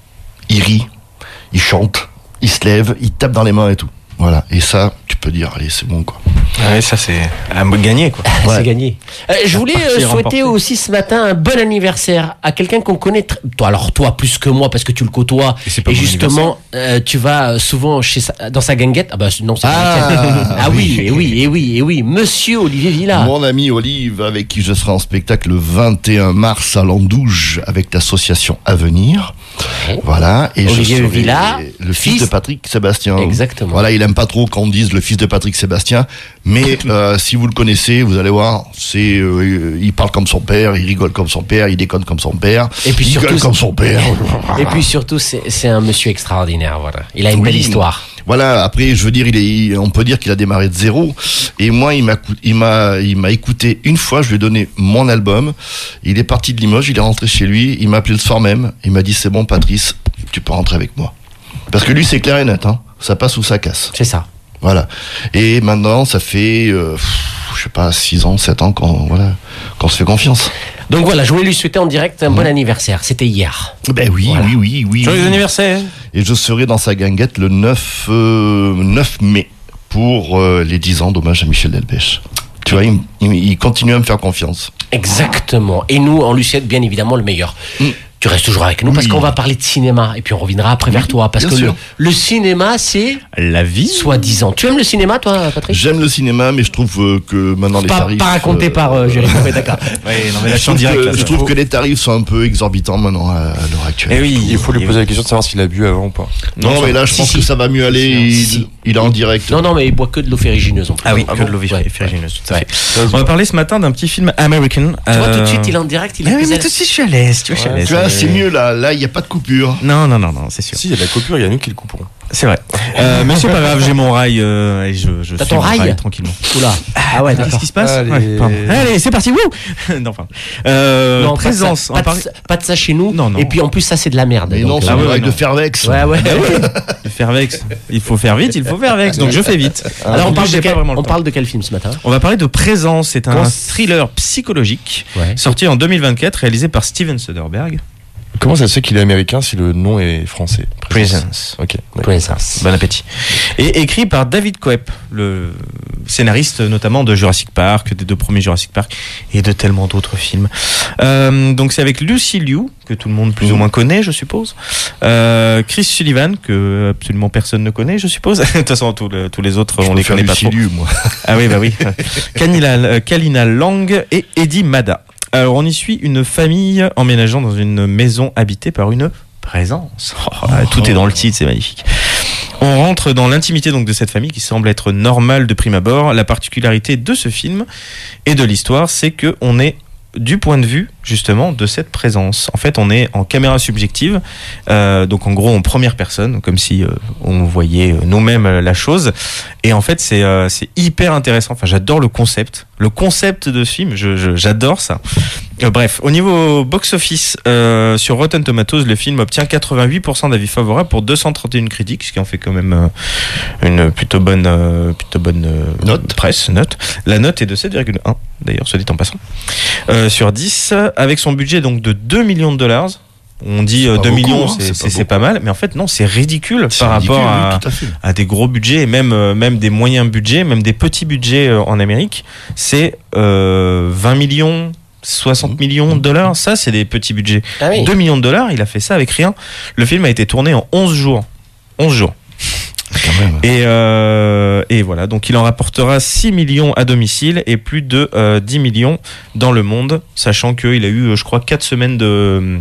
il rit, il chante, il se lève, il tape dans les mains et tout. Voilà. Et ça, tu peux dire, allez, c'est bon, quoi. Ouais, ça c'est à gagner, quoi. Ouais. Ouais. C'est gagné. Euh, je voulais euh, souhaiter remporté. aussi ce matin un bon anniversaire à quelqu'un qu'on connaît. Tr... Toi, alors toi plus que moi parce que tu le côtoies. Et c'est pas Et mon justement, euh, tu vas souvent chez sa... dans sa guinguette. Ah bah non, c'est Ah, pas la tienne. Ah oui, oui. et oui, et oui, et oui, Monsieur Olivier Villa. Mon ami Olive, avec qui je serai en spectacle le vingt et un mars à Landouge avec l'association Avenir. Ouais. Voilà. Et Olivier je serai Villa, le fils, fils de Patrick Sébastien. Exactement. Voilà, il aime pas trop qu'on dise le fils de Patrick Sébastien, mais euh, si vous le connaissez, vous allez voir, c'est, euh, il parle comme son père, il rigole comme son père, il déconne comme son père, Et puis il surtout, gueule comme son père. Et puis surtout, c'est c'est un monsieur extraordinaire. Voilà, il a une Oui. belle histoire. Voilà, après, je veux dire, il est, il- on peut dire qu'il a démarré de zéro. Et moi, il m'a, cou- il m'a, il m'a écouté une fois, je lui ai donné mon album. Il est parti de Limoges, il est rentré chez lui, il m'a appelé le soir même, il m'a dit, c'est bon, Patrice, tu peux rentrer avec moi. Parce que lui, c'est clair et net, hein. Ça passe ou ça casse. C'est ça. Voilà. Et maintenant, ça fait, euh, pff, je sais pas, six ans, sept ans qu'on, voilà, qu'on se fait confiance. Donc voilà, je voulais lui souhaiter en direct un bon anniversaire. C'était hier. Ben oui, Voilà. oui, oui, oui. Joyeux oui. anniversaire. Et je serai dans sa guinguette le neuf, euh, neuf mai pour euh, les dix ans d'hommage à Michel Delpech. Tu vois, il, il, il continue à me faire confiance. Exactement. Et nous, on lui souhaite bien évidemment le meilleur. Mm. Tu restes toujours avec nous parce Oui. qu'on va parler de cinéma et puis on reviendra après vers toi parce bien que le, sûr. le cinéma c'est La vie. soi-disant. Tu aimes le cinéma toi, Patrick? J'aime le cinéma, mais je trouve euh, que maintenant les Pas, tarifs... pas raconté euh, par euh, Jérémy. Ouais, d'accord. Ouais, non mais là je trouve, direct. que, Là, je ça. trouve que les tarifs sont un peu exorbitants maintenant à, à l'heure actuelle. Eh oui, Il faut lui eh poser oui. la question de savoir s'il a bu avant ou pas. Non, mais là, je Si, pense si. que ça va mieux aller. Il, Si, si. il est en direct. Non, non, mais il boit que de l'eau ferrugineuse en plus. Ah oui, Ah que bon de l'eau Ouais. ferrugineuse, tout à Ouais. fait. On va parler ce matin d'un petit film American. Tu vois, tout de suite, il est en direct. Il est Ah oui, plus mais à- tout de suite, je suis à l'aise. Tu vois, je suis à l'aise. Tu vois, c'est mieux là. Là, il n'y a pas de coupure. Non, non, non, non, c'est sûr. Si, il y a de la coupure, il y a nous qui le couperons. C'est vrai. Euh, mais c'est pas grave, j'ai mon rail euh, et je, je T'as suis ton mon rail tranquillement. Oula. Ah ouais, Qu'est-ce d'accord. qui se passe Allez. Ouais, pardon. Allez, c'est parti. Wouh non, enfin. Euh, Non, présence. Pas on de, ça, parle- pas, de, ça- pas de ça chez nous. Non, non. Et puis en plus, ça, c'est de la merde. Mais donc, non, c'est euh, Ah le ouais, rail non. de Fairvex. Ouais, ouais. Le Fairvex. Il faut faire vite, il faut faire vex. Donc je fais vite. Alors, on, Donc, parle j'ai de pas quel, vraiment le on temps. parle de quel film ce matin? On va parler de Présence. C'est un Comment- thriller psychologique Ouais. sorti en deux mille vingt-quatre, réalisé par Steven Soderbergh. Comment ça se fait qu'il est américain si le nom est français? Presence. Ok. d'accord. Presence. Bon appétit. Et écrit par David Koepp, le scénariste notamment de Jurassic Park, des deux premiers Jurassic Park et de tellement d'autres films. Euh, donc c'est avec Lucy Liu, que tout le monde plus ou moins connaît, je suppose. Euh, Chris Sullivan, que absolument personne ne connaît, je suppose. De toute façon, tous, le- tous les autres, on les connaît pas trop. Lucilu, moi. Ah oui, bah oui. Kalina, euh, Kalina Lang et Eddie Mada. Alors, on y suit une famille emménageant dans une maison habitée par une présence. Oh, tout est dans le titre, c'est magnifique. On rentre dans l'intimité donc de cette famille qui semble être normale de prime abord. La particularité de ce film et de l'histoire, c'est que on est du point de vue justement de cette présence. En fait, on est en caméra subjective, euh, donc en gros en première personne, comme si euh, on voyait euh, nous-mêmes euh, la chose. Et en fait, c'est euh, c'est hyper intéressant. Enfin, j'adore le concept, le concept de ce film. Je, je- j'adore ça. Euh, bref, au niveau box-office, euh, sur Rotten Tomatoes, le film obtient quatre-vingt-huit pour cent d'avis favorables pour deux cent trente et une critiques, ce qui en fait quand même euh, une plutôt bonne, euh, plutôt bonne euh, Note. presse, note. La note est de sept virgule un, d'ailleurs, soit dit en passant, euh, sur dix, avec son budget donc de deux millions de dollars. On dit C'est euh, pas deux beaucoup, millions, hein, c'est, c'est c'est, pas c'est pas mal, mais en fait non, c'est ridicule C'est par ridicule, rapport oui, à, tout à fait. à des gros budgets et même, euh, même des moyens budgets, même des petits budgets euh, en Amérique. C'est euh, vingt millions, soixante millions de dollars. Ça, c'est des petits budgets. Ah oui. deux millions de dollars, il a fait ça avec rien. Le film a été tourné en onze jours. onze jours. Quand même. Et, euh, et voilà, donc il en rapportera six millions à domicile et plus de euh, dix millions dans le monde, sachant qu'il a eu, je crois, quatre semaines de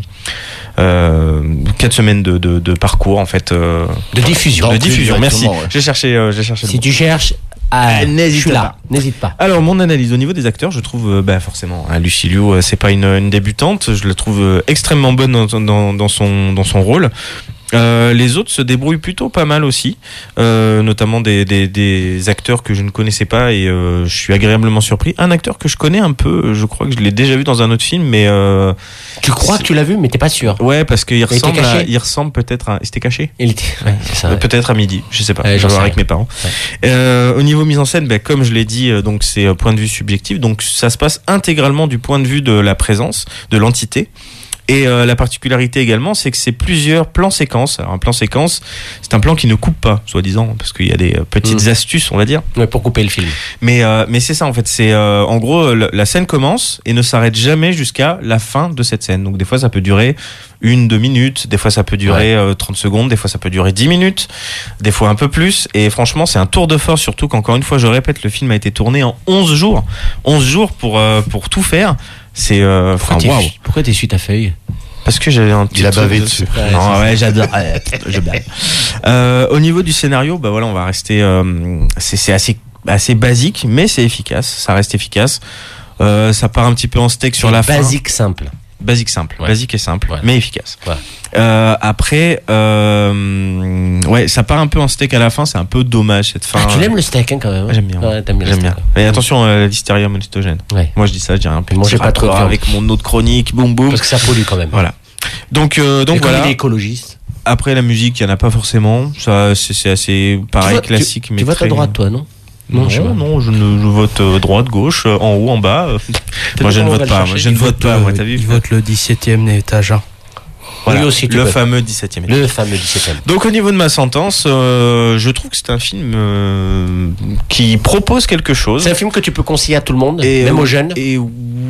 euh, quatre semaines de, de, de parcours en fait. Euh, De diffusion. de D'entrée diffusion. Merci. directement, ouais. J'ai cherché, euh, j'ai cherché. le Si mot. tu cherches, ah, N'hésite je suis là. pas. N'hésite pas. Alors mon analyse au niveau des acteurs, je trouve euh, bah, forcément hein, Lucy Liu, euh, c'est pas une, une débutante, je la trouve euh, extrêmement bonne dans, dans, dans son dans son rôle. Euh, les autres se débrouillent plutôt pas mal aussi, euh, notamment des, des, des acteurs que je ne connaissais pas et euh, je suis agréablement surpris. Un acteur que je connais un peu, je crois que je l'ai déjà vu dans un autre film, mais euh, Tu crois que tu l'as vu, mais t'es pas sûr. ouais parce qu'il était ressemble, à, caché il ressemble peut-être à, il était caché. Il était. Ouais, c'est ça. Euh, ouais. Peut-être à midi, je sais pas. Ouais, je j'en vais voir sais avec rien. mes parents. Ouais. Euh, au niveau mise en scène, ben, comme je l'ai dit, euh, donc c'est euh, point de vue subjectif. Donc ça se passe intégralement du point de vue de la présence, de l'entité. Et euh, la particularité également, c'est que c'est plusieurs plans séquences. Alors un plan séquence, c'est un plan qui ne coupe pas, soi-disant, parce qu'il y a des euh, petites mmh. astuces, on va dire. Ouais, pour couper le film. Mais euh, mais c'est ça en fait. C'est euh, en gros le, la scène commence et ne s'arrête jamais jusqu'à la fin de cette scène. Donc des fois ça peut durer une, deux minutes, des fois ça peut durer ouais. euh, trente secondes, des fois ça peut durer dix minutes, des fois un peu plus. Et franchement, c'est un tour de force, surtout qu'encore une fois, je répète, le film a été tourné en onze jours. onze jours pour, euh, pour tout faire. C'est, euh, pourquoi t'es, wow. pourquoi t'es su ta feuille? Parce que j'avais un petit. Il a bavé dessus. Ouais, non, ouais, j'adore. je bave. Euh, au niveau du scénario, bah voilà, on va rester. Euh, c'est, c'est assez, assez basique, mais c'est efficace. Ça reste efficace. Euh, ça part un petit peu en steak sur la fin. Basique simple. Basique simple, ouais. basique et simple, ouais. mais efficace. Ouais. Euh, après, euh, ouais, ça part un peu en steak à la fin, c'est un peu dommage cette fin. Ah, tu l'aimes le steak hein, quand même. Ouais, j'aime bien. Ouais, t'aimes bien. J'aime bien. Mais attention, euh, la listeria monostogène. Ouais. Moi je dis ça, je dirais un peu. Moi j'ai pas trop avec mon autre chronique, boum boum. Parce que ça pollue quand même. Voilà. Donc euh, donc et voilà. Il est écologiste. Après la musique, il y en a pas forcément. Ça c'est, c'est assez pareil, vois, classique. Tu, mais tu votes très... à droite toi, non? Non, non, je, non, je, ne, je vote euh, droite, gauche, euh, en haut, en bas. Euh. Moi, je ne vote pas. Moi, je ne vote pas. Moi, t'as vu? Il vote le dix-septième étage. Voilà, oui, aussi, le votes. fameux dix-septième étage. Le fameux dix-septième. Donc, au niveau de ma sentence, euh, je trouve que c'est un film euh, qui propose quelque chose. C'est un film que tu peux conseiller à tout le monde, et même euh, aux jeunes. Et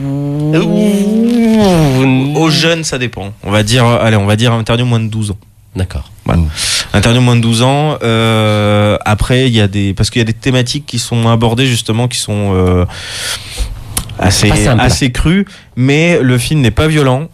aux jeunes, ça dépend. On va dire, allez, on va dire interdit aux moins de douze ans. D'accord. Voilà. Interdit aux moins de douze ans. Euh, après, il y a des, parce qu'il y a des thématiques qui sont abordées justement, qui sont euh, assez, assez crues. Mais le film n'est pas violent.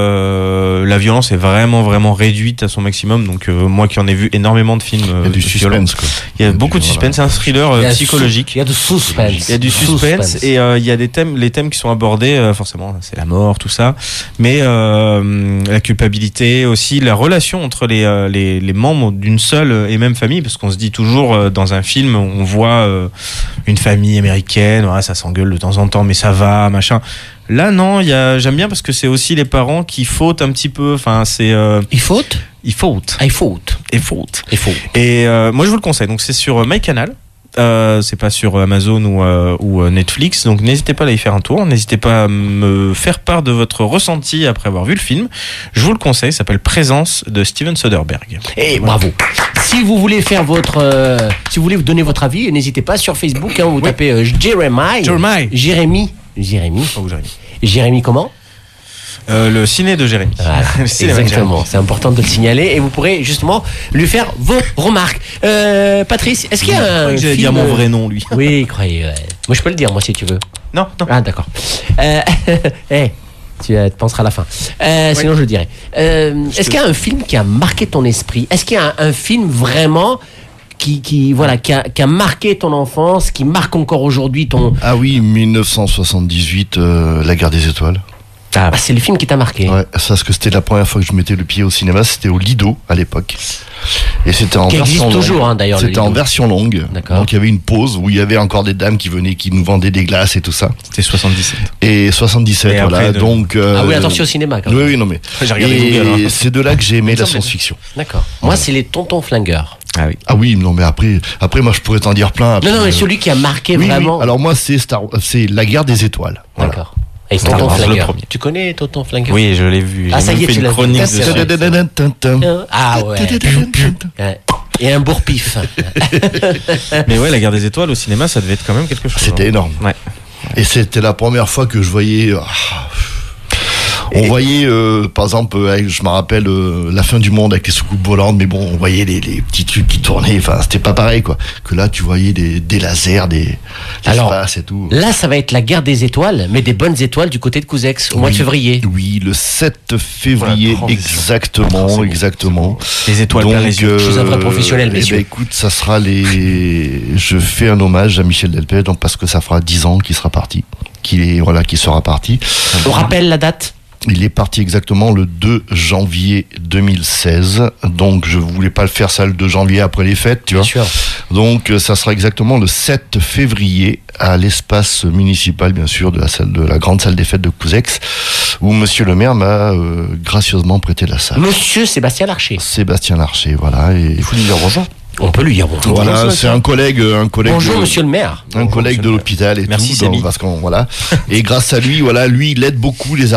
Euh, la violence est vraiment, vraiment réduite à son maximum. Donc, euh, moi qui en ai vu énormément de films. Euh, il y a du suspense, quoi. Il y a beaucoup de suspense. C'est un thriller euh, psychologique. Il y a du suspense. Il y a du suspense. suspense. Et euh, il y a des thèmes, les thèmes qui sont abordés, euh, forcément, c'est la mort, tout ça. Mais euh, la culpabilité aussi, la relation entre les, euh, les, les membres d'une seule et même famille. Parce qu'on se dit toujours, euh, dans un film, on voit euh, une famille américaine, ouais, ça s'engueule de temps en temps, mais ça va, machin. Là, non, il y a, j'aime bien parce que c'est aussi les parents qui fautent un petit peu. Enfin, c'est. Euh, ils fautent. Ils fautent. Ah, ils fautent. Ils fautent. Ils fautent. Et euh, moi, je vous le conseille. Donc, c'est sur MyCanal. Euh, c'est pas sur Amazon ou, euh, ou Netflix. Donc, n'hésitez pas à aller y faire un tour. N'hésitez pas à me faire part de votre ressenti après avoir vu le film. Je vous le conseille. Ça s'appelle Présence de Steven Soderbergh. Et bravo. Si vous voulez faire votre, euh, si vous voulez vous donner votre avis, n'hésitez pas sur Facebook. Hein, vous oui. tapez euh, Jérémy. Jérémy. Jérémy. Jérémy. Oh, Jérémy. Jérémy comment euh, Le ciné de Jérémy. Voilà, exactement, c'est important de le signaler et vous pourrez justement lui faire vos remarques. Euh, Patrice, est-ce qu'il y a un film... J'allais dire mon vrai nom, lui. Oui, croyez. Ouais. Moi, je peux le dire, moi, si tu veux. Non, non. Ah, d'accord. Euh, hey, tu te penseras à la fin. Euh, oui. Sinon, je le dirai. Euh, est-ce qu'il y a un film qui a marqué ton esprit? Est-ce qu'il y a un, un film vraiment... Qui, qui, voilà, qui, a, qui a marqué ton enfance, qui marque encore aujourd'hui ton... Ah oui, dix-neuf cent soixante-dix-huit, euh, La Guerre des Étoiles. Ah, bah c'est le film qui t'a marqué. Ouais, ça, parce que c'était la première fois que je mettais le pied au cinéma, c'était au Lido, à l'époque. Et c'était en qui version existe toujours, longue. hein, d'ailleurs. C'était en version longue. D'accord. Donc il y avait une pause où il y avait encore des dames qui venaient, qui nous vendaient des glaces et tout ça. C'était soixante-dix-sept. Et soixante-dix-sept, et voilà. De... Donc, euh... Ah oui, attention au cinéma, quand même. Oui, oui, non, mais. J'ai regardé et Google, hein. C'est de là que j'ai aimé la science-fiction. D'accord. Moi, c'est les Tontons Flingueurs. Ah oui. Ah oui, non, mais après, après, moi, je pourrais t'en dire plein. Après, non, non, mais celui qui a marqué oui, vraiment. Oui. Alors moi, c'est Star, c'est La Guerre des Étoiles. Voilà. D'accord. Et Tonton Flingueur. Tu connais Tonton Flingueur? Oui, je l'ai vu. J'ai ah, ça y est, fait tu une l'as chronique de Ah ouais. Et un bourre-pif. Mais ouais, La Guerre des Étoiles au cinéma, ça devait être quand même quelque chose. C'était énorme. Ouais. Et c'était la première fois que je voyais. Ah, on et voyait, euh, par exemple, euh, je me rappelle euh, la fin du monde avec les soucoupes volantes, mais bon, on voyait les, les petits trucs qui tournaient. Enfin, c'était pas pareil, quoi. Que là, tu voyais des, des lasers, des l'espace et tout. Là, ça va être la guerre des étoiles, mais des bonnes étoiles du côté de Couzex au oui, mois de février. Oui, le sept février, voilà, exactement, exactement. Les étoiles. Donc, les yeux. Euh, je suis un vrai professionnel, messieurs. Eh ben, écoute, ça sera les. Je fais un hommage à Michel Delpech, donc parce que ça fera dix ans qu'il sera parti, qu'il est voilà, qu'il sera parti. On rappelle la date. Il est parti exactement le deux janvier deux mille seize, donc je voulais pas le faire ça le deux janvier après les fêtes, tu vois. Bien sûr. Donc ça sera exactement le sept février à l'espace municipal, bien sûr, de la salle de la grande salle des fêtes de Couzex, où Monsieur le maire m'a euh, gracieusement prêté la salle. Monsieur Sébastien Larcher. Sébastien Larcher, voilà. Et il faut lui dire bonjour. On peut lui dire bonjour. Voilà, bonjour, c'est un collègue, un collègue. Bonjour, de, monsieur le maire. Un bonjour, collègue de l'hôpital et Merci, tout. Donc, parce qu'on voilà. Et grâce à lui, voilà, lui, il aide beaucoup les artistes.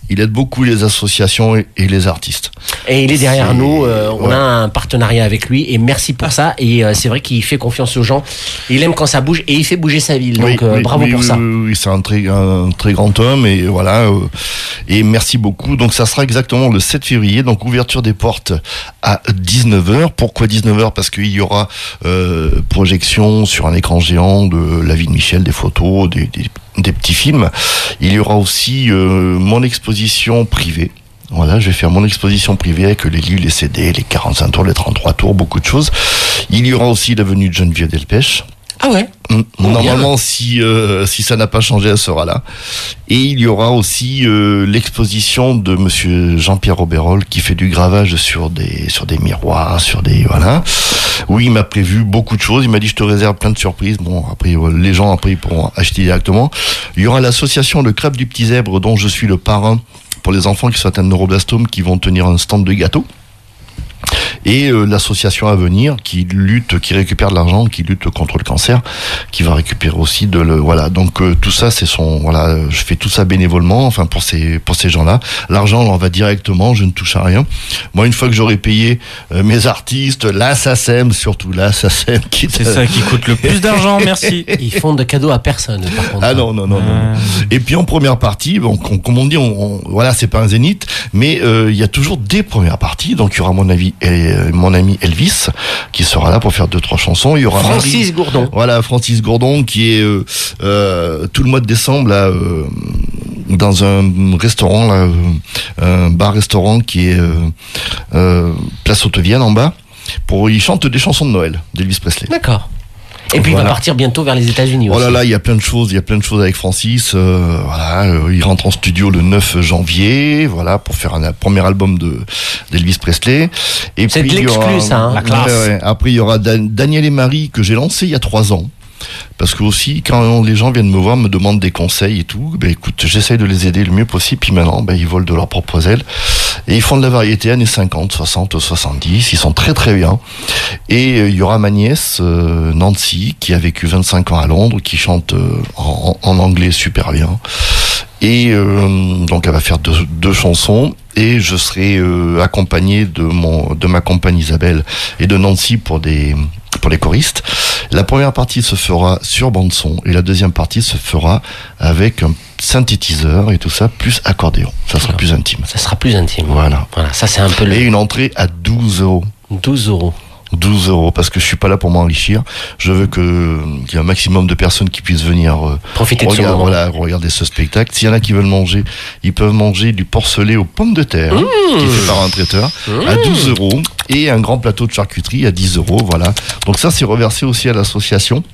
Il aide beaucoup les associations et, et les artistes. Et il est derrière C'est- nous, euh, on ouais. a un partenariat avec lui et merci pour ça. Et euh, c'est vrai qu'il fait confiance aux gens, il aime quand ça bouge et il fait bouger sa ville. Donc Oui, euh, oui, bravo oui, pour oui, ça. Oui, oui, c'est un très, un très grand homme et voilà. euh, et merci beaucoup. Donc ça sera exactement le sept février. Donc ouverture des portes à dix-neuf heures. Pourquoi dix-neuf heures? Parce qu'il y aura euh, projection sur un écran géant de la vie de Michel, des photos, des, des, des petits films. Il y aura aussi euh, mon exposition privée. Voilà, je vais faire mon exposition privée avec les livres, les C D, les quarante-cinq tours, les trente-trois tours, beaucoup de choses. Il y aura aussi l'avenue de Geneviève Delpech. Ah ouais. Normalement, si euh, si ça n'a pas changé, elle sera là. Et il y aura aussi euh, l'exposition de Monsieur Jean-Pierre Auberol qui fait du gravage sur des sur des miroirs, sur des voilà. Oui, il m'a prévu beaucoup de choses. Il m'a dit je te réserve plein de surprises. Bon, après euh, les gens après ils pourront acheter directement. Il y aura l'association Le Crêpe du Petit Zèbre dont je suis le parrain pour les enfants qui sont atteints de neuroblastome qui vont tenir un stand de gâteaux. Et euh, l'association à venir qui lutte, qui récupère de l'argent, qui lutte contre le cancer, qui va récupérer aussi de le voilà. Donc euh, tout ça c'est son voilà, je fais tout ça bénévolement, enfin pour ces pour ces gens-là. L'argent on en va directement, je ne touche à rien. Moi une fois que j'aurai payé euh, mes artistes, la S A C E M surtout la S A C E M qui C'est ça qui coûte le plus d'argent, merci. Ils font de cadeaux à personne par contre. Ah non non non non. Et puis en première partie, bon, com- comme on dit, on, on- voilà, c'est pas un zénith, mais euh, il y a toujours des premières parties. Donc il y aura mon ami, euh, mon ami Elvis qui sera là pour faire deux trois chansons. Il y aura Francis Marie- Gourdon. Voilà, Francis Gourdon qui est euh, euh, tout le mois de décembre là euh, dans un restaurant, là, euh, un bar-restaurant qui est euh, euh, Place Haute-Vienne en bas. Pour il chante des chansons de Noël d'Elvis Presley. D'accord. Et puis il Voilà. va partir bientôt vers les États-Unis Oh aussi. là là, il y a plein de choses, il y a plein de choses avec Francis. euh, voilà, euh, il rentre en studio le neuf janvier, voilà, pour faire un, un premier album de d'Elvis Presley. Et C'est puis, de il y aura- l'exclu, ça, hein. La classe. Ouais, ouais. Après, il y aura Dan- Daniel et Marie que j'ai lancé il y a trois ans. Parce que aussi, quand les gens viennent me voir, me demandent des conseils et tout, ben écoute, j'essaye de les aider le mieux possible. Puis maintenant, ben ils volent de leurs propres ailes et ils font de la variété années cinquante, soixante, soixante-dix. Ils sont très très bien. Et euh, il y aura ma nièce euh, Nancy qui a vécu vingt-cinq ans à Londres, qui chante euh, en, en anglais super bien. Et euh, donc elle va faire deux, deux chansons et je serai euh, accompagné de mon de ma compagne Isabelle et de Nancy pour des pour les choristes. La première partie se fera sur bande son et la deuxième partie se fera avec un synthétiseur et tout ça plus accordéon. Ça sera plus intime. Ça sera plus intime. Voilà. Voilà, ça c'est un peu le Et une entrée à douze euros. douze euros. douze euros parce que je suis pas là pour m'enrichir. Je veux que qu'il y ait un maximum de personnes qui puissent venir euh, Profiter de ce regarder, moment. voilà, regarder ce spectacle. S'il y en a qui veulent manger, ils peuvent manger du porcelet aux pommes de terre Mmh. qui est fait par un traiteur à douze euros et un grand plateau de charcuterie à dix euros. Voilà. Donc ça c'est reversé aussi à l'association.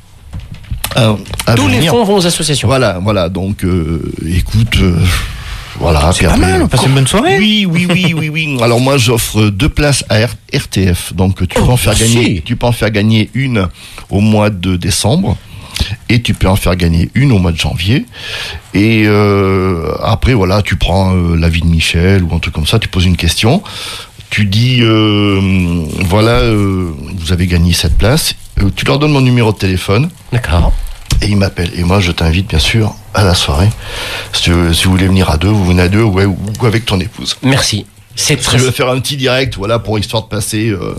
À- à Tous les venir. fonds vont aux associations. Voilà, voilà. Donc euh, écoute. euh, Voilà, C'est pas mal, on passe une bonne soirée. Oui, oui, oui, oui, oui. Alors moi, j'offre deux places à R- RTF. Donc tu peux Oh, en faire merci. gagner, tu peux en faire gagner une au mois de décembre. Et tu peux en faire gagner une au mois de janvier. Et euh, après, voilà, tu prends euh, la vie de Michel ou un truc comme ça, tu poses une question. Tu dis, euh, voilà, euh, vous avez gagné cette place. Euh, tu leur donnes mon numéro de téléphone. D'accord. Et ils m'appellent. Et moi, je t'invite, bien sûr, à la soirée. Si, tu veux- si vous voulez venir à deux, vous venez à deux, ouais, ou avec ton épouse. Merci. C'est Parce très que je vais faire un petit direct, voilà, pour histoire de passer euh,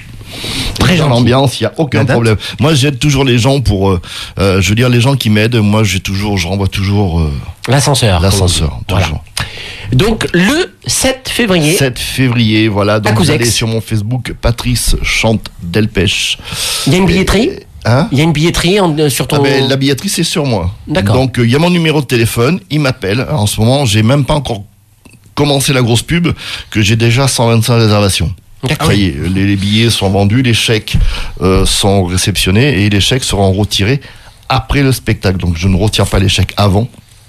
Très dans gentil. l'ambiance, il n'y a aucun La date problème. Moi, j'aide toujours les gens pour, euh, euh, je veux dire, les gens qui m'aident, moi, j'ai toujours, je renvoie toujours euh, l'ascenseur. l'ascenseur, Voilà. toujours. Donc le sept février. sept février, voilà. Donc, vous Couzex. allez sur mon Facebook, Patrice Chante Delpech. Il y a une billetterie. Hein? Il y a une billetterie en- euh, sur ton. Ah ben, la billetterie, c'est sur moi. D'accord. Donc, il y a mon numéro de téléphone, il m'appelle. En ce moment, j'ai même pas encore commencé la grosse pub, que j'ai déjà cent vingt-cinq réservations. D'accord. Ça y est, les, les billets sont vendus, les chèques euh, sont réceptionnés et les chèques seront retirés après le spectacle. Donc, je ne retire pas les chèques avant.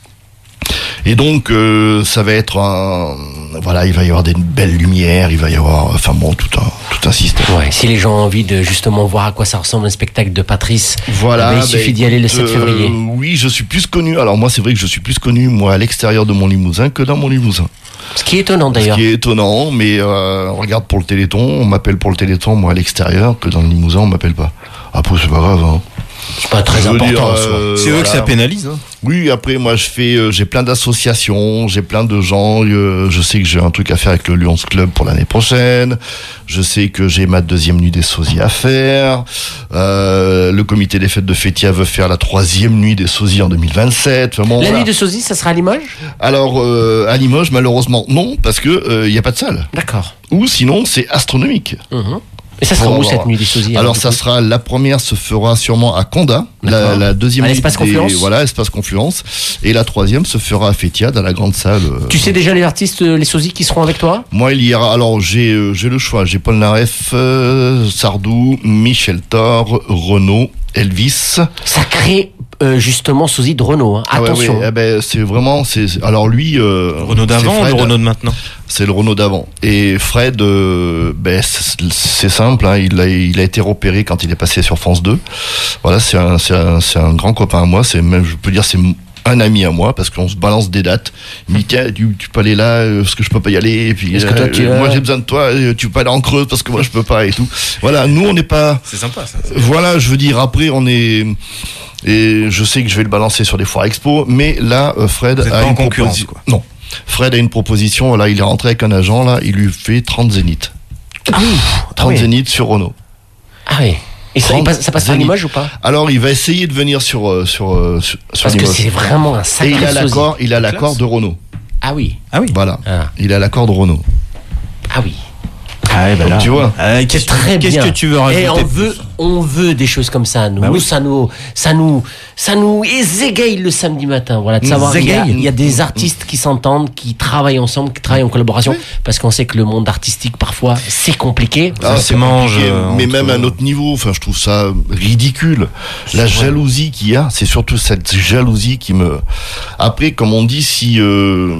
Et donc, euh, ça va être un... Voilà, il va y avoir des belles lumières, il va y avoir... Enfin bon, tout un, tout un système. Ouais, si les gens ont envie de justement voir à quoi ça ressemble un spectacle de Patrice, Voilà. eh ben, il suffit ben, d'y aller le écoute, sept février. euh, oui, je suis plus connu. Alors moi, c'est vrai que je suis plus connu, moi, à l'extérieur de mon Limousin que dans mon Limousin. Ce qui est étonnant d'ailleurs. Ce qui est étonnant, mais euh, on regarde pour le Téléthon, on m'appelle pour le Téléthon, moi, à l'extérieur, que dans le Limousin, on m'appelle pas. Après, c'est pas grave, hein. C'est pas très Je veux important. dire, en soi. euh, C'est eux que voilà. ça pénalise. Hein. Oui, après moi je fais, euh, j'ai plein d'associations, j'ai plein de gens. euh, je sais que j'ai un truc à faire avec le Lions Club pour l'année prochaine. Je sais que j'ai ma deuxième nuit des sosies à faire. Euh, le comité des fêtes de Fétia veut faire la troisième nuit des sosies en deux mille vingt-sept. Enfin, bon, La voilà. nuit de sosie, ça sera à Limoges? Alors euh, à Limoges, malheureusement non, parce que il y a pas de salle. D'accord. Ou sinon c'est astronomique. Mhm. Et ça sera Bon, où bon, cette bon. nuit des sosies? Alors ça sera, la première se fera sûrement à Condat, la, D'accord. la deuxième À nuit l'Espace des- Confluence. voilà, espace Confluence, et la troisième se fera à Fétia dans la grande salle. euh, Tu sais déjà les artistes, euh, les sosies qui seront avec toi? Moi, il y aura. Alors, j'ai euh, j'ai le choix. J'ai Paul Naref, euh, Sardou, Michel Thor, Renaud, Elvis. Sacré, euh, justement, sosie de Renault. Hein. Ah ouais, Attention. ouais, eh ben, c'est vraiment. c'est c'est- Alors lui. Euh, Renaud d'avant c'est ou le Fred. Renaud de maintenant? C'est le Renault d'avant. Et Fred, euh, ben, c'est c'est simple. Hein, il a il a été repéré quand il est passé sur France deux. Voilà, c'est un c'est un c'est un grand copain à moi. C'est même, je peux dire, c'est un ami à moi parce qu'on se balance des dates. Il me dit tiens, tu, tu peux aller là, euh, parce que je peux pas y aller. Et puis Est-ce que toi, tu euh, vas moi j'ai besoin de toi. euh, Tu peux aller en Creuse parce que moi je peux pas et tout. Voilà, nous on n'est pas. C'est sympa ça. Voilà, je veux dire, après, on est. Et je sais que je vais le balancer sur des foires expo, mais là, euh, Fred Vous êtes a pas en une concurrence, proposi- quoi. Non. Fred a une proposition, là, il est rentré avec un agent, là, il lui fait trente zéniths. Ah oui. trente Ah oui. zéniths sur Renault. Ah oui. Et ça, il passe, ça passe à Zénith. Limoges ou pas? Alors, il va essayer de venir sur, euh, sur, euh, sur, sur Parce que Limoges. c'est vraiment un Et sacré il a sosie. l'accord, il a l'accord de Renault. Ah oui. Ah oui. Voilà. Ah, Il a l'accord de Renault. ah oui. Ah ouais, bah là. Tu vois. Euh, qu'est-ce Très qu'est-ce bien. que tu veux rajouter? Et on veut, on veut des choses comme ça. Nous, Bah Nous, oui. ça nous, ça nous, ça nous égaye le samedi matin. Voilà, de savoir il y, a, Zégaye. il y a des artistes qui s'entendent, qui travaillent ensemble, qui travaillent en collaboration, parce qu'on sait que le monde artistique parfois c'est compliqué. Ah, Ça c'est se mange, compliqué, euh, mais entre- même à un autre niveau. Enfin, je trouve ça ridicule. La jalousie qu'il y a, c'est surtout cette jalousie qui me. Après, comme on dit, si euh,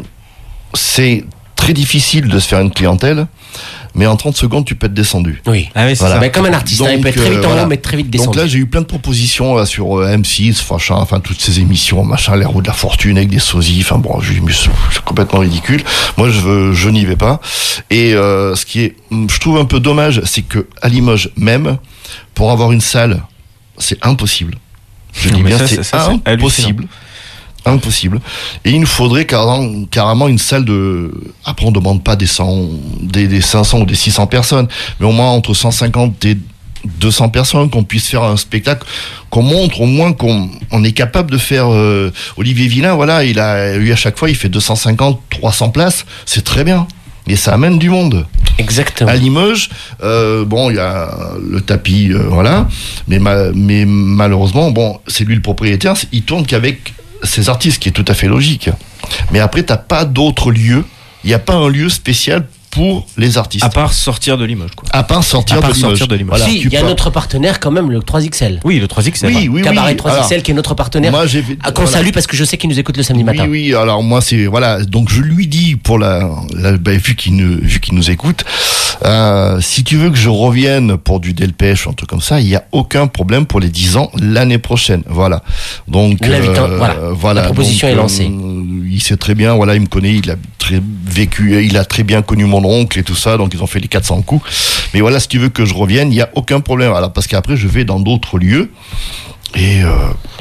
c'est très difficile de se faire une clientèle, mais en trente secondes, tu peux être descendu. Oui. Ah oui, c'est Voilà. ça. Mais comme un artiste, hein, il peut être très euh, vite en voilà. haut, mais très vite Donc descendu. là, j'ai eu plein de propositions là, sur euh, M six, machin, enfin toutes ces émissions, machin, les roues de la fortune avec des sosies. Enfin bon, je- mais c'est c'est complètement ridicule. Moi, je veux, je n'y vais pas. Et euh, ce qui est, je trouve un peu dommage, c'est que à Limoges même, pour avoir une salle, c'est impossible. Je Non, dis mais bien, ça, c'est ça, c'est impossible. Impossible. Et il nous faudrait carrément, carrément une salle de. Après, on demande pas des cent, des, des cinq cents ou des six cents personnes, mais au moins entre cent cinquante et deux cents personnes, qu'on puisse faire un spectacle, qu'on montre au moins qu'on on est capable de faire. euh, Olivier Villain, voilà, il a eu à chaque fois, il fait deux cent cinquante, trois cents places, c'est très bien. Et ça amène du monde. Exactement. À Limoges, euh, bon, il y a le tapis, euh, voilà, mais, ma- mais malheureusement, bon, c'est lui le propriétaire, il tourne qu'avec ses artistes, qui est tout à fait logique. Mais après, t'as pas d'autre lieu, il n'y a pas un lieu spécial pour les artistes. À part sortir de Limoges, quoi. À part sortir, À part de, Limoges. sortir de Limoges. Voilà, si, tu il y a peux- notre partenaire quand même, le trois X L. Oui, le trois X L. Oui, oui, Cabaret oui. trois X L Alors, qui est notre partenaire. moi, j'ai fait- Ah, qu'on voilà. salue parce que je sais qu'il nous écoute le samedi Oui, matin. oui, alors moi c'est voilà, donc je lui dis pour la, la bah, vu qu'il nous vu qu'il nous écoute, euh, si tu veux que je revienne pour du Delpech ou un truc comme ça, il y a aucun problème pour les dix ans l'année prochaine, voilà. Donc Là, putain, voilà. voilà, La proposition donc, est lancée. euh, il sait très bien, voilà, il me connaît, il a très vécu, il a très bien connu mon oncle et tout ça, donc ils ont fait les quatre cents coups. Mais voilà, si tu veux que je revienne, il y a aucun problème, alors parce qu'après je vais dans d'autres lieux et euh,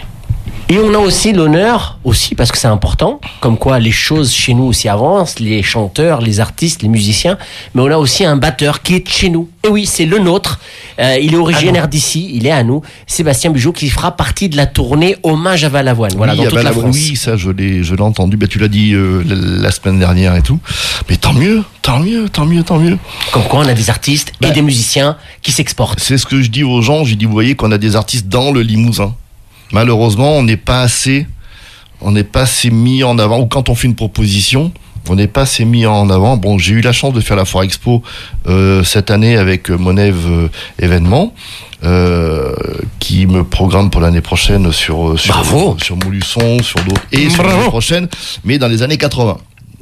Et on a aussi l'honneur, aussi parce que c'est important, comme quoi les choses chez nous aussi avancent, les chanteurs, les artistes, les musiciens, mais on a aussi un batteur qui est de chez nous. Et oui, c'est le nôtre. Euh, il est originaire d'ici, il est à nous. Sébastien Bugeaud qui fera partie de la tournée Hommage à Valavoine. Voilà, oui, dans ah toute bah la là, France. oui, ça je l'ai, je l'ai entendu. Ben, tu l'as dit euh, la, la semaine dernière et tout. Mais tant mieux, tant mieux, tant mieux, tant mieux. Comme quoi on a des artistes et Bah, des musiciens qui s'exportent. C'est ce que je dis aux gens. J'ai dit, vous voyez qu'on a des artistes dans le Limousin. Malheureusement, on n'est pas assez, on n'est pas assez mis en avant. Ou quand on fait une proposition, on n'est pas assez mis en avant. Bon, j'ai eu la chance de faire la Foire Expo euh, cette année avec euh, Monève euh, événement. Euh, qui me programme pour l'année prochaine sur sur Bravo. sur Montluçon, sur d'autres et sur Bravo. l'année prochaine, mais dans les années quatre-vingts.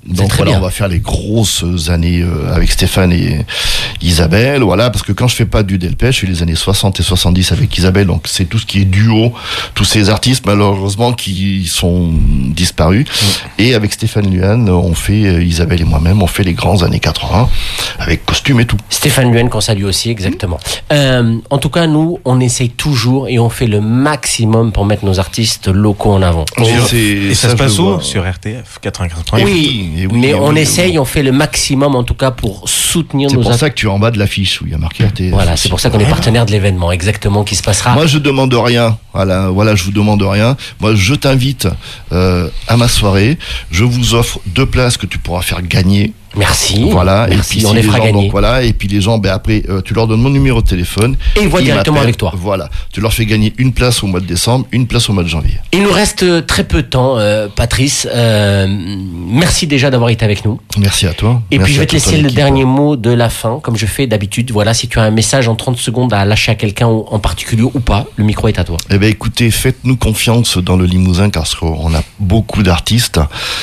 Donc très voilà, bien. on va faire les grosses années euh, avec Stéphane et Isabelle, voilà, parce que quand je fais pas du Delpech, je fais les années soixante et soixante-dix avec Isabelle, donc c'est tout ce qui est duo, tous ces artistes malheureusement qui sont disparus. Mmh. Et avec Stéphane Luan, on fait, euh, Isabelle et moi-même, on fait les grands années quatre-vingts, avec costume et tout. Stéphane Luan qu'on salue aussi, exactement. Mmh. Euh, en tout cas, nous, on essaye toujours et on fait le maximum pour mettre nos artistes locaux en avant. Oh, et ça, ça se passe où? Sur R T F quatre-vingt-quinze point huit. Oui. Et oui, mais et on oui, essaye, oui. on fait le maximum en tout cas pour soutenir c'est nos... C'est pour ça que tu es en bas de l'affiche où il y a marqué R T F. Voilà, c'est pour ça qu'on est partenaire de l'événement, exactement, qui se passera. Moi, je demande rien. Voilà, voilà, je vous demande rien. Moi, je t'invite euh, à ma soirée. Je vous offre deux places que tu pourras faire gagner. Merci. Voilà. Merci, et puis, on si les les fera gens, gagner. Donc, voilà. Et puis les gens, ben après, euh, tu leur donnes mon numéro de téléphone. Et ils voient directement avec toi. Voilà. Tu leur fais gagner une place au mois de décembre, une place au mois de janvier. Il nous reste très peu de temps, euh, Patrice. Euh, merci déjà d'avoir été avec nous. Merci à toi. Et merci puis je vais te laisser le équipe. dernier mot de la fin, comme je fais d'habitude. Voilà, si tu as un message en trente secondes à lâcher à quelqu'un en particulier ou pas, le micro est à toi. Eh ben écoutez, faites-nous confiance dans le Limousin parce qu'on a beaucoup d'artistes.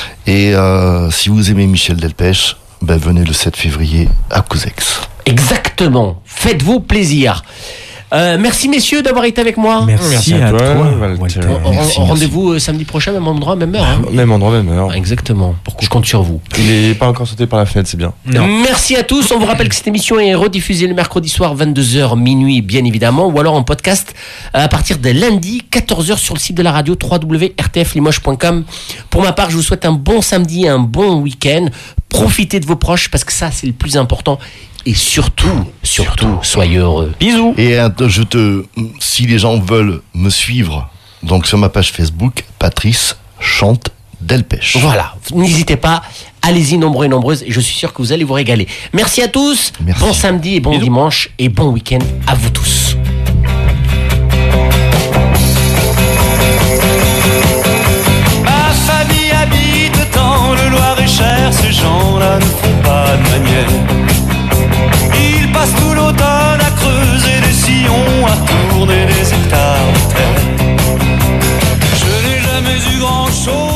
Et euh, si vous aimez Michel Delpech, ben venez le sept février à Couzex. Exactement. Faites-vous plaisir. Euh, merci messieurs d'avoir été avec moi. Merci, merci à, à toi, toi Walter. On, on, rendez-vous samedi prochain, même endroit, même heure. Hein. Même endroit, même heure. Exactement. Pourquoi je compte sur vous. Il n'est pas encore sauté par la fenêtre, c'est bien. Non. Merci à tous. On vous rappelle que cette émission est rediffusée le mercredi soir, vingt-deux heures minuit, bien évidemment, ou alors en podcast à partir de lundi, quatorze heures sur le site de la radio w w w point r t f limoges point com. Pour ma part, je vous souhaite un bon samedi, un bon week-end. Profitez de vos proches parce que ça, c'est le plus important. Et surtout, surtout, surtout, soyez heureux. Bisous. Et je te, si les gens veulent me suivre, donc sur ma page Facebook, Patrice chante Delpech. Voilà. N'hésitez pas. Allez-y, nombreux et nombreuses. Et je suis sûr que vous allez vous régaler. Merci à tous. Merci. Bon samedi et bon Bisous. Dimanche et bon week-end à vous tous. Ma famille habite dans le Loir-et-Cher. Ces gens-là ne font pas de manière. Ils passent tout l'automne à creuser des sillons, à tourner des hectares de terre. Je n'ai jamais eu grand-chose.